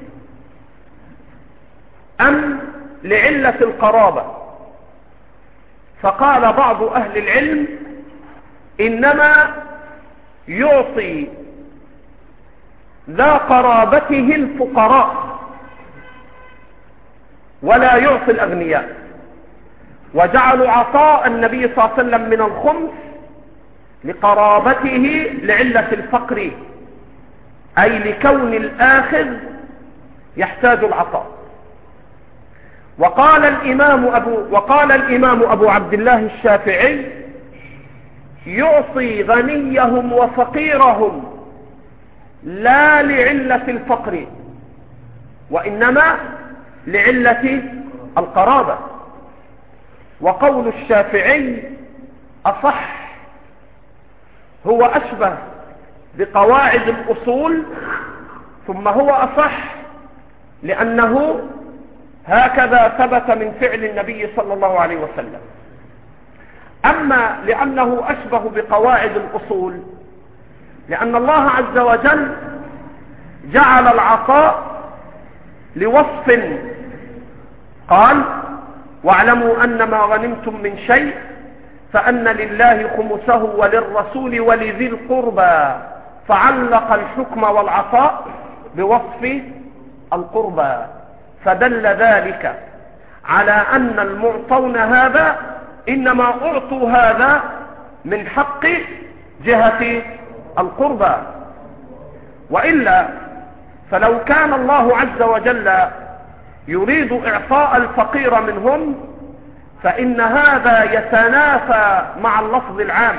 أم لعلة القرابة؟ فقال بعض أهل العلم إنما يعطي ذا قرابته الفقراء ولا يعطي الأغنياء، وجعلوا عطاء النبي صلى الله عليه وسلم من الخمس لقرابته لعلة الفقر، أي لكون الآخذ يحتاج العطاء. وقال الإمام أبو, وقال الإمام أبو عبد الله الشافعي يعطي غنيهم وفقيرهم لا لعلة الفقر وإنما لعلة القرابة. وقول الشافعي أصح، هو أشبه بقواعد الأصول، ثم هو أصح لأنه هكذا ثبت من فعل النبي صلى الله عليه وسلم. أما لأنه أشبه بقواعد الأصول لأن الله عز وجل جعل العطاء لوصف، قال واعلموا أن ما غنمتم من شيء فأن لله خمسه وللرسول ولذي القربى، فعلق الحكم والعطاء بوصف القربى، فدل ذلك على أن المعطون هذا إنما أعطوا هذا من حق جهة القربى، وإلا فلو كان الله عز وجل يريد إعطاء الفقير منهم فإن هذا يتنافى مع اللفظ العام،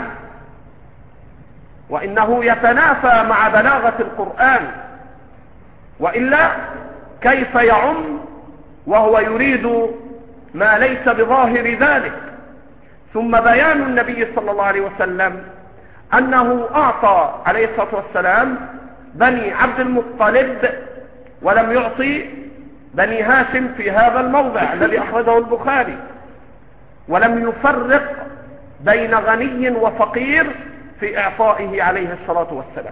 وإنه يتنافى مع بلاغة القرآن، وإلا كيف يعم وهو يريد ما ليس بظاهر ذلك؟ ثم بيان النبي صلى الله عليه وسلم أنه أعطى عليه الصلاة والسلام بني عبد المطلب ولم يعطي بني هاشم في هذا الموضع الذي أخرجه البخاري، ولم يفرق بين غني وفقير في إعطائه عليه الصلاة والسلام.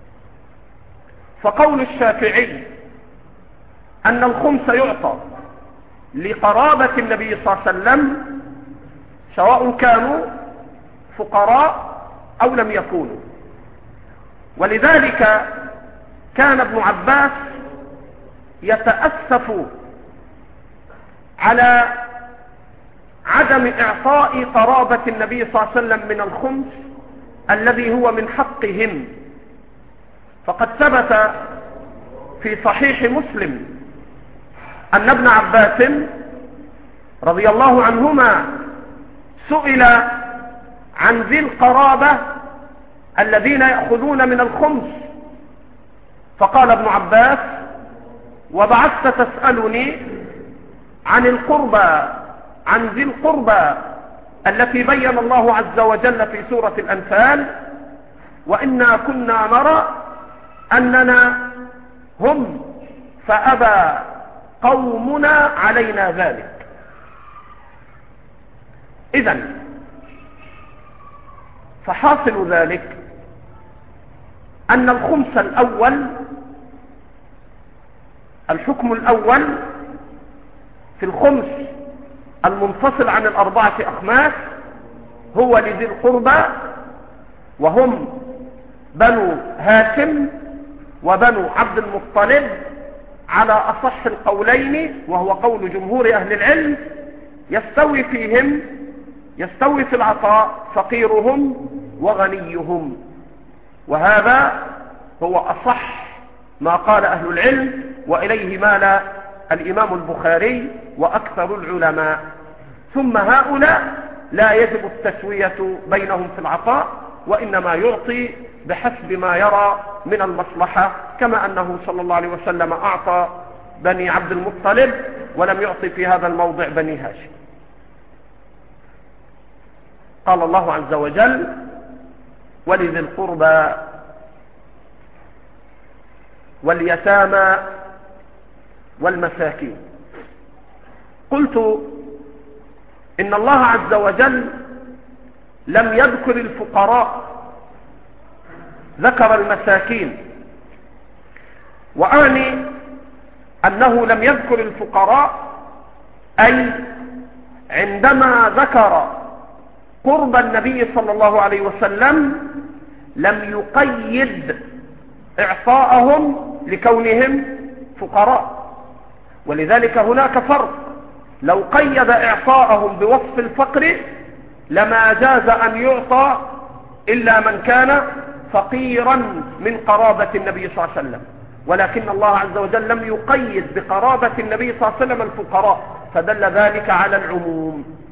فقول الشافعي أن الخمس يعطى لقرابة النبي صلى الله عليه وسلم سواء كانوا فقراء أو لم يكونوا، ولذلك كان ابن عباس يتأسف على عدم إعطاء قرابة النبي صلى الله عليه وسلم من الخمس الذي هو من حقهم. فقد ثبت في صحيح مسلم أن ابن عباس رضي الله عنهما سئل عن ذي القرابة الذين يأخذون من الخمس، فقال ابن عباس: وبعثت تسألني عن القربى عن ذي القربى التي بين الله عز وجل في سورة الأنفال: وإنا كنا نرى أننا هم فأبى قومنا علينا ذلك. إذن فحاصل ذلك أن الخمس الأول، الحكم الأول في الخمس المنفصل عن الأربعة أخماس هو لذي القربى، وهم بنو هاشم وبنو عبد المطلب على أصح القولين، وهو قول جمهور أهل العلم. يستوي فيهم يستوي في العطاء فقيرهم وغنيهم، وهذا هو أصح ما قال أهل العلم، وإليه مال الإمام البخاري وأكثر العلماء. ثم هؤلاء لا يجب التسوية بينهم في العطاء، وإنما يعطي بحسب ما يرى من المصلحة، كما أنه صلى الله عليه وسلم أعطى بني عبد المطلب ولم يعطي في هذا الموضع بني هاشم. قال الله عز وجل: ولذي القربى واليتامى والمساكين. قلت إن الله عز وجل لم يذكر الفقراء، ذكر المساكين، وأعني أنه لم يذكر الفقراء أي عندما ذكر قرب النبي صلى الله عليه وسلم لم يقيد إعطاءهم لكونهم فقراء، ولذلك هناك فرق. لو قيد إعطاءهم بوصف الفقر لما جاز أن يعطى إلا من كان فقيرا من قرابة النبي صلى الله عليه وسلم، ولكن الله عز وجل لم يقيد بقرابة النبي صلى الله عليه وسلم الفقراء، فدل ذلك على العموم.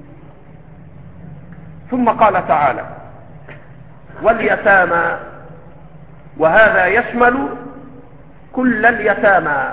ثم قال تعالى: واليتامى، وهذا يشمل كل اليتامى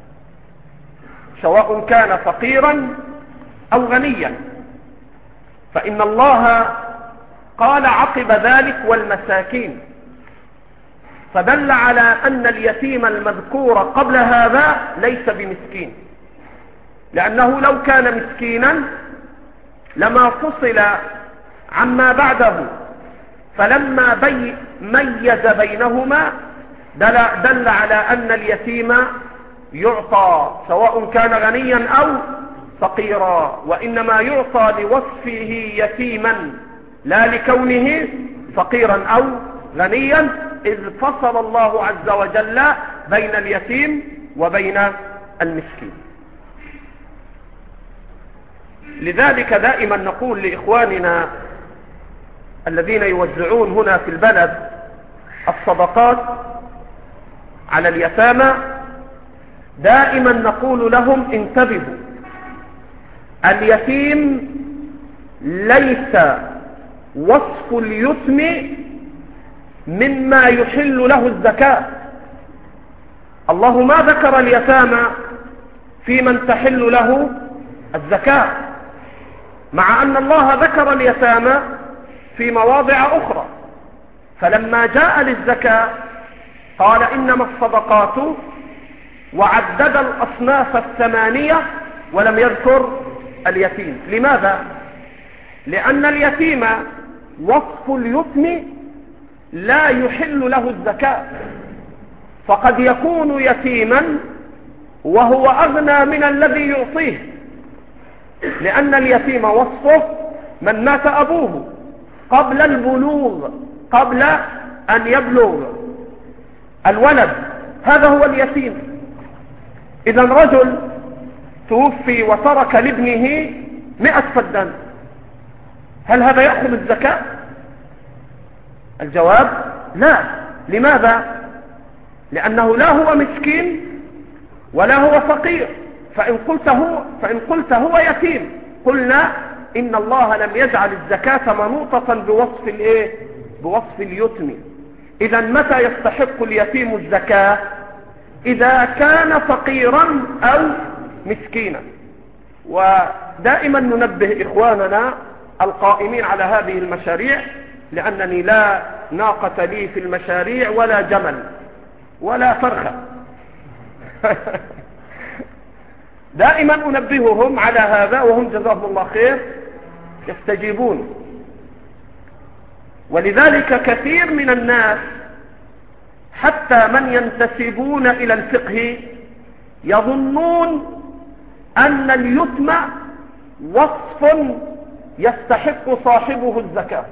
سواء كان فقيرا أو غنيا، فإن الله قال عقب ذلك: والمساكين، فدل على أن اليتيم المذكور قبل هذا ليس بمسكين، لأنه لو كان مسكينا لما فصل عما بعده، فلما بي ميز بينهما دل, دل على أن اليتيم يعطى سواء كان غنيا أو فقيرا، وإنما يعطى لوصفه يتيما لا لكونه فقيرا أو غنيا، إذ فصل الله عز وجل بين اليتيم وبين المسكين. لذلك دائما نقول لإخواننا الذين يوزعون هنا في البلد الصدقات على اليتامى، دائما نقول لهم: انتبهوا، اليتيم ليس وصف اليتم مما يحل له الزكاة. الله ما ذكر اليتامى في من تحل له الزكاة، مع أن الله ذكر اليتامى في مواضع أخرى. فلما جاء للزكاة قال: إنما الصدقات، وعدد الأصناف الثمانية ولم يذكر اليتيم. لماذا؟ لأن اليتيم وصف اليتم لا يحل له الزكاة، فقد يكون يتيما وهو أغنى من الذي يعطيه، لأن اليتيم وصفه من مات أبوه قبل البلوغ، قبل أن يبلغ الولد، هذا هو اليتيم. إذا رجل توفي وترك لابنه مئة فدان، هل هذا يأخذ الزكاة؟ الجواب لا. لماذا؟ لأنه لا هو مسكين ولا هو فقير، فإن قلت هو, فإن قلت هو يتيم قلنا إن الله لم يجعل الزكاة منوطة بوصف الإيه؟ بوصف اليتم. إذا متى يستحق اليتيم الزكاة؟ إذا كان فقيرا أو مسكينا. ودائما ننبه إخواننا القائمين على هذه المشاريع، لأنني لا ناقة لي في المشاريع ولا جمل ولا فرخة دائما أنبههم على هذا، وهم جزاهم الله خير يستجيبون. ولذلك كثير من الناس حتى من ينتسبون إلى الفقه يظنون أن اليتم وصف يستحق صاحبه الزكاة،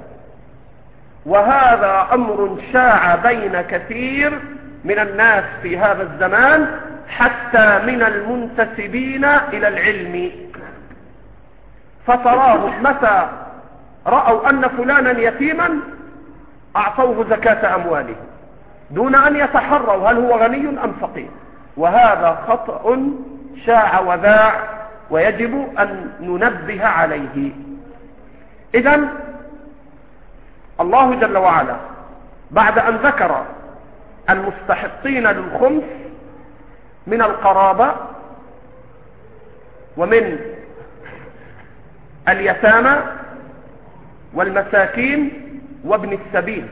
وهذا أمر شاع بين كثير من الناس في هذا الزمان حتى من المنتسبين إلى العلم، فتراهم متى رأوا أن فلانا يتيما أعطوه زكاة أمواله دون أن يتحروا هل هو غني أم فقير، وهذا خطأ شاع وذاع ويجب أن ننبه عليه. إذن الله جل وعلا بعد أن ذكر المستحقين للخمس من القرابة ومن اليتامى والمساكين وابن السبيل،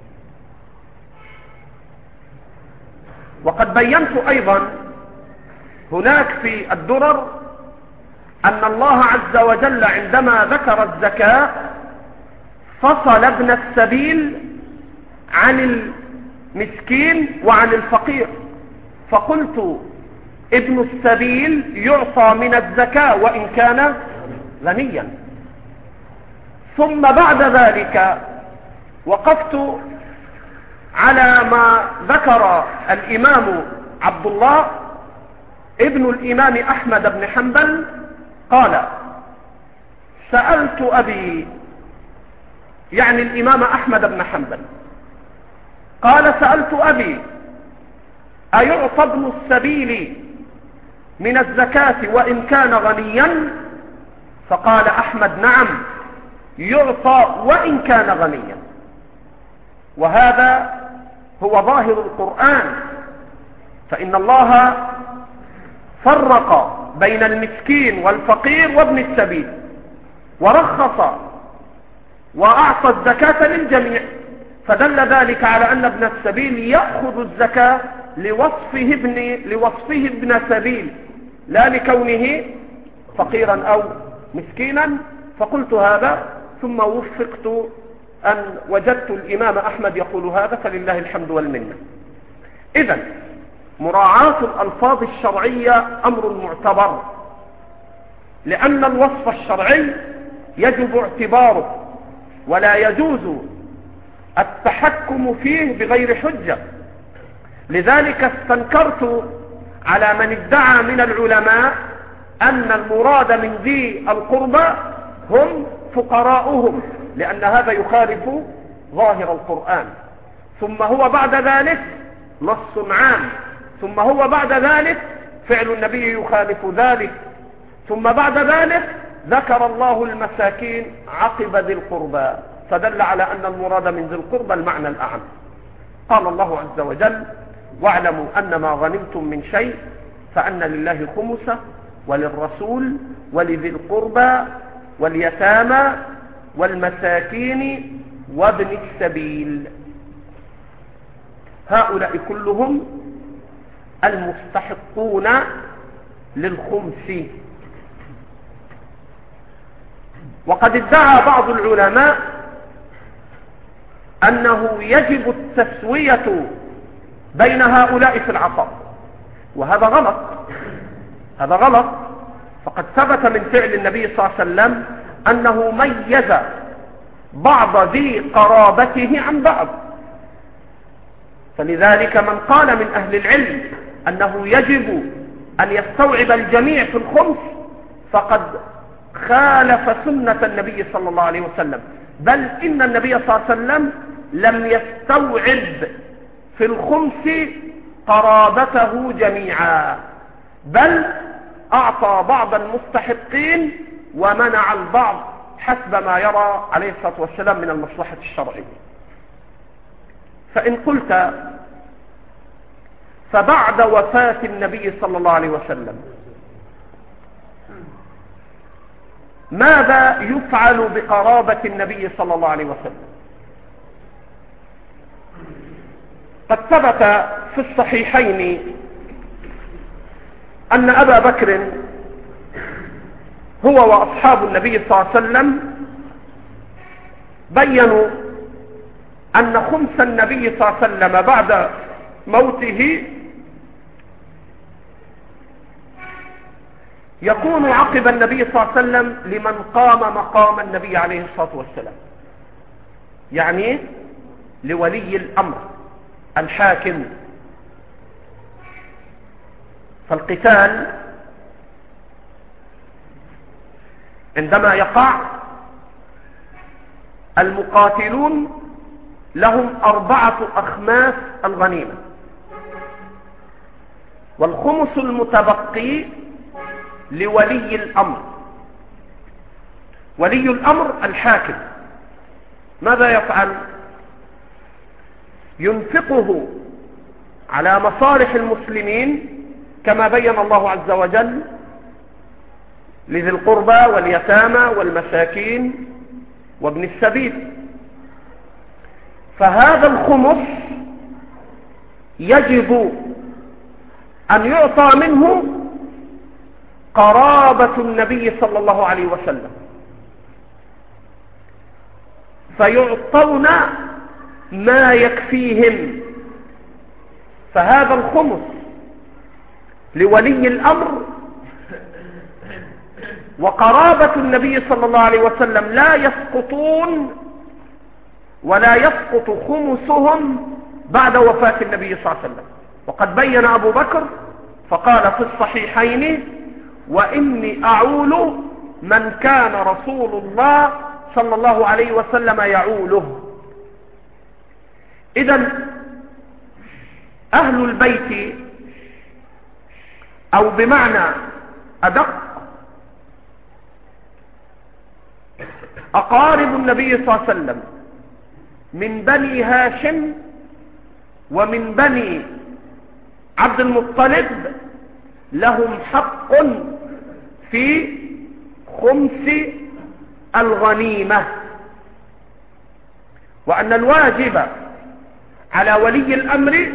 وقد بينت أيضا هناك في الدرر أن الله عز وجل عندما ذكر الزكاة فصل ابن السبيل عن المسكين وعن الفقير، فقلت ابن السبيل يعطى من الزكاة وإن كان غنيا. ثم بعد ذلك وقفت على ما ذكر الإمام عبد الله ابن الإمام أحمد بن حنبل قال: سألت أبي، يعني الإمام أحمد بن حنبل، قال: سألت أبي أيعطى ابن السبيل من الزكاة وإن كان غنيا؟ فقال أحمد: نعم، يعطى وإن كان غنيا. وهذا هو ظاهر القرآن، فإن الله فرق بين المسكين والفقير وابن السبيل، ورخص وأعطى الزكاة للجميع، فدل ذلك على أن ابن السبيل يأخذ الزكاة لوصفه ابن, لوصفه ابن سبيل، لا لكونه فقيرا أو مسكينا. فقلت هذا ثم وفقت أن وجدت الإمام أحمد يقول هذا، فلله الحمد والمنة. إذن مراعاة الألفاظ الشرعية أمر معتبر، لأن الوصف الشرعي يجب اعتباره ولا يجوز التحكم فيه بغير حجة. لذلك استنكرت على من ادعى من العلماء أن المراد من ذي القربى هم فقراؤهم، لأن هذا يخالف ظاهر القرآن. ثم هو بعد ذلك نص عام، ثم هو بعد ذلك فعل النبي يخالف ذلك، ثم بعد ذلك ذكر الله المساكين عقب ذي القربى، فدل على أن المراد من ذي القربى المعنى الأعم. قال الله عز وجل: واعلموا أن ما غنمتم من شيء فأن لله خمسه وللرسول ولذي القربى واليتامى والمساكين وابن السبيل. هؤلاء كلهم المستحقون للخمس. وقد ادعى بعض العلماء أنه يجب التسوية بين هؤلاء في العطاء، وهذا غلط. هذا غلط، فقد ثبت من فعل النبي صلى الله عليه وسلم أنه ميز بعض ذي قرابته عن بعض. فلذلك من قال من أهل العلم أنه يجب أن يستوعب الجميع في الخمس فقد خالف سنة النبي صلى الله عليه وسلم، بل إن النبي صلى الله عليه وسلم لم يستوعب في الخمس قرابته جميعا، بل أعطى بعض المستحقين ومنع البعض حسب ما يرى عليه الصلاة والسلام من المصلحة الشرعية. فإن قلت فبعد وفاة النبي صلى الله عليه وسلم ماذا يفعل بقرابة النبي صلى الله عليه وسلم؟ قد ثبت في الصحيحين أن أبا بكر هو وأصحاب النبي صلى الله عليه وسلم بيّنوا أن خمس النبي صلى الله عليه وسلم بعد موته يكون عقب النبي صلى الله عليه وسلم لمن قام مقام النبي عليه الصلاة والسلام، يعني لولي الأمر الحاكم. فالقتال عندما يقع المقاتلون لهم أربعة أخماس الغنيمة، والخمس المتبقي لولي الأمر. ولي الأمر الحاكم ماذا يفعل؟ ينفقه على مصالح المسلمين كما بين الله عز وجل لذي القربى واليتامى والمساكين وابن السبيل. فهذا الخمس يجب أن يعطى منه قرابة النبي صلى الله عليه وسلم، فيعطون ما يكفيهم. فهذا الخمس لولي الأمر، وقرابة النبي صلى الله عليه وسلم لا يسقطون ولا يسقط خمسهم بعد وفاة النبي صلى الله عليه وسلم. وقد بين أبو بكر فقال في الصحيحين: وإني أعول من كان رسول الله صلى الله عليه وسلم يعوله. إذن أهل البيت، أو بمعنى أدق أقارب النبي صلى الله عليه وسلم من بني هاشم ومن بني عبد المطلب لهم حق في خمس الغنيمة، وأن الواجب على ولي الأمر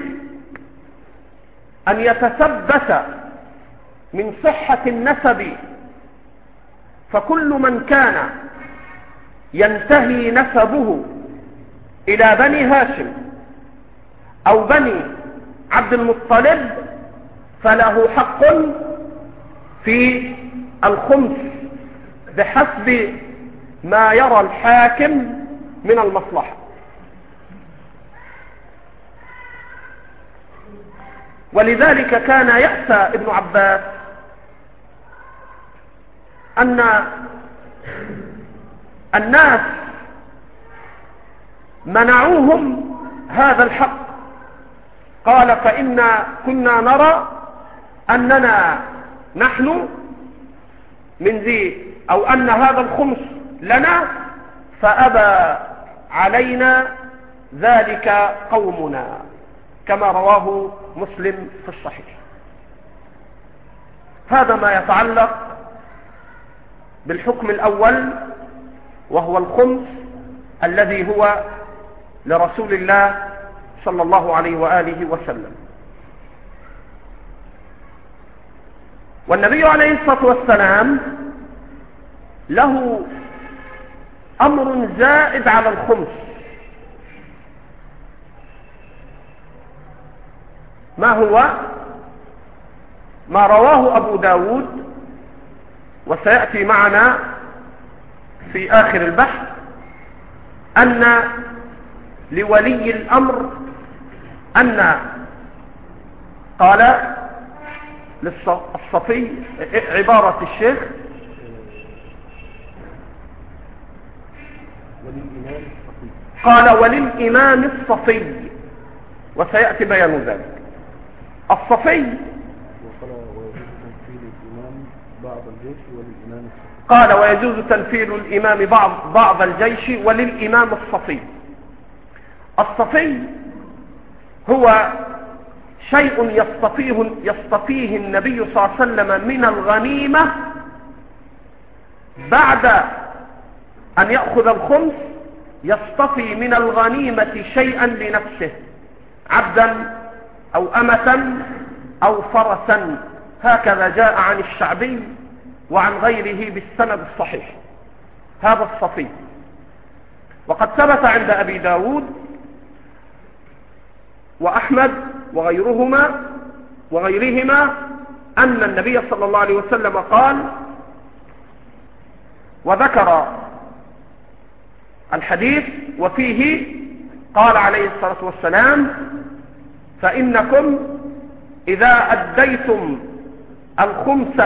أن يتثبت من صحة النسب، فكل من كان ينتهي نسبه إلى بني هاشم أو بني عبد المطلب فله حق في الخمس بحسب ما يرى الحاكم من المصلحة. ولذلك كان يأسى ابن عباس أن الناس منعوهم هذا الحق. قال: فإنا كنا نرى أننا نحن من ذي، أو أن هذا الخمس لنا، فأبى علينا ذلك قومنا، كما رواه مسلم في الصحيح. هذا ما يتعلق بالحكم الأول، وهو الخمس الذي هو لرسول الله صلى الله عليه وآله وسلم. والنبي عليه الصلاة والسلام له أمر زائد على الخمس، ما هو؟ ما رواه أبو داود وسيأتي معنا في آخر البحث أن لولي الأمر أن قال للصفي عبارة الشيخ قال وللإمام الصفي، وسيأتي بيان ذلك. الصفي قال ويجوز تنفيذ الإمام بعض, بعض الجيش وللإمام الصفي. الصفي هو شيء يصطفيه, يصطفيه النبي صلى الله عليه وسلم من الغنيمة بعد أن يأخذ الخمس، يصطفي من الغنيمة شيئا لنفسه، عبدا أو أمة أو فرسا، هكذا جاء عن الشعبي وعن غيره بالسند الصحيح. هذا الصفي. وقد ثبت عند أبي داود وأحمد وغيرهما وغيرهما أن النبي صلى الله عليه وسلم قال، وذكر الحديث وفيه قال عليه الصلاة والسلام: فإنكم إذا أديتم الخمس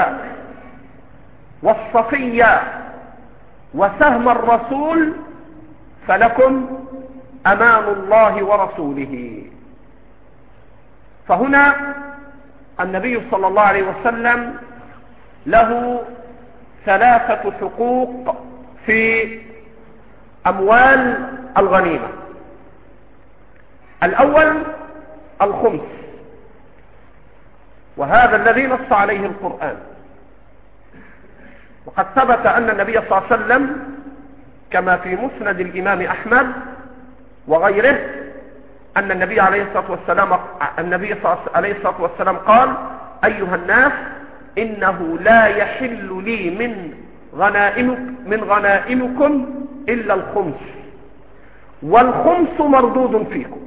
والصفي وسهم الرسول فلكم أمان الله ورسوله. فهنا النبي صلى الله عليه وسلم له ثلاثة حقوق في أموال الغنيمة. الأول الخمس، وهذا الذي نص عليه القرآن. وقد ثبت أن النبي صلى الله عليه وسلم كما في مسند الإمام أحمد وغيره أن النبي عليه الصلاة والسلام النبي عليه الصلاة والسلام قال: أيها الناس، إنه لا يحل لي من غنائمك من غنائمكم إلا الخمس، والخمس مردود فيكم،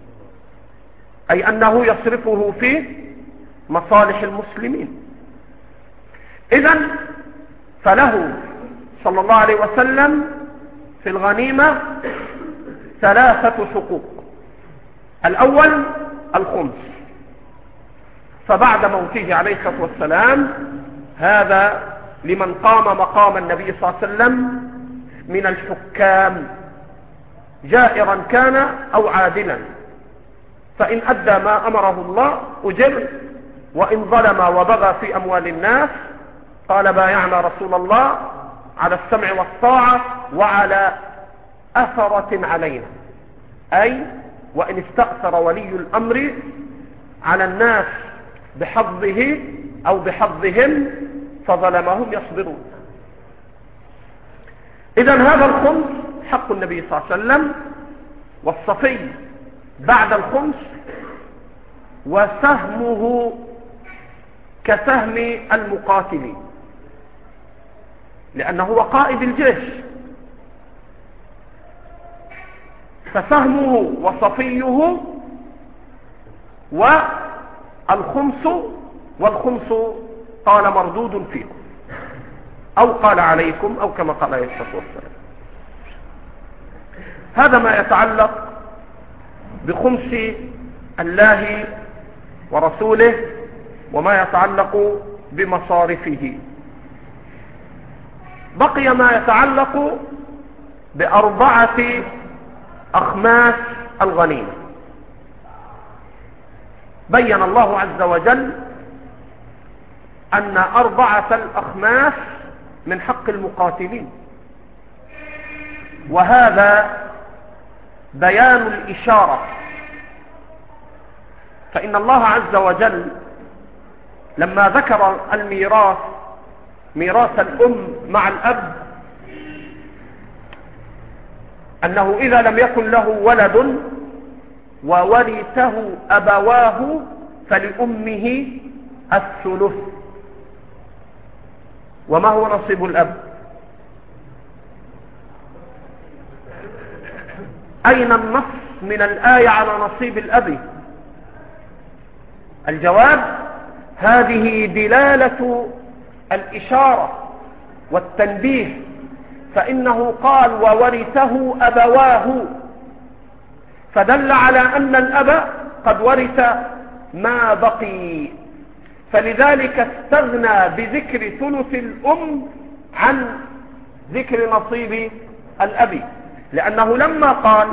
أي أنه يصرفه في مصالح المسلمين. إذن فله صلى الله عليه وسلم في الغنيمة ثلاثة حقوق. الأول الخمس، فبعد موته عليه الصلاة والسلام هذا لمن قام مقام النبي صلى الله عليه وسلم من الحكام، جائرا كان أو عادلا، فإن أدى ما أمره الله أجر، وإن ظلم وبغى في أموال الناس قال: بايعنا رسول الله على السمع والطاعة وعلى أثرة علينا، أي وإن استأثر ولي الأمر على الناس بحظه أو بحظهم فظلمهم يصبرون. إذن هذا الخمس حق النبي صلى الله عليه وسلم، والصفي بعد الخمس، وسهمه كسهم المقاتلين، لأنه هو قائد الجيش، فسهمه وصفيه والخمس، والخمس قال مردود فيكم، أو قال عليكم، أو كما قال عليه الصلاة والسلام. هذا ما يتعلق بخمس الله ورسوله وما يتعلق بمصارفه. بقي ما يتعلق بأربعة أخماس الغنيمة. بين الله عز وجل أن أربعة الأخماس من حق المقاتلين، وهذا بيان الإشارة. فإن الله عز وجل لما ذكر الميراث، ميراث الأم مع الأب، أنه إذا لم يكن له ولد وورثه أبواه فلأمه الثلث. وما هو نصيب الأب؟ أين النص من الآية على نصيب الأب؟ الجواب: هذه دلالة الإشارة والتنبيه، فإنه قال وورثه أبواه، فدل على أن الأب قد ورث ما بقي، فلذلك استغنى بذكر ثلث الأم عن ذكر نصيب الأب، لأنه لما قال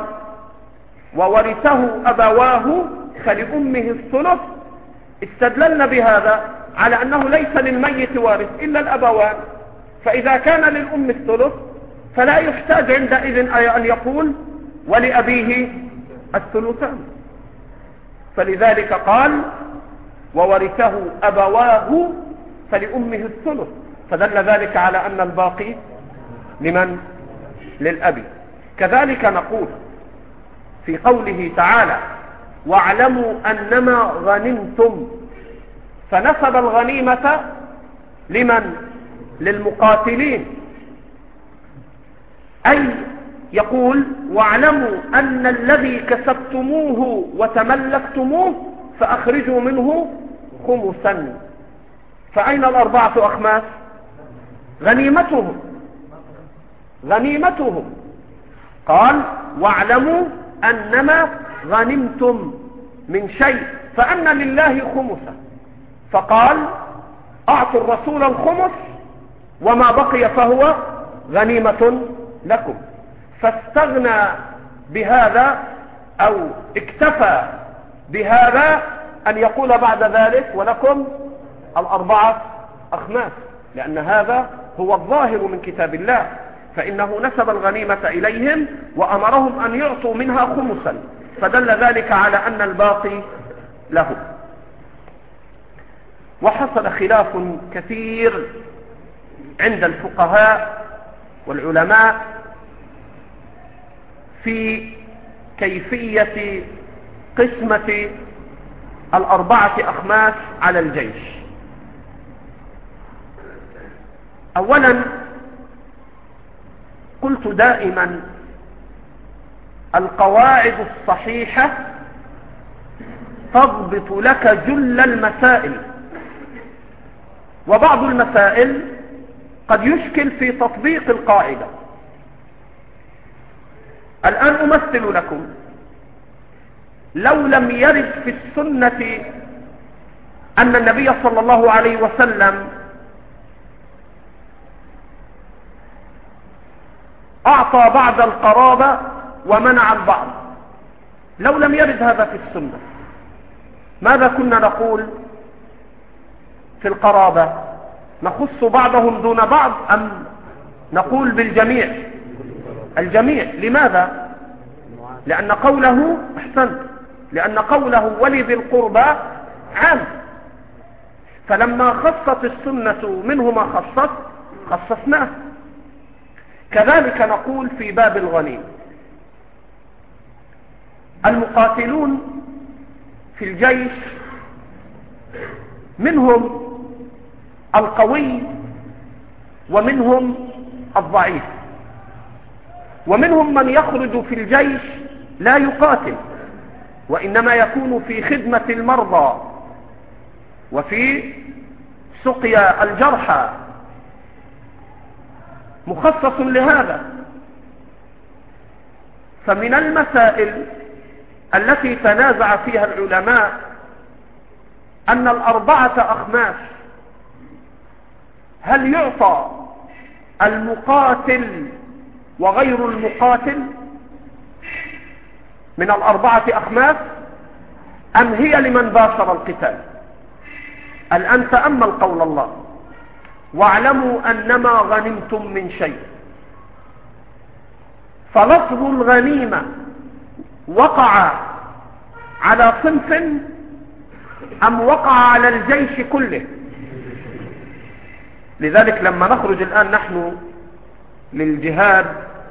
وورثه أبواه فلأمه الثلث استدللنا بهذا على أنه ليس للميت وارث إلا الأبوان، فإذا كان للأم الثلث فلا يحتاج عندئذ أن يقول ولأبيه الثلثان، فلذلك قال وورثه أبواه فلأمه الثلث، فدل ذلك على أن الباقي لمن؟ للأب. كذلك نقول في قوله تعالى واعلموا أنما غنمتم، فنسب الغنيمة لمن؟ للمقاتلين، أي يقول واعلموا أن الذي كسبتموه وتملكتموه فأخرجوا منه خمسا. فأين الأربعة أخماس؟ غنيمتهم غنيمتهم قال واعلموا أنما غنمتم من شيء فأن لله خمسا، فقال أعطوا الرسول الخمس وما بقي فهو غنيمة لكم، فاستغنى بهذا أو اكتفى بهذا أن يقول بعد ذلك ولكم الأربعة أخماس، لأن هذا هو الظاهر من كتاب الله، فإنه نسب الغنيمة إليهم وأمرهم أن يعطوا منها خمسا، فدل ذلك على أن الباقي لهم. وحصل خلاف كثير عند الفقهاء والعلماء في كيفية قسمة الأربعة أخماس على الجيش. أولا قلت دائما القواعد الصحيحة تضبط لك جل المسائل، وبعض المسائل قد يشكل في تطبيق القاعدة. الآن أمثل لكم، لو لم يرد في السنة أن النبي صلى الله عليه وسلم أعطى بعض القرابة ومنع البعض، لو لم يرد هذا في السنة، ماذا كنا نقول في القرابة؟ نخص بعضهم دون بعض أم نقول بالجميع؟ الجميع. لماذا؟ لأن قوله أحسنت لأن قوله ولذي القربى عام، فلما خصت السنة منه ما خصت خصصناه. كذلك نقول في باب الغنيم، المقاتلون في الجيش منهم القوي ومنهم الضعيف، ومنهم من يخرج في الجيش لا يقاتل وإنما يكون في خدمة المرضى وفي سقيا الجرحى، مخصص لهذا. فمن المسائل التي تنازع فيها العلماء أن الأربعة أخماس هل يعطى المقاتل وغير المقاتل من الأربعة أخماس أم هي لمن باشر القتال؟ الآن تأمل قول الله واعلموا أنما غنمتم من شيء، فلفظ الغنيمة وقع على صنف أم وقع على الجيش كله؟ لذلك لما نخرج الآن نحن للجهاد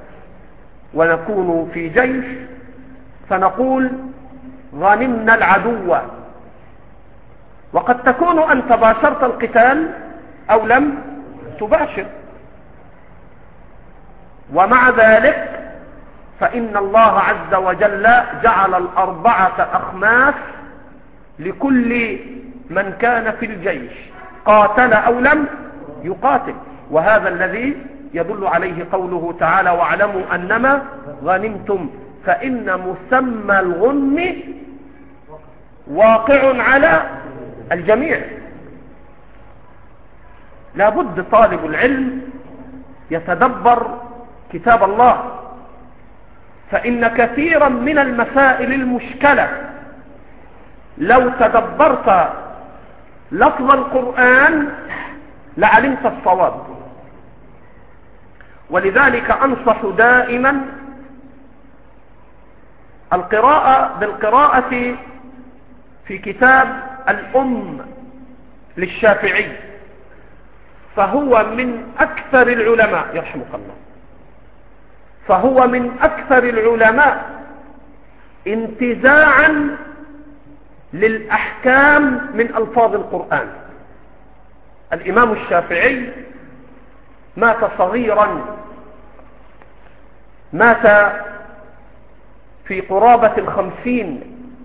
ونكون في جيش فنقول غنمنا العدو، وقد تكون أنت باشرت القتال أو لم تباشر، ومع ذلك فإن الله عز وجل جعل الأربعة أخماس لكل من كان في الجيش قاتل أو لم يقاتل. وهذا الذي يدل عليه قوله تعالى واعلموا أنما غنمتم فإن مسمى الغنم واقع على الجميع. لا بد طالب العلم يتدبر كتاب الله، فإن كثيرا من المسائل المشكلة لو تدبرت لفظ القرآن لعلمت الصواب. ولذلك أنصح دائما القراءة بالقراءة في كتاب الأم للشافعي، فهو من أكثر العلماء يرحمك الله فهو من أكثر العلماء انتزاعا للأحكام من ألفاظ القرآن. الإمام الشافعي مات صغيرا، مات في قرابة الخمسين،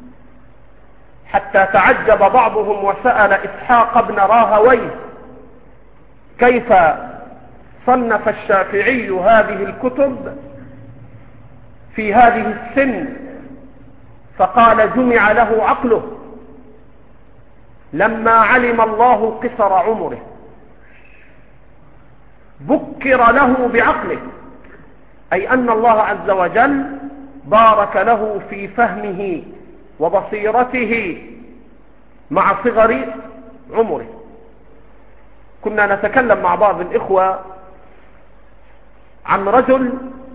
حتى تعجب بعضهم وسأل إسحاق بن راهويه كيف صنف الشافعي هذه الكتب في هذه السن، فقال جمع له عقله لما علم الله قصر عمره، بكر له بعقله، أي أن الله عز وجل بارك له في فهمه وبصيرته مع صغر عمره. كنا نتكلم مع بعض الإخوة عن رجل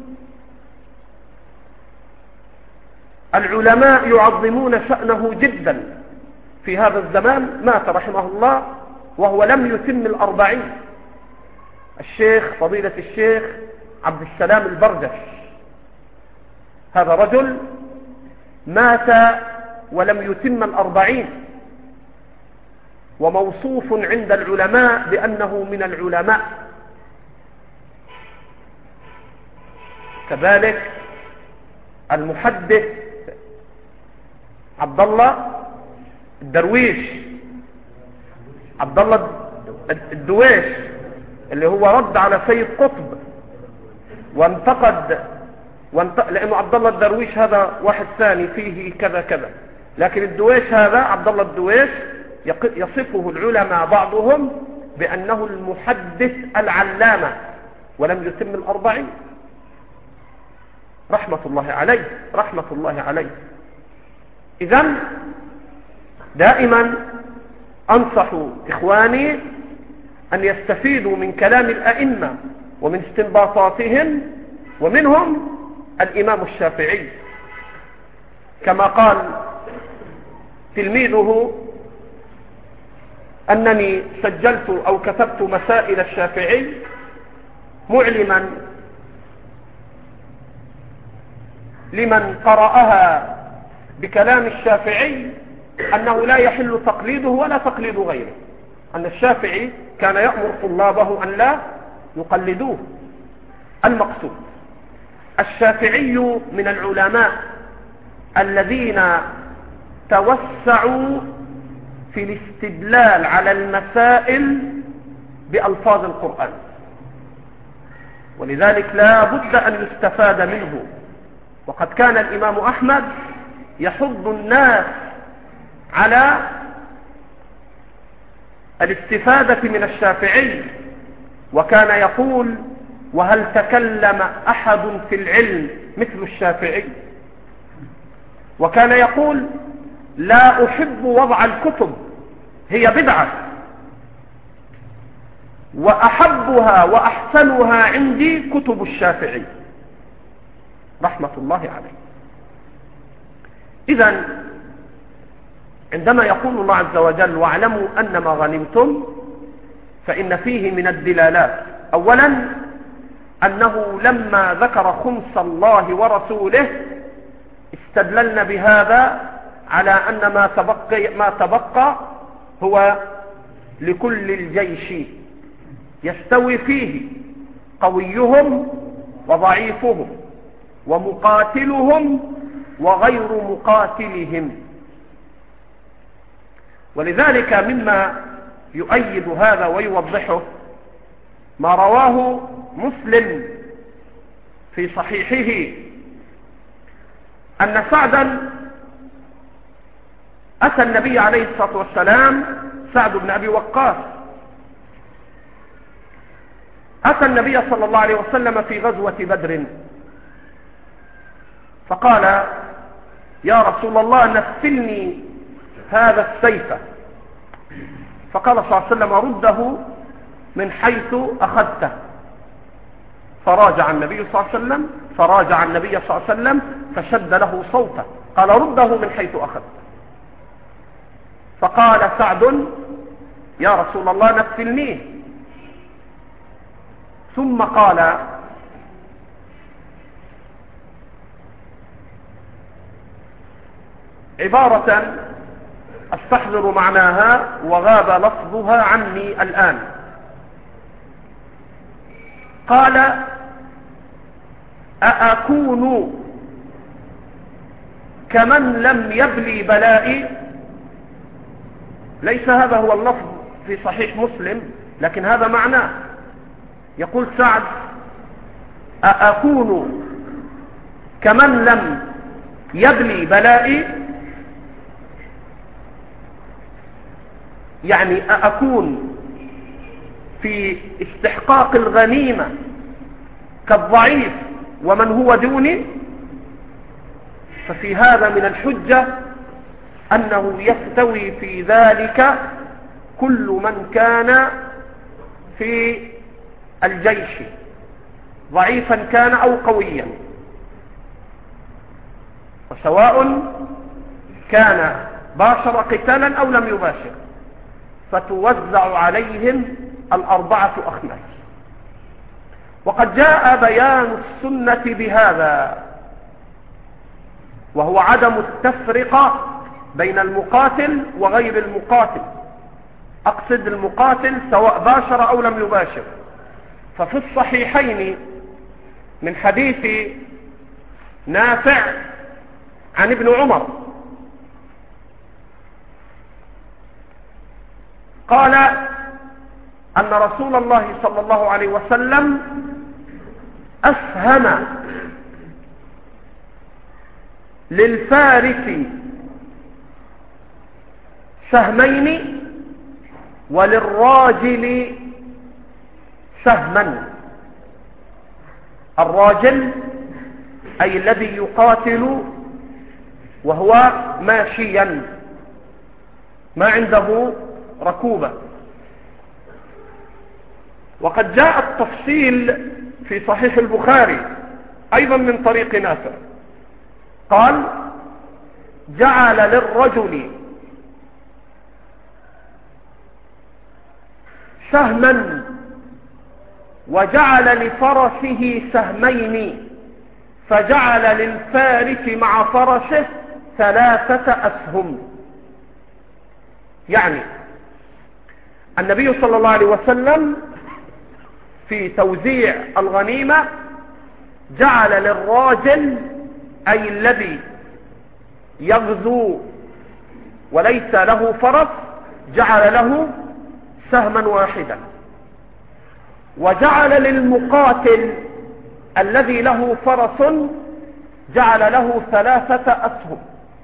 العلماء يعظمون شأنه جدا في هذا الزمان، مات رحمه الله وهو لم يتم الأربعين، الشيخ فضيلة الشيخ عبد السلام البردش. هذا رجل مات ولم يتم الأربعين، وموصوف عند العلماء بأنه من العلماء. كذلك المحدث عبد الله الدرويش، عبد الله الدويش، اللي هو رد على سيد قطب وانتقد وانت... لأنه عبد الله الدرويش هذا واحد ثاني فيه كذا كذا، لكن الدويش هذا عبد الله الدويش يصفه العلماء بعضهم بأنه المحدث العلامة ولم يتم الأربعين، رحمة الله عليه رحمة الله عليه. إذن دائما أنصح إخواني أن يستفيدوا من كلام الأئمة ومن استنباطاتهم، ومنهم الإمام الشافعي، كما قال تلميذه أنني سجلت أو كتبت مسائل الشافعي معلما لمن قرأها بكلام الشافعي أنه لا يحل تقليده ولا تقليد غيره، أن الشافعي كان يأمر طلابه أن لا يقلدوه. المقصود الشافعي من العلماء الذين توسعوا في الاستدلال على المسائل بألفاظ القرآن، ولذلك لا بد أن يستفاد منه. وقد كان الإمام أحمد يحض الناس على الاستفادة من الشافعي، وكان يقول وهل تكلم أحد في العلم مثل الشافعي، وكان يقول لا أحب وضع الكتب، هي بدعة، وأحبها وأحسنها عندي كتب الشافعي رحمة الله عليه. إذن عندما يقول الله عز وجل واعلموا أنما غنمتم، فإن فيه من الدلالات أولا أنه لما ذكر خمس الله ورسوله استدللنا بهذا على أن ما تبقى, ما تبقى هو لكل الجيش يستوي فيه قويهم وضعيفهم ومقاتلهم وغير مقاتلهم. ولذلك مما يؤيد هذا ويوضحه ما رواه مسلم في صحيحه أن سعدا أتى النبي عليه الصلاة والسلام، سعد بن أبي وقاص أتى النبي صلى الله عليه وسلم في غزوة بدر فقال: يا رسول الله نفلني هذا السيف. فقال صلى الله عليه وسلم: رده من حيث أخذته. فراجع النبي صلى الله عليه وسلم فراجع النبي صلى الله عليه وسلم فشد له صوته، قال: رده من حيث أخذته. فقال سعد: يا رسول الله نفلنيه. ثم قال: عبارة أستحضر معناها وغاب لفظها عني الآن. قال: أأكون كمن لم يبلي بلائي؟ ليس هذا هو اللفظ في صحيح مسلم، لكن هذا معناه. يقول سعد: أأكون كمن لم يبلي بلائي، يعني أأكون في استحقاق الغنيمة كالضعيف ومن هو دوني؟ ففي هذا من الحجة أنه يستوي في ذلك كل من كان في الجيش ضعيفا كان أو قويا، وسواء كان باشر قتالا أو لم يباشر، فتوزع عليهم الأربعة أخماس. وقد جاء بيان السنة بهذا، وهو عدم التفرقة بين المقاتل وغير المقاتل. أقصد المقاتل سواء باشر أو لم يباشر. ففي الصحيحين من حديث نافع عن ابن عمر قال أن رسول الله صلى الله عليه وسلم أسهم للفارس سهمين وللراجل سهما. الراجل أي الذي يقاتل وهو ماشيا ما عنده ركوبة. وقد جاء التفصيل في صحيح البخاري أيضا من طريق نافع قال: جعل للرجل سهما وجعل لفرسه سهمين، فجعل للفارس مع فرسه ثلاثة أسهم. يعني النبي صلى الله عليه وسلم في توزيع الغنيمة جعل للراجل أي الذي يغزو وليس له فرس جعل له سهما واحدا، وجعل للمقاتل الذي له فرس جعل له ثلاثة أسهم،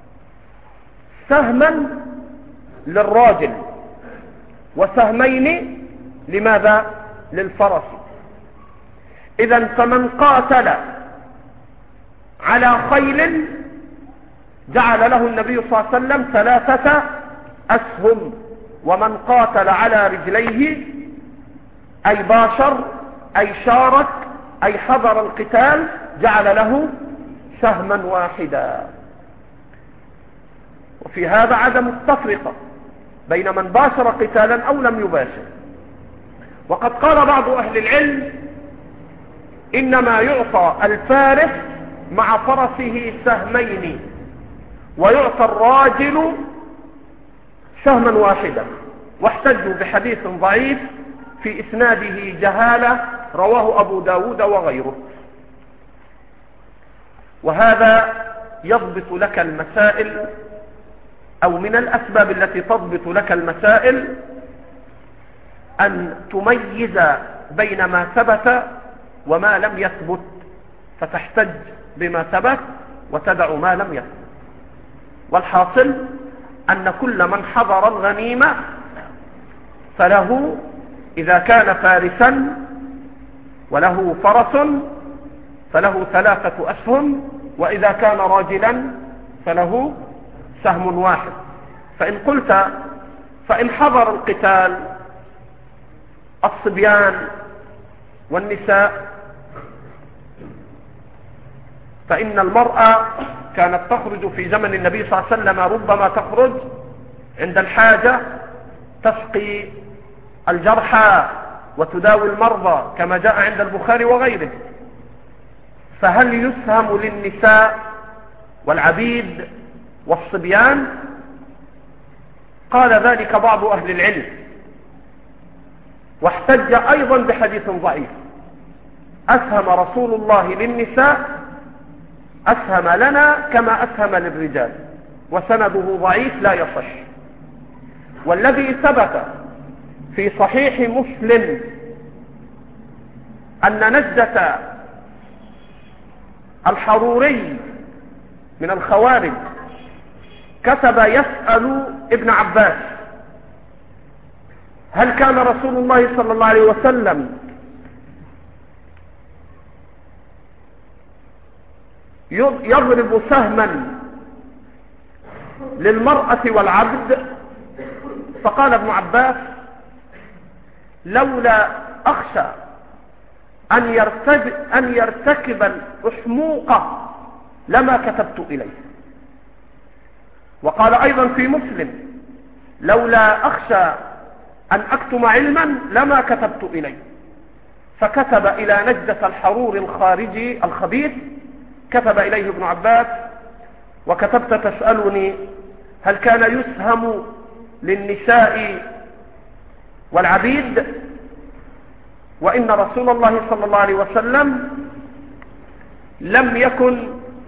سهما للراجل وسهمين لماذا؟ للفرس. إذن فمن قاتل على خيل جعل له النبي صلى الله عليه وسلم ثلاثة أسهم، ومن قاتل على رجليه أي باشر أي شارك أي حضر القتال جعل له سهما واحدا. وفي هذا عدم التفرقة بين من باشر قتالا أو لم يباشر. وقد قال بعض أهل العلم إنما يعطى الفارس مع فرسه سهمين ويعطى الراجل سهما واحدا، واحتجوا بحديث ضعيف في إسناده جهالة رواه أبو داود وغيره. وهذا يضبط لك المسائل أو من الأسباب التي تضبط لك المسائل أن تميز بين ما ثبت وما لم يثبت، فتحتج بما ثبت وتدع ما لم يثبت. والحاصل أن كل من حضر الغنيمة فله إذا كان فارسا وله فرس فله ثلاثة أسهم، وإذا كان راجلا فله سهم واحد. فإن قلت فإن حضر القتال الصبيان والنساء، فإن المرأة كانت تخرج في زمن النبي صلى الله عليه وسلم، ربما تخرج عند الحاجة تسقي الجرحى وتداوي المرضى كما جاء عند البخاري وغيره. فهل يسهم للنساء والعبيد والصبيان؟ قال ذلك بعض أهل العلم، واحتج أيضا بحديث ضعيف: أسهم رسول الله للنساء أسهم لنا كما أسهم للرجال، وسنده ضعيف لا يصح. والذي ثبت في صحيح مسلم أن نجدة الحروري من الخوارج كتب يسأل ابن عباس: هل كان رسول الله صلى الله عليه وسلم يضرب سهما للمرأة والعبد؟ فقال ابن عباس: لولا أخشى أن يرتكب, أن يرتكب الأحموقة لما كتبت إليه. وقال أيضا في مسلم: لولا أخشى أن أكتم علما لما كتبت إليه. فكتب إلى نجدة الحرور الخارجي الخبيث، كتب إليه ابن عباس: وكتبت تسألني هل كان يسهم للنساء والعبيد، وإن رسول الله صلى الله عليه وسلم لم يكن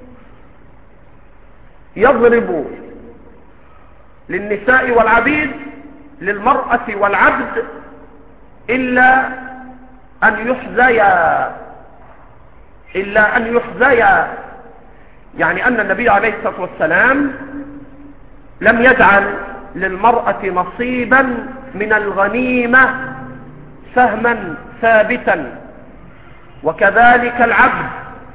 يضرب للنساء والعبيد للمرأة والعبد إلا أن يحذيا إلا أن يحذيا يعني أن النبي عليه الصلاة والسلام لم يجعل للمرأة نصيبا من الغنيمة سهما ثابتا، وكذلك العبد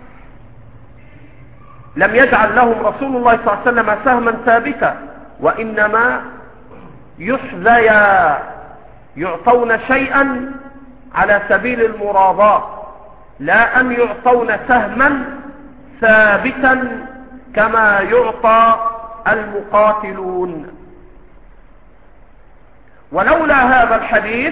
لم يجعل لهم رسول الله صلى الله عليه وسلم سهما ثابتا، وإنما يحذيا، يعطون شيئا على سبيل المراضاة، لا أن يعطون سهما ثابتا كما يعطى المقاتلون. ولولا هذا الحديث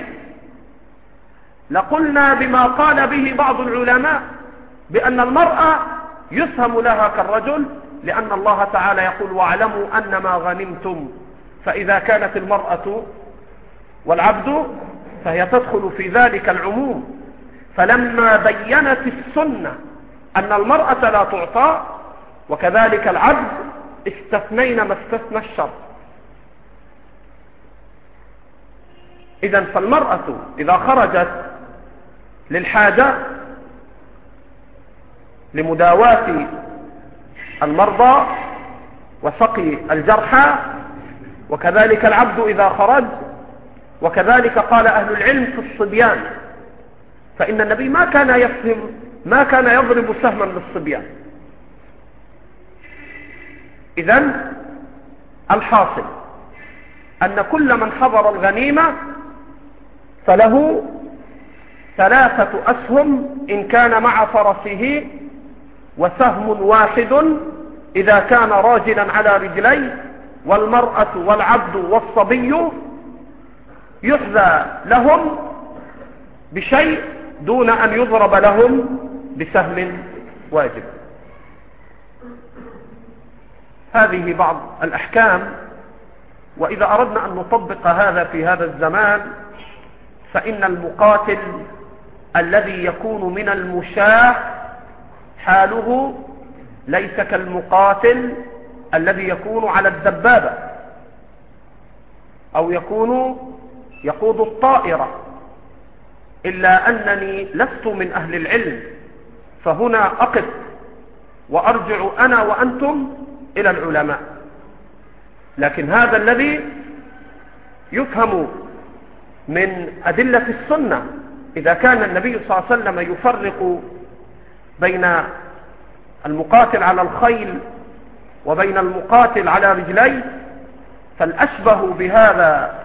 لقلنا بما قال به بعض العلماء بأن المرأة يسهم لها كالرجل، لأن الله تعالى يقول: واعلموا أنما غنمتم. فإذا كانت المرأة والعبد فهي تدخل في ذلك العموم. فلما بينت السنة أن المرأة لا تعطى وكذلك العبد، استثنينا ما استثنى الشرع. إذن فالمرأة إذا خرجت للحاجة لمداواة المرضى وسقي الجرحى، وكذلك العبد إذا خرج، وكذلك قال أهل العلم في الصبيان، فإن النبي ما كان يسهم ما كان يضرب سهما للصبيان. إذن الحاصل أن كل من حضر الغنيمة فله ثلاثة أسهم إن كان مع فرسه، وسهم واحد إذا كان راجلا على رجليه، والمرأة والعبد والصبي يحذى لهم بشيء دون أن يضرب لهم بسهم واجب. هذه بعض الأحكام. وإذا أردنا أن نطبق هذا في هذا الزمان، فإن المقاتل الذي يكون من المشاة حاله ليس كالمقاتل الذي يكون على الدبابة، أو يكون يقود الطائرة، إلا أنني لست من أهل العلم، فهنا أقف وأرجع أنا وأنتم إلى العلماء. لكن هذا الذي يفهم من أدلة السنة، إذا كان النبي صلى الله عليه وسلم يفرق بين المقاتل على الخيل وبين المقاتل على رجليه، فالأشبه بهذا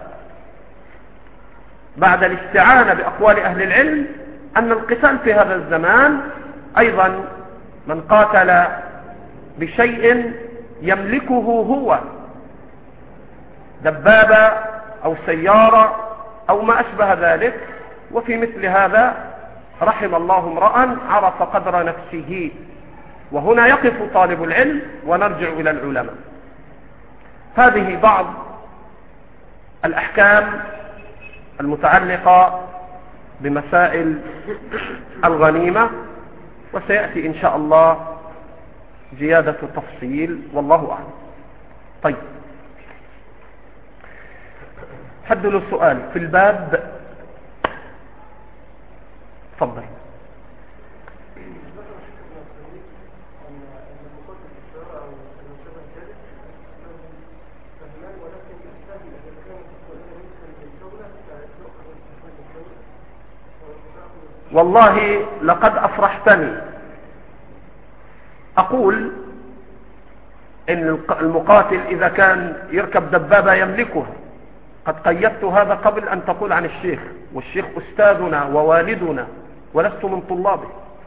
بعد الاستعانة بأقوال أهل العلم أن القتال في هذا الزمان أيضا من قاتل بشيء يملكه هو، دبابة أو سيارة أو ما أشبه ذلك. وفي مثل هذا رحم الله امرأ عرف قدر نفسه. وهنا يقف طالب العلم ونرجع إلى العلماء. هذه بعض الأحكام المتعلقة بمسائل الغنيمة، وسيأتي إن شاء الله زيادة تفصيل والله أعلم. طيب، حد له سؤال في الباب؟ تفضل. والله لقد أفرحتني. أقول إن المقاتل إذا كان يركب دبابة يملكها، قد قيدت هذا قبل أن تقول عن الشيخ، والشيخ أستاذنا ووالدنا ولست من طلابه.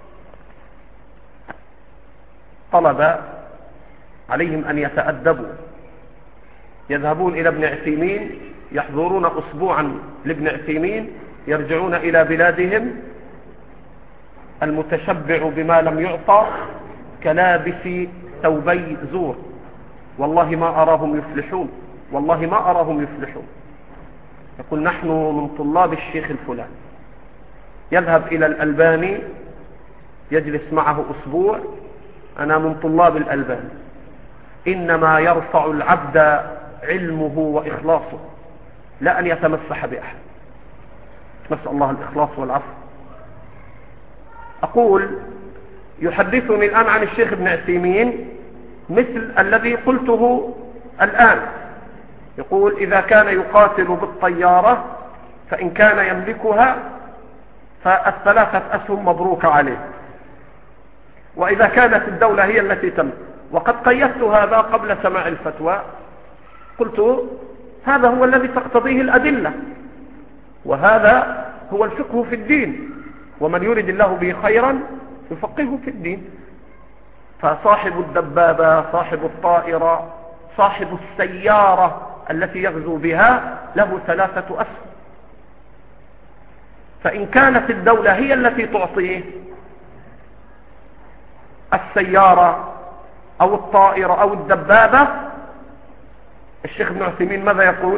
طلب عليهم أن يتأدبوا، يذهبون إلى ابن عثيمين، يحضرون أسبوعا لابن عثيمين، يرجعون إلى بلادهم المتشبع بما لم يعطى كلابس ثوبي زور. والله ما أراهم يفلحون، والله ما أراهم يفلحون. يقول نحن من طلاب الشيخ الفلاني، يذهب إلى الألباني يجلس معه أسبوع، أنا من طلاب الألباني. إنما يرفع العبد علمه وإخلاصه، لا أن يتمسح بأحد. نسأل الله الإخلاص والعفو. أقول يحدثني الآن عن الشيخ ابن عثيمين مثل الذي قلته الآن. يقول إذا كان يقاتل بالطيارة فإن كان يملكها فالثلاثة أسهم مبروك عليه، وإذا كانت الدولة هي التي تملك. وقد قيدت هذا قبل سماع الفتوى، قلت هذا هو الذي تقتضيه الأدلة، وهذا هو الفقه في الدين، ومن يريد الله به خيرا يفقهه في الدين. فصاحب الدبابة، صاحب الطائرة، صاحب السيارة التي يغزو بها له ثلاثة أسهم. فإن كانت الدولة هي التي تعطيه السيارة أو الطائرة أو الدبابة، الشيخ ابن عثيمين ماذا يقول؟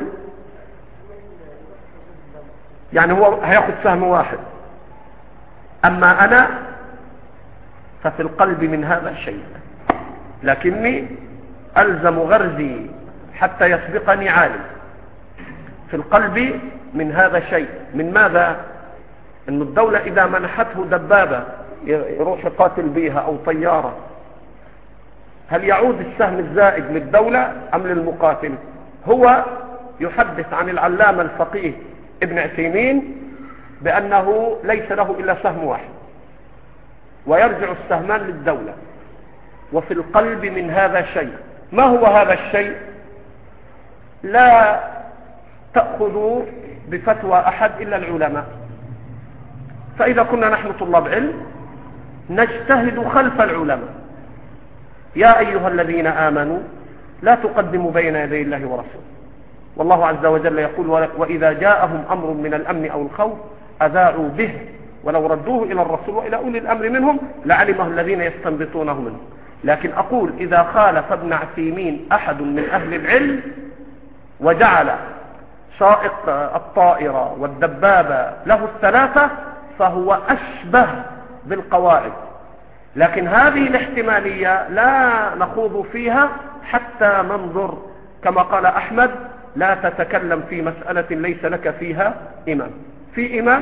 يعني هو هياخد سهم واحد. أما أنا ففي القلب من هذا الشيء، لكني ألزم غرزي حتى يسبقني عالم. في القلب من هذا الشيء. من ماذا؟ أن الدولة إذا منحته دبابة يروح يقاتل بها أو طيارة، هل يعود السهم الزائد للدولة أم للمقاتل؟ هو يحدث عن العلامة الفقيه ابن عثيمين بأنه ليس له إلا سهم واحد، ويرجع السهمان للدولة. وفي القلب من هذا شيء. ما هو هذا الشيء؟ لا تأخذوا بفتوى أحد إلا العلماء. فإذا كنا نحن طلاب علم نجتهد خلف العلماء. يا أيها الذين آمنوا لا تقدموا بين يدي الله ورسوله. والله عز وجل يقول وإذا جاءهم أمر من الأمن أو الخوف أذاعوا به ولو ردوه إلى الرسول وإلى أولي الأمر منهم لعلمه الذين يستنبطونه منهم. لكن أقول إذا خالف ابن عثيمين أحد من أهل العلم وجعل سائق الطائرة والدبابة له الثلاثة فهو أشبه بالقواعد. لكن هذه الاحتمالية لا نخوض فيها حتى ننظر كما قال أحمد لا تتكلم في مسألة ليس لك فيها إمام. في إمام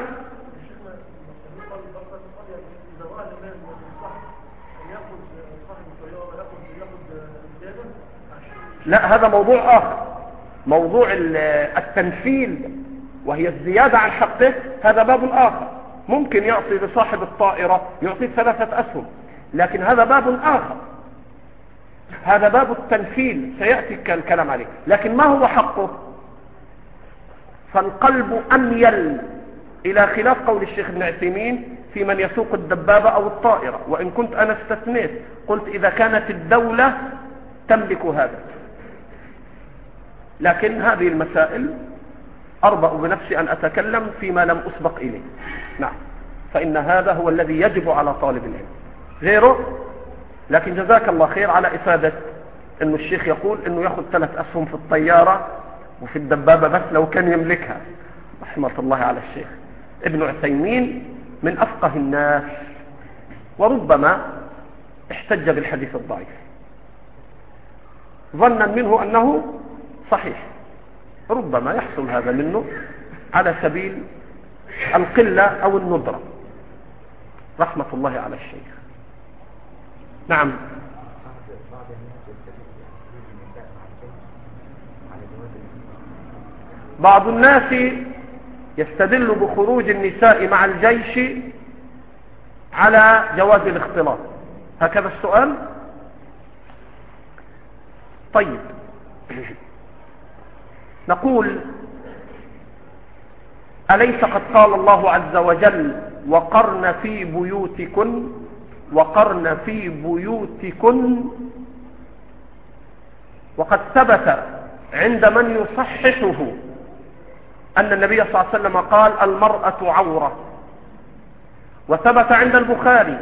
لا، هذا موضوع آخر. موضوع التنفيل وهي الزيادة عن حقه هذا باب آخر. ممكن يعطي لصاحب الطائرة يعطي ثلاثة أسهم، لكن هذا باب آخر. هذا باب التنفيل سيأتي الكلام عليه. لكن ما هو حقه؟ فالقلب أميل إلى خلاف قول الشيخ ابن عثيمين في من يسوق الدبابة أو الطائرة، وإن كنت أنا استثنيت قلت إذا كانت الدولة تملك هذا. لكن هذه المسائل أربأ بنفسي أن أتكلم فيما لم أسبق إليه. نعم، فإن هذا هو الذي يجب على طالب العلم غيره. لكن جزاك الله خير على إفادة أنه الشيخ يقول أنه يأخذ ثلاث أسهم في الطيارة وفي الدبابة بس لو كان يملكها. رحمة الله على الشيخ ابن عثيمين من أفقه الناس، وربما احتج بالحديث الضعيف ظنا منه أنه صحيح. ربما يحصل هذا منه على سبيل القلة أو الندرة. رحمة الله على الشيخ. نعم. بعض الناس يستدل بخروج النساء مع الجيش على جواز الاختلاط. هكذا السؤال. طيب، نقول أليس قد قال الله عز وجل وقرن في بيوتكن وقرن في بيوتكن، وقد ثبت عند من يصححه أن النبي صلى الله عليه وسلم قال المرأة عورة، وثبت عند البخاري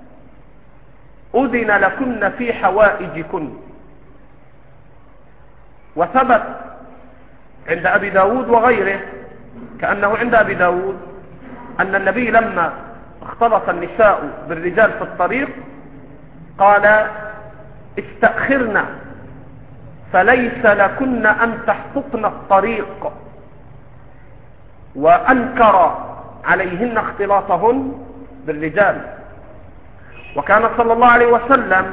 أذن لكن في حوائجكن، وثبت عند أبي داود وغيره كأنه عند أبي داود أن النبي لما اختلط النساء بالرجال في الطريق قال استأخرنا فليس لكن أن تحققن الطريق، وأنكر عليهن اختلاطهن بالرجال. وكان صلى الله عليه وسلم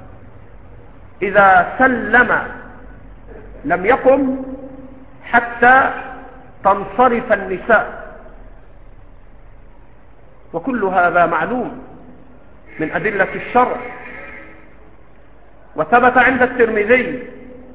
إذا سلم لم يقم حتى تنصرف النساء، وكل هذا معلوم من أدلة الشرع. وثبت عند الترمذي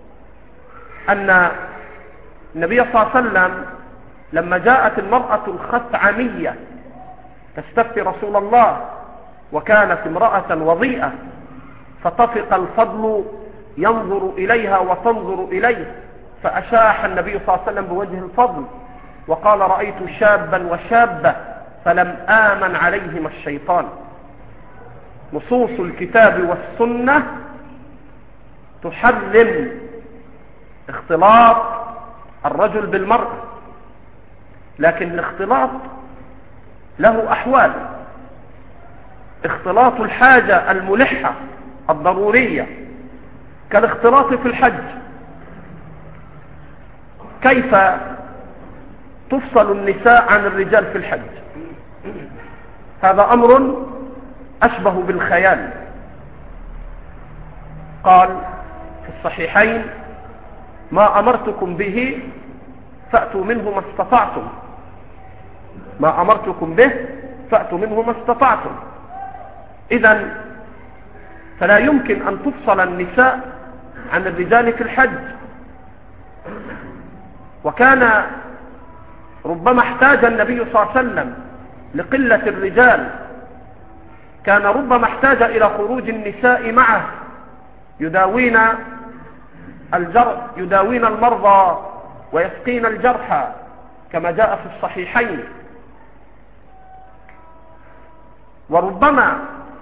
أن النبي صلى الله عليه وسلم لما جاءت المرأة الخثعمية تستفتي رسول الله، وكانت امرأة وضيئة، فطفق الفضل ينظر إليها وتنظر إليه، فأشاح النبي صلى الله عليه وسلم بوجه الفضل وقال رأيت شابا وشابة فلم آمن عليهما الشيطان. نصوص الكتاب والسنة تحرم اختلاط الرجل بالمرأة، لكن الاختلاط له أحوال. اختلاط الحاجة الملحة الضرورية كالاختلاط في الحج. كيف تفصل النساء عن الرجال في الحج؟ هذا أمر أشبه بالخيال. قال في الصحيحين ما أمرتكم به فأتوا منه ما استطعتم، ما أمرتكم به فأتوا منه ما استطعتم. إذن فلا يمكن أن تفصل النساء عن الرجال في الحج. وكان ربما احتاج النبي صلى الله عليه وسلم لقلة الرجال، كان ربما احتاج إلى خروج النساء معه يداوين الجرح يداوين المرضى ويسقين الجرحى كما جاء في الصحيحين. وربما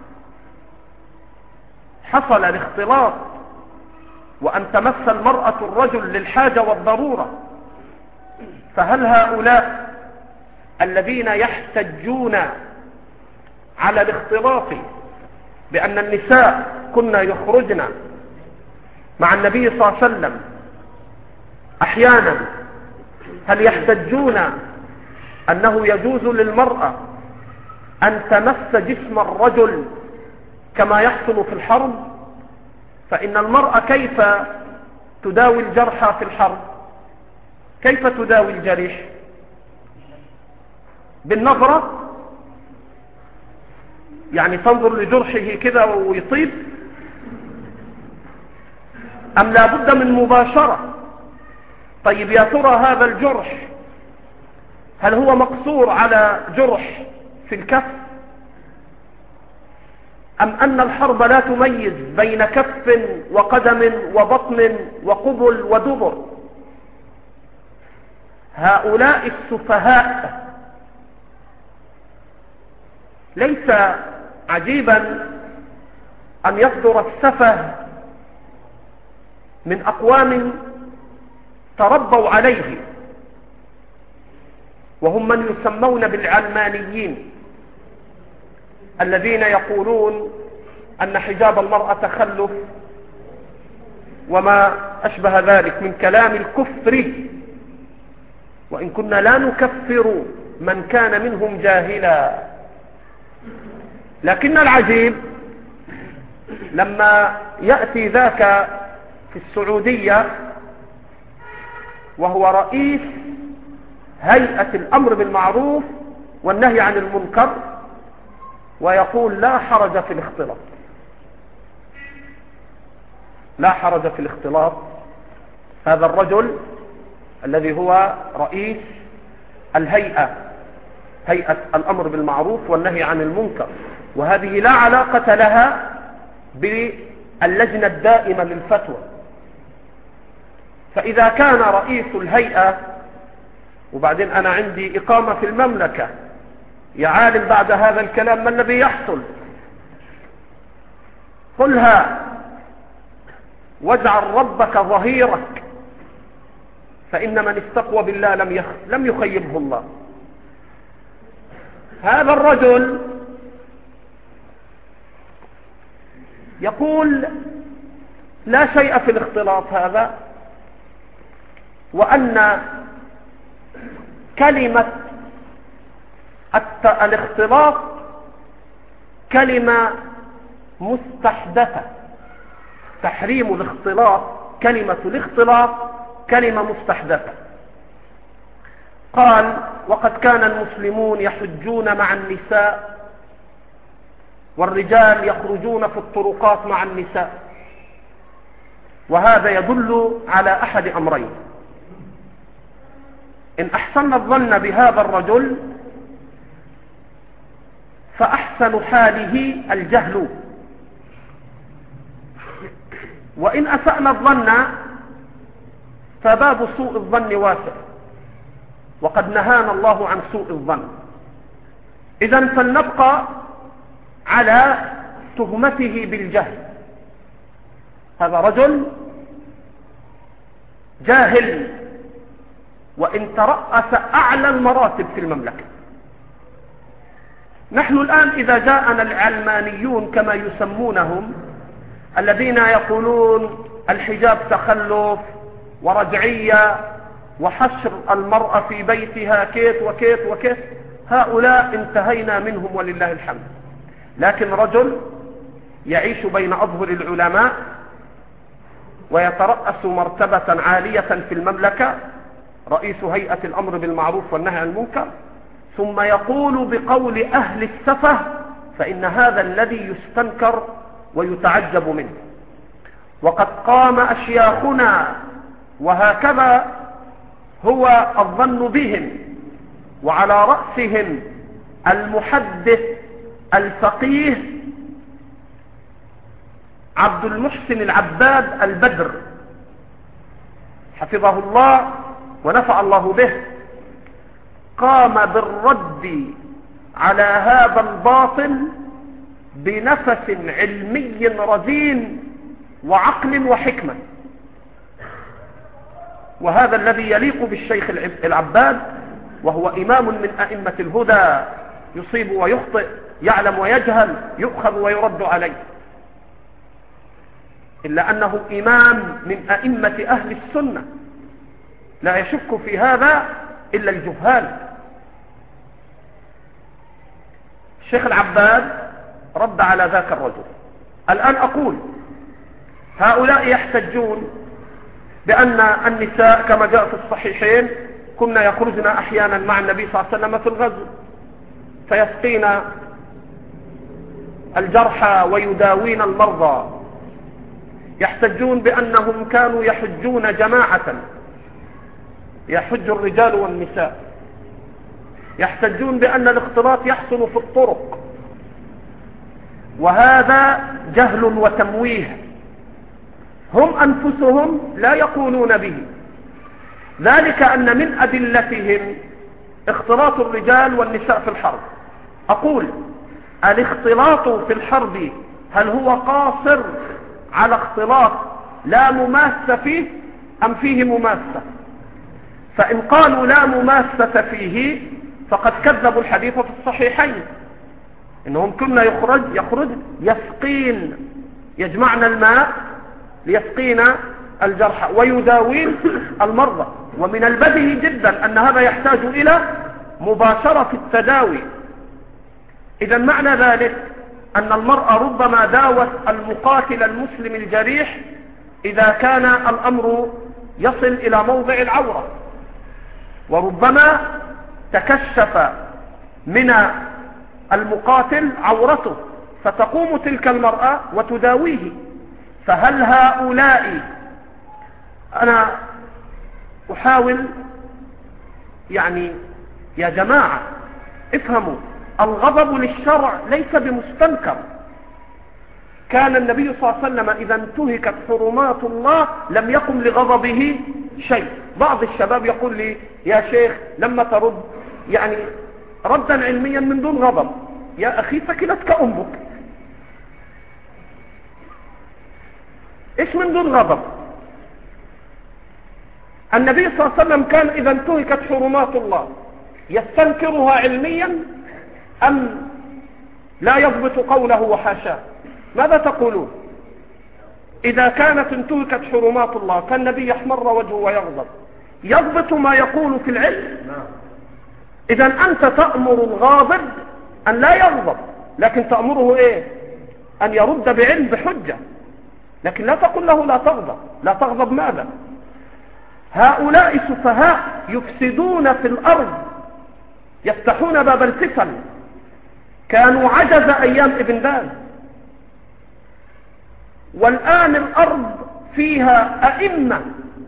حصل الاختلاط وأن تمس المرأة الرجل للحاجة والضرورة، فهل هؤلاء الذين يحتجون على الاختلاط بأن النساء كنا يخرجن مع النبي صلى الله عليه وسلم أحيانا هل يحتجون أنه يجوز للمرأة أن تمس جسم الرجل كما يحصل في الحرب؟ فإن المرأة كيف تداوي الجرحى في الحرب؟ كيف تداوي الجريح؟ بالنظرة؟ يعني تنظر لجرحه كده ويطيب؟ أم لا بد من مباشرة؟ طيب يا ترى هذا الجرح هل هو مقصور على جرح في الكف، أم أن الحرب لا تميز بين كف وقدم وبطن وقبل ودبر؟ هؤلاء السفهاء ليس عجيبا أن يصدر السفه من أقوام تربوا عليه، وهم من يسمون بالعلمانيين الذين يقولون أن حجاب المرأة تخلف وما أشبه ذلك من كلام الكفر، وإن كنا لا نكفر من كان منهم جاهلا. لكن العجيب لما يأتي ذاك في السعودية وهو رئيس هيئة الأمر بالمعروف والنهي عن المنكر ويقول لا حرج في الاختلاط، لا حرج في الاختلاط. هذا الرجل الذي هو رئيس الهيئة، هيئة الأمر بالمعروف والنهي عن المنكر، وهذه لا علاقة لها باللجنة الدائمة للفتوى. فإذا كان رئيس الهيئة، وبعدين أنا عندي إقامة في المملكة، يا عالم بعد هذا الكلام ما الذي يحصل؟ قلها واجعل ربك ظهيرك، فإن من استقوى بالله لم يخ... لم يخيبه الله. هذا الرجل يقول لا شيء في الاختلاط هذا، وأن كلمة الاختلاط كلمة مستحدثة، تحريم الاختلاط، كلمة الاختلاط كلمة مستحدثة. قال وقد كان المسلمون يحجون مع النساء والرجال يخرجون في الطرقات مع النساء، وهذا يدل على أحد أمرين: إن أحسن الظن بهذا الرجل فأحسن حاله الجهل، وإن أسأنا الظن فباب سوء الظن واسع، وقد نهانا الله عن سوء الظن. إذن فلنبقى على تهمته بالجهل. هذا رجل جاهل، وإن ترأس أعلى المراتب في المملكة. نحن الآن إذا جاءنا العلمانيون كما يسمونهم، الذين يقولون الحجاب تخلف ورجعية وحشر المرأة في بيتها كيت وكيت وكيت، هؤلاء انتهينا منهم ولله الحمد. لكن رجل يعيش بين أظهر العلماء ويترأس مرتبة عالية في المملكة، رئيس هيئة الأمر بالمعروف والنهي عن المنكر، ثم يقول بقول أهل السفه، فإن هذا الذي يستنكر ويتعجب منه. وقد قام أشياخنا، وهكذا هو الظن بهم، وعلى رأسهم المحدث الفقيه عبد المحسن العباد البدر حفظه الله ونفع الله به، قام بالرد على هذا الباطل بنفس علمي رزين وعقل وحكمة. وهذا الذي يليق بالشيخ العباد، وهو إمام من أئمة الهدى، يصيب ويخطئ، يعلم ويجهل، يؤخذ ويرد عليه، إلا أنه إمام من أئمة أهل السنة، لا يشك في هذا إلا الجهال. الشيخ العباد رد على ذاك الرجل. الآن أقول هؤلاء يحتجون بأن النساء كما جاء في الصحيحين كنا يخرجن أحيانا مع النبي صلى الله عليه وسلم في الغزو فيسقين الجرحى ويداوين المرضى. يحتجون بأنهم كانوا يحجون جماعة، يحج الرجال والنساء. يحتجون بأن الاختلاط يحصل في الطرق، وهذا جهل وتمويه، هم أنفسهم لا يقولون به. ذلك أن من أدلتهم اختلاط الرجال والنساء في الحرب. أقول الاختلاط في الحرب هل هو قاصر على اختلاط لا مماسة فيه أم فيه مماسة؟ فإن قالوا لا مماسة فيه فقد كذبوا الحديث في الصحيحين إنهم كنا يخرج يخرج يسقين، يجمعن الماء ليسقين الجرحى ويداوين المرضى. ومن البديهي جدا أن هذا يحتاج إلى مباشرة التداوي. إذا معنى ذلك أن المرأة ربما داوت المقاتل المسلم الجريح إذا كان الأمر يصل إلى موضع العورة، وربما تكشف من المقاتل عورته فتقوم تلك المرأة وتداويه. فهل هؤلاء، أنا أحاول يعني يا جماعة افهموا، الغضب للشرع ليس بمستنكر. كان النبي صلى الله عليه وسلم إذا انتهكت حرمات الله لم يقم لغضبه شيء. بعض الشباب يقول لي يا شيخ لما ترد يعني ردا علميا من دون غضب، يا أخي ثكلتك أمك، إيش من دون غضب؟ النبي صلى الله عليه وسلم كان إذا انتهكت حرمات الله يستنكرها علميا أم لا يضبط قوله وحاشاه؟ ماذا تقولون؟ إذا كانت انتهكت حرمات الله كان النبي يحمر وجهه ويغضب، يضبط ما يقول في العلم. إذا أنت تأمر الغاضب أن لا يغضب، لكن تأمره إيه؟ أن يرد بعلم بحجة، لكن لا تقول له لا تغضب. لا تغضب ماذا؟ هؤلاء سفهاء يفسدون في الأرض، يفتحون باب الفتن. كانوا عجز أيام ابن باز، والآن الأرض فيها أئمة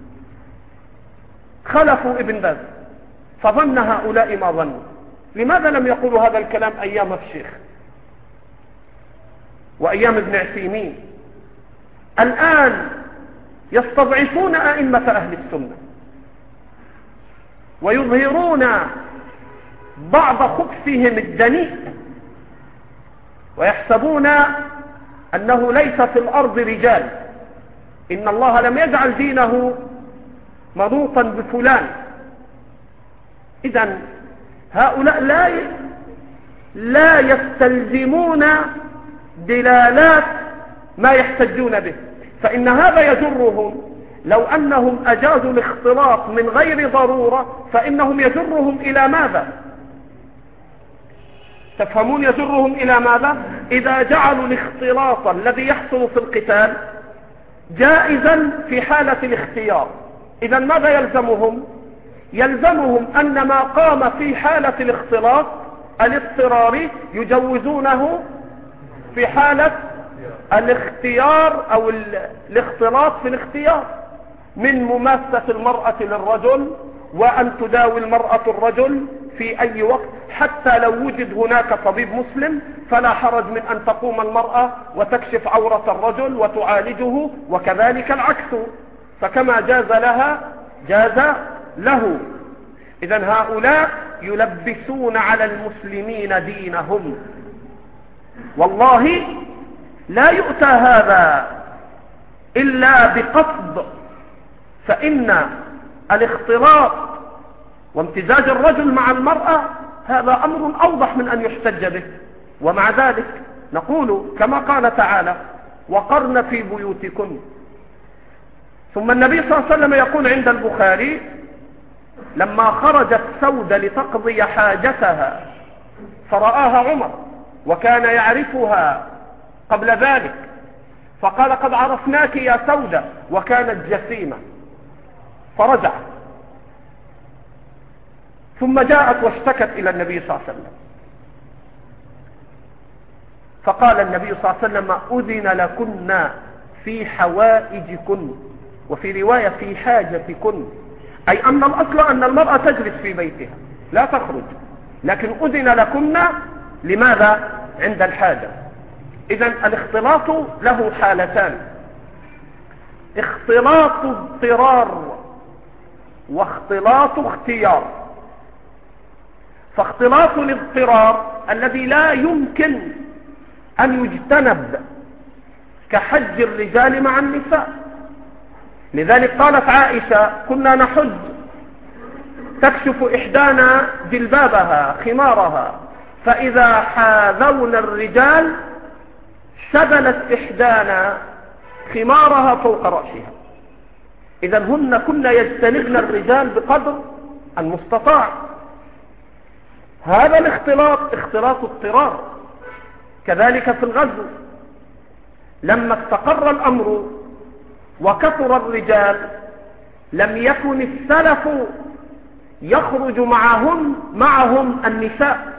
خلفوا ابن باز، فظن هؤلاء ما ظنوا. لماذا لم يقولوا هذا الكلام أيام الشيخ وأيام ابن عثيمين؟ الآن يستضعفون أئمة أهل السنة ويظهرون بعض خبثهم الدنيء، ويحسبون أنه ليس في الأرض رجال، إن الله لم يجعل دينه منوطا بفلان. إذن هؤلاء لا لا يستلزمون دلالات ما يحتجون به، فإن هذا يجرهم لو أنهم أجازوا الاختلاط من غير ضرورة فإنهم يجرهم إلى ماذا؟ تفهمون؟ يجرهم إلى ماذا؟ إذا جعلوا الاختلاط الذي يحصل في القتال جائزا في حالة الاختيار، إذا ماذا يلزمهم؟ يلزمهم أن ما قام في حالة الاختلاط الاضطراري يجوزونه في حالة الاختيار أو الاختلاط في الاختيار، من مماسة المرأة للرجل وأن تداوي المرأة الرجل في أي وقت، حتى لو وجد هناك طبيب مسلم فلا حرج من أن تقوم المرأة وتكشف عورة الرجل وتعالجه، وكذلك العكس، فكما جاز لها جاز له. إذن هؤلاء يلبسون على المسلمين دينهم، والله لا يؤتى هذا إلا بقصد. فإن الاختلاط وامتزاج الرجل مع المرأة هذا أمر أوضح من أن يحتج به، ومع ذلك نقول كما قال تعالى وقرن في بيوتكن. ثم النبي صلى الله عليه وسلم يقول عند البخاري لما خرجت سودة لتقضي حاجتها فرآها عمر وكان يعرفها قبل ذلك، فقال قد عرفناك يا سودة، وكانت جسيمة، فرجع. ثم جاءت واشتكت إلى النبي صلى الله عليه وسلم، فقال النبي صلى الله عليه وسلم أذن لكن في حوائجكن، وفي رواية في حاجتكن، أي أن الأصل أن المرأة تجلس في بيتها لا تخرج، لكن أذن لكن لماذا؟ عند الحاجة. إذن الاختلاط له حالتان: اختلاط اضطرار واختلاط اختيار. فاختلاط الاضطرار الذي لا يمكن أن يجتنب كحج الرجال مع النساء. لذلك قالت عائشة كنا نحج تكشف إحدانا جلبابها خمارها، فإذا حاذونا الرجال سبلت إحدانا خمارها فوق رأسها. إذا هن كنا يجتنبن الرجال بقدر المستطاع. هذا الاختلاط اختلاط اضطرار. كذلك في الغزو لما استقر الأمر وكثر الرجال لم يكن السلف يخرج معهم معهم النساء.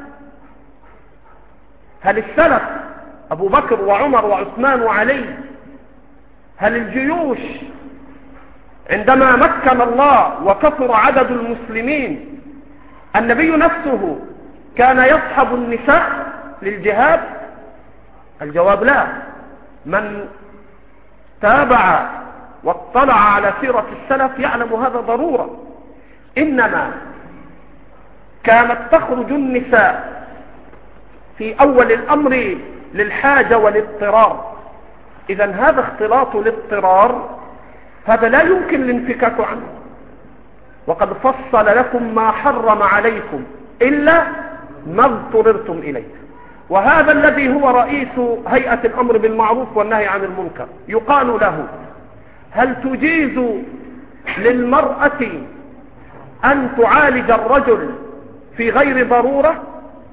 هل السلف أبو بكر وعمر وعثمان وعلي، هل الجيوش عندما مكن الله وكثر عدد المسلمين النبي نفسه كان يصحب النساء للجهاد؟ الجواب لا. من تابع واطلع على سيرة السلف يعلم هذا ضرورة. إنما كانت تخرج النساء في أول الأمر للحاجة والاضطرار. إذن هذا اختلاط الاضطرار هذا لا يمكن الانفكاك عنه. وقد فصل لكم ما حرم عليكم إلا ما اضطررتم إليه. وهذا الذي هو رئيس هيئة الأمر بالمعروف والنهي عن المنكر يقال له: هل تجيز للمرأة أن تعالج الرجل في غير ضرورة؟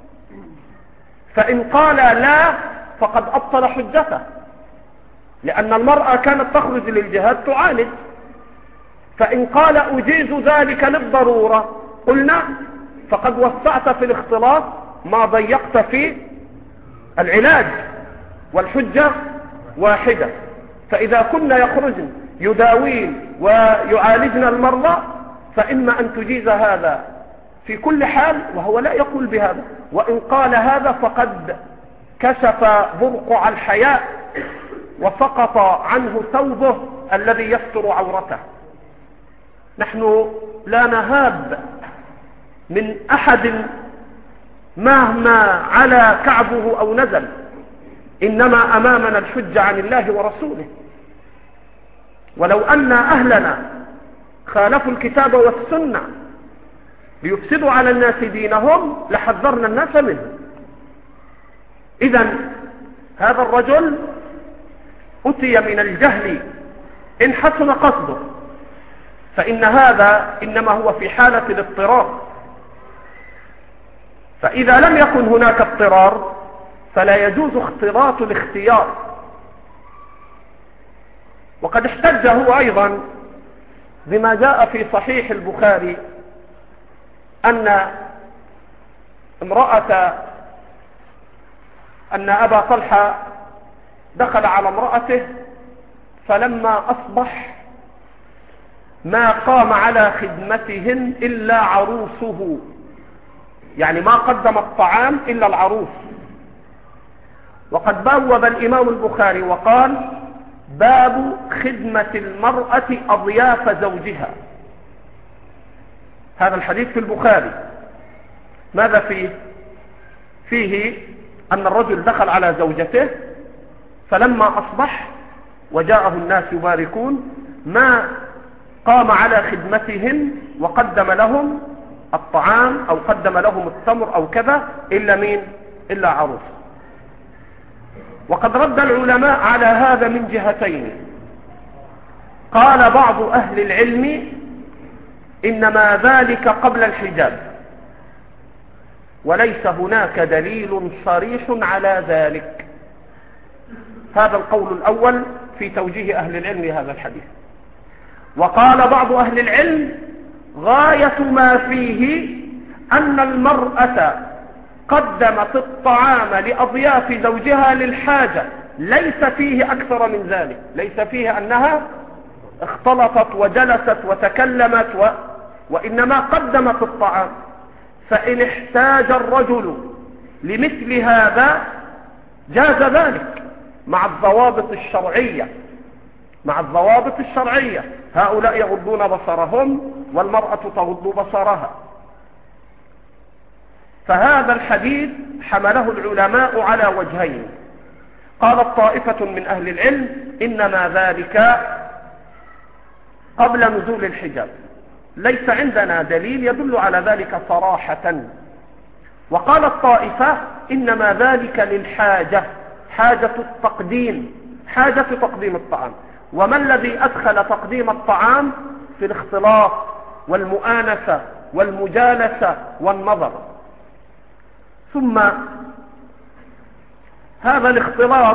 فإن قال لا فقد أبطل حجته، لأن المرأة كانت تخرج للجهاد تعالج. فإن قال أجيز ذلك للضرورة قلنا فقد وسعت في الاختلاط ما ضيقت في العلاج، والحجة واحدة. فإذا كنا يخرجن يداوين ويعالجن المرضى فإما أن تجيز هذا في كل حال، وهو لا يقول بهذا. وإن قال هذا فقد كشف برقع الحياء وسقط عنه ثوبه الذي يستر عورته. نحن لا نهاب من أحد مهما على كعبه أو نزل، إنما أمامنا الحجة عن الله ورسوله. ولو أن أهلنا خالفوا الكتاب والسنة ليفسدوا على الناس دينهم لحذرنا الناس منه. إذن هذا الرجل أتي من الجهل إن حسن قصده، فإن هذا إنما هو في حالة الاضطرار. فإذا لم يكن هناك اضطرار فلا يجوز اختلاط الاختيار. وقد احتج هو أيضا بما جاء في صحيح البخاري أن امرأة أن أبا طلحة دخل على امرأته فلما أصبح ما قام على خدمتهن إلا عروسه، يعني ما قدم الطعام إلا العروس. وقد بوب الإمام البخاري وقال: باب خدمة المرأة أضياف زوجها. هذا الحديث في البخاري. ماذا فيه؟ فيه أن الرجل دخل على زوجته فلما أصبح وجاءه الناس يباركون ما قام على خدمتهن وقدم لهم الطعام أو قدم لهم التمر أو كذا إلا مين؟ إلا عروس. وقد رد العلماء على هذا من جهتين. قال بعض أهل العلم إنما ذلك قبل الحجاب، وليس هناك دليل صريح على ذلك. هذا القول الأول في توجيه أهل العلم لهذا الحديث. وقال بعض أهل العلم غاية ما فيه أن المرأة قدمت الطعام لأضياف زوجها للحاجة، ليس فيه أكثر من ذلك، ليس فيه أنها اختلطت وجلست وتكلمت و... وإنما قدمت الطعام. فإن احتاج الرجل لمثل هذا جاز ذلك مع الضوابط الشرعية، مع الضوابط الشرعية. هؤلاء يغضون بصرهم والمرأة تغض بصرها. فهذا الحديث حمله العلماء على وجهين. قالت طائفة من أهل العلم إنما ذلك قبل نزول الحجاب، ليس عندنا دليل يدل على ذلك صراحة. وقالت طائفة إنما ذلك للحاجة، حاجة التقديم، حاجة تقديم الطعام. وما الذي أدخل تقديم الطعام في الاختلاط والمؤانسة والمجالسة والنظر؟ ثم هذا الاختلاط،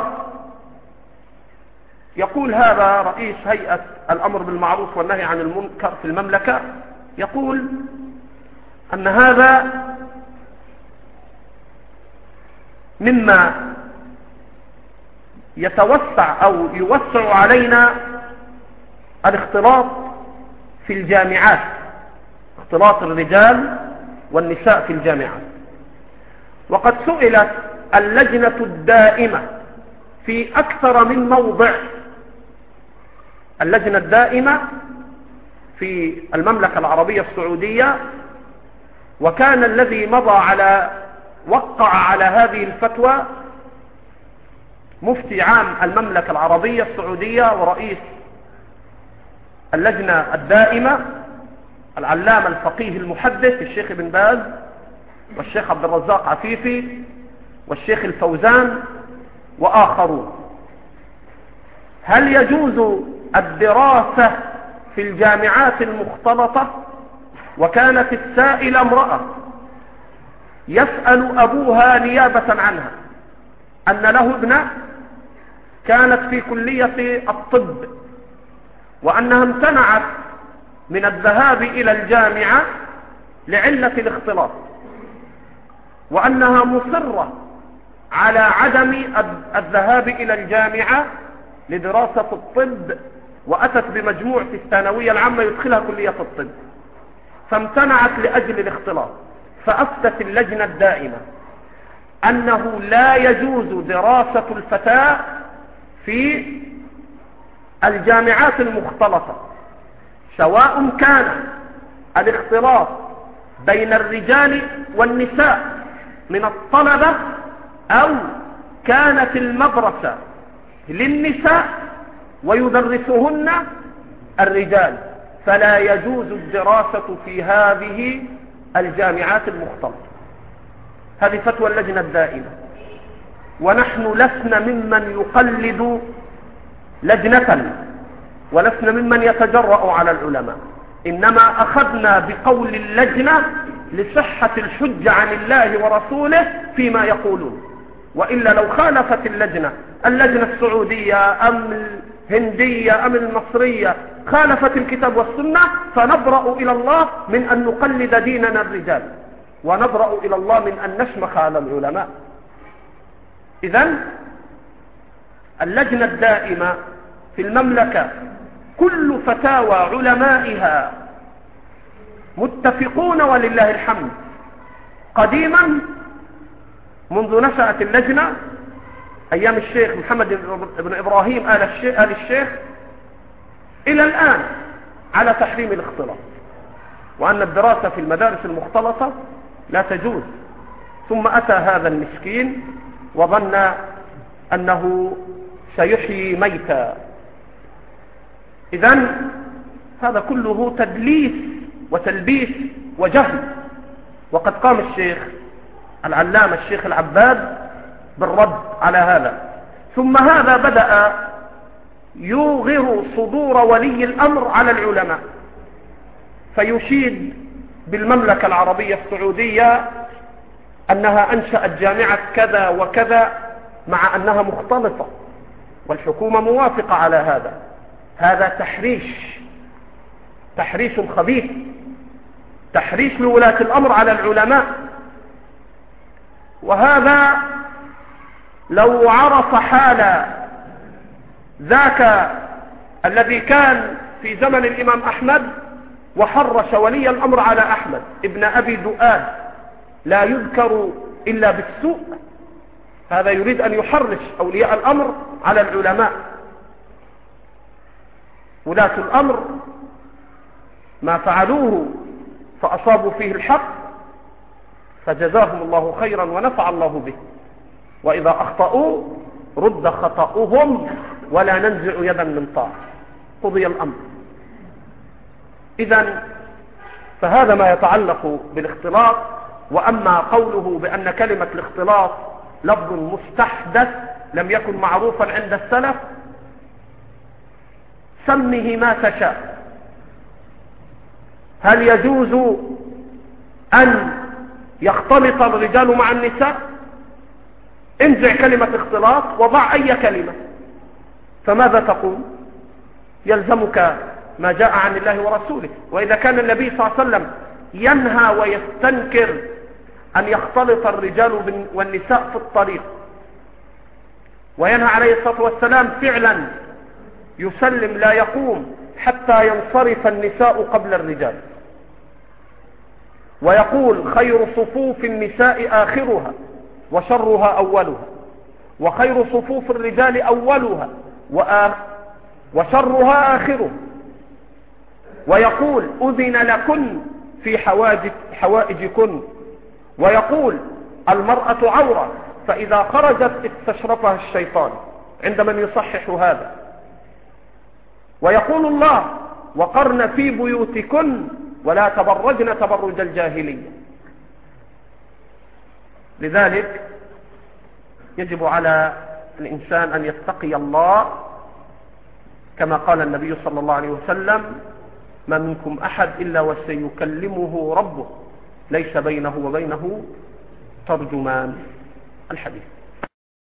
يقول هذا رئيس هيئة الأمر بالمعروف والنهي عن المنكر في المملكة، يقول أن هذا مما يتوسع أو يوسع علينا الاختلاط في الجامعات، اختلاط الرجال والنساء في الجامعات. وقد سئلت اللجنة الدائمة في أكثر من موضع، اللجنة الدائمة في المملكة العربية السعودية، وكان الذي مضى على وقع على هذه الفتوى مفتي عام المملكة العربية السعودية ورئيس اللجنة الدائمة العلامة الفقيه المحدث الشيخ ابن باز والشيخ عبد الرزاق عفيفي والشيخ الفوزان وآخرون. هل يجوز الدراسة في الجامعات المختلطة؟ وكانت السائلة امرأة يسأل أبوها نيابة عنها أن له ابنة كانت في كلية الطب، وأنها امتنعت من الذهاب إلى الجامعة لعلة الاختلاط، وأنها مصرة على عدم الذهاب إلى الجامعة لدراسة الطب، وأتت بمجموع في الثانوية العامة يدخلها كلية الطب، فامتنعت لأجل الاختلاط. فأفتت اللجنة الدائمة أنه لا يجوز دراسة الفتاة في الجامعات المختلطة، سواء كان الاختلاط بين الرجال والنساء من الطلبة أو كانت المدرسة للنساء ويدرسهن الرجال، فلا يجوز الدراسة في هذه الجامعات المختلطة. هذه فتوى اللجنة الدائمة، ونحن لسنا ممن يقلد لجنة ولسنا ممن يتجرأ على العلماء، إنما أخذنا بقول اللجنة لصحة الحجة عن الله ورسوله فيما يقولون. وإلا لو خالفت اللجنة اللجنة السعودية أم الهندية أم المصرية خالفت الكتاب والسنة، فنبرأ إلى الله من أن نقلد ديننا الرجال، ونبرأ إلى الله من أن نشمخ على العلماء. إذن اللجنة الدائمة في المملكة كل فتاوى علمائها متفقون ولله الحمد. قديما منذ نشأت اللجنة أيام الشيخ محمد بن إبراهيم آل الشيخ, آل الشيخ إلى الآن على تحريم الاختلاط، وأن الدراسة في المدارس المختلطة لا تجوز. ثم أتى هذا المسكين وظن أنه سيحيي ميتا. إذن هذا كله تدليس وتلبيس وجهل. وقد قام الشيخ العلامة الشيخ العباد بالرد على هذا. ثم هذا بدأ يوغر صدور ولي الأمر على العلماء، فيشيد بالمملكة العربية السعودية أنها أنشأت جامعة كذا وكذا مع أنها مختلطة، والحكومة موافقة على هذا. هذا تحريش، تحريش خبيث، تحريش لولاة الأمر على العلماء. وهذا لو عرف حال ذاك الذي كان في زمن الإمام أحمد وحرش ولي الأمر على أحمد ابن أبي دؤاد لا يذكر إلا بالسوء، هذا يريد أن يحرش أولياء الأمر على العلماء. ولاة الأمر ما فعلوه فأصابوا فيه الحق فجزاهم الله خيرا ونفع الله به، وإذا أخطأوا رد خطأهم ولا ننزع يدا من طاعة، قضي الأمر. إذن فهذا ما يتعلق بالاختلاط. وأما قوله بأن كلمة الاختلاط لفظ مستحدث لم يكن معروفا عند السلف، سمه ما تشاء. هل يجوز أن يختلط الرجال مع النساء؟ انزع كلمة اختلاط وضع أي كلمة، فماذا تقول؟ يلزمك ما جاء عن الله ورسوله. وإذا كان النبي صلى الله عليه وسلم ينهى ويستنكر أن يختلط الرجال والنساء في الطريق، وينهى عليه الصلاة والسلام فعلا يسلم لا يقوم حتى ينصرف النساء قبل الرجال، ويقول خير صفوف النساء آخرها وشرها أولها، وخير صفوف الرجال أولها وشرها آخرها، ويقول أذن لكن في حوائجكن، ويقول المرأة عورة فإذا خرجت استشرفها الشيطان، عند من يصحح هذا. ويقول الله وقرن في بيوتكن ولا تبرجن تبرج الجاهلية. لذلك يجب على الإنسان أن يتقي الله كما قال النبي صلى الله عليه وسلم ما منكم أحد إلا وسيكلمه ربه ليس بينه وبينه ترجمان. الحديث.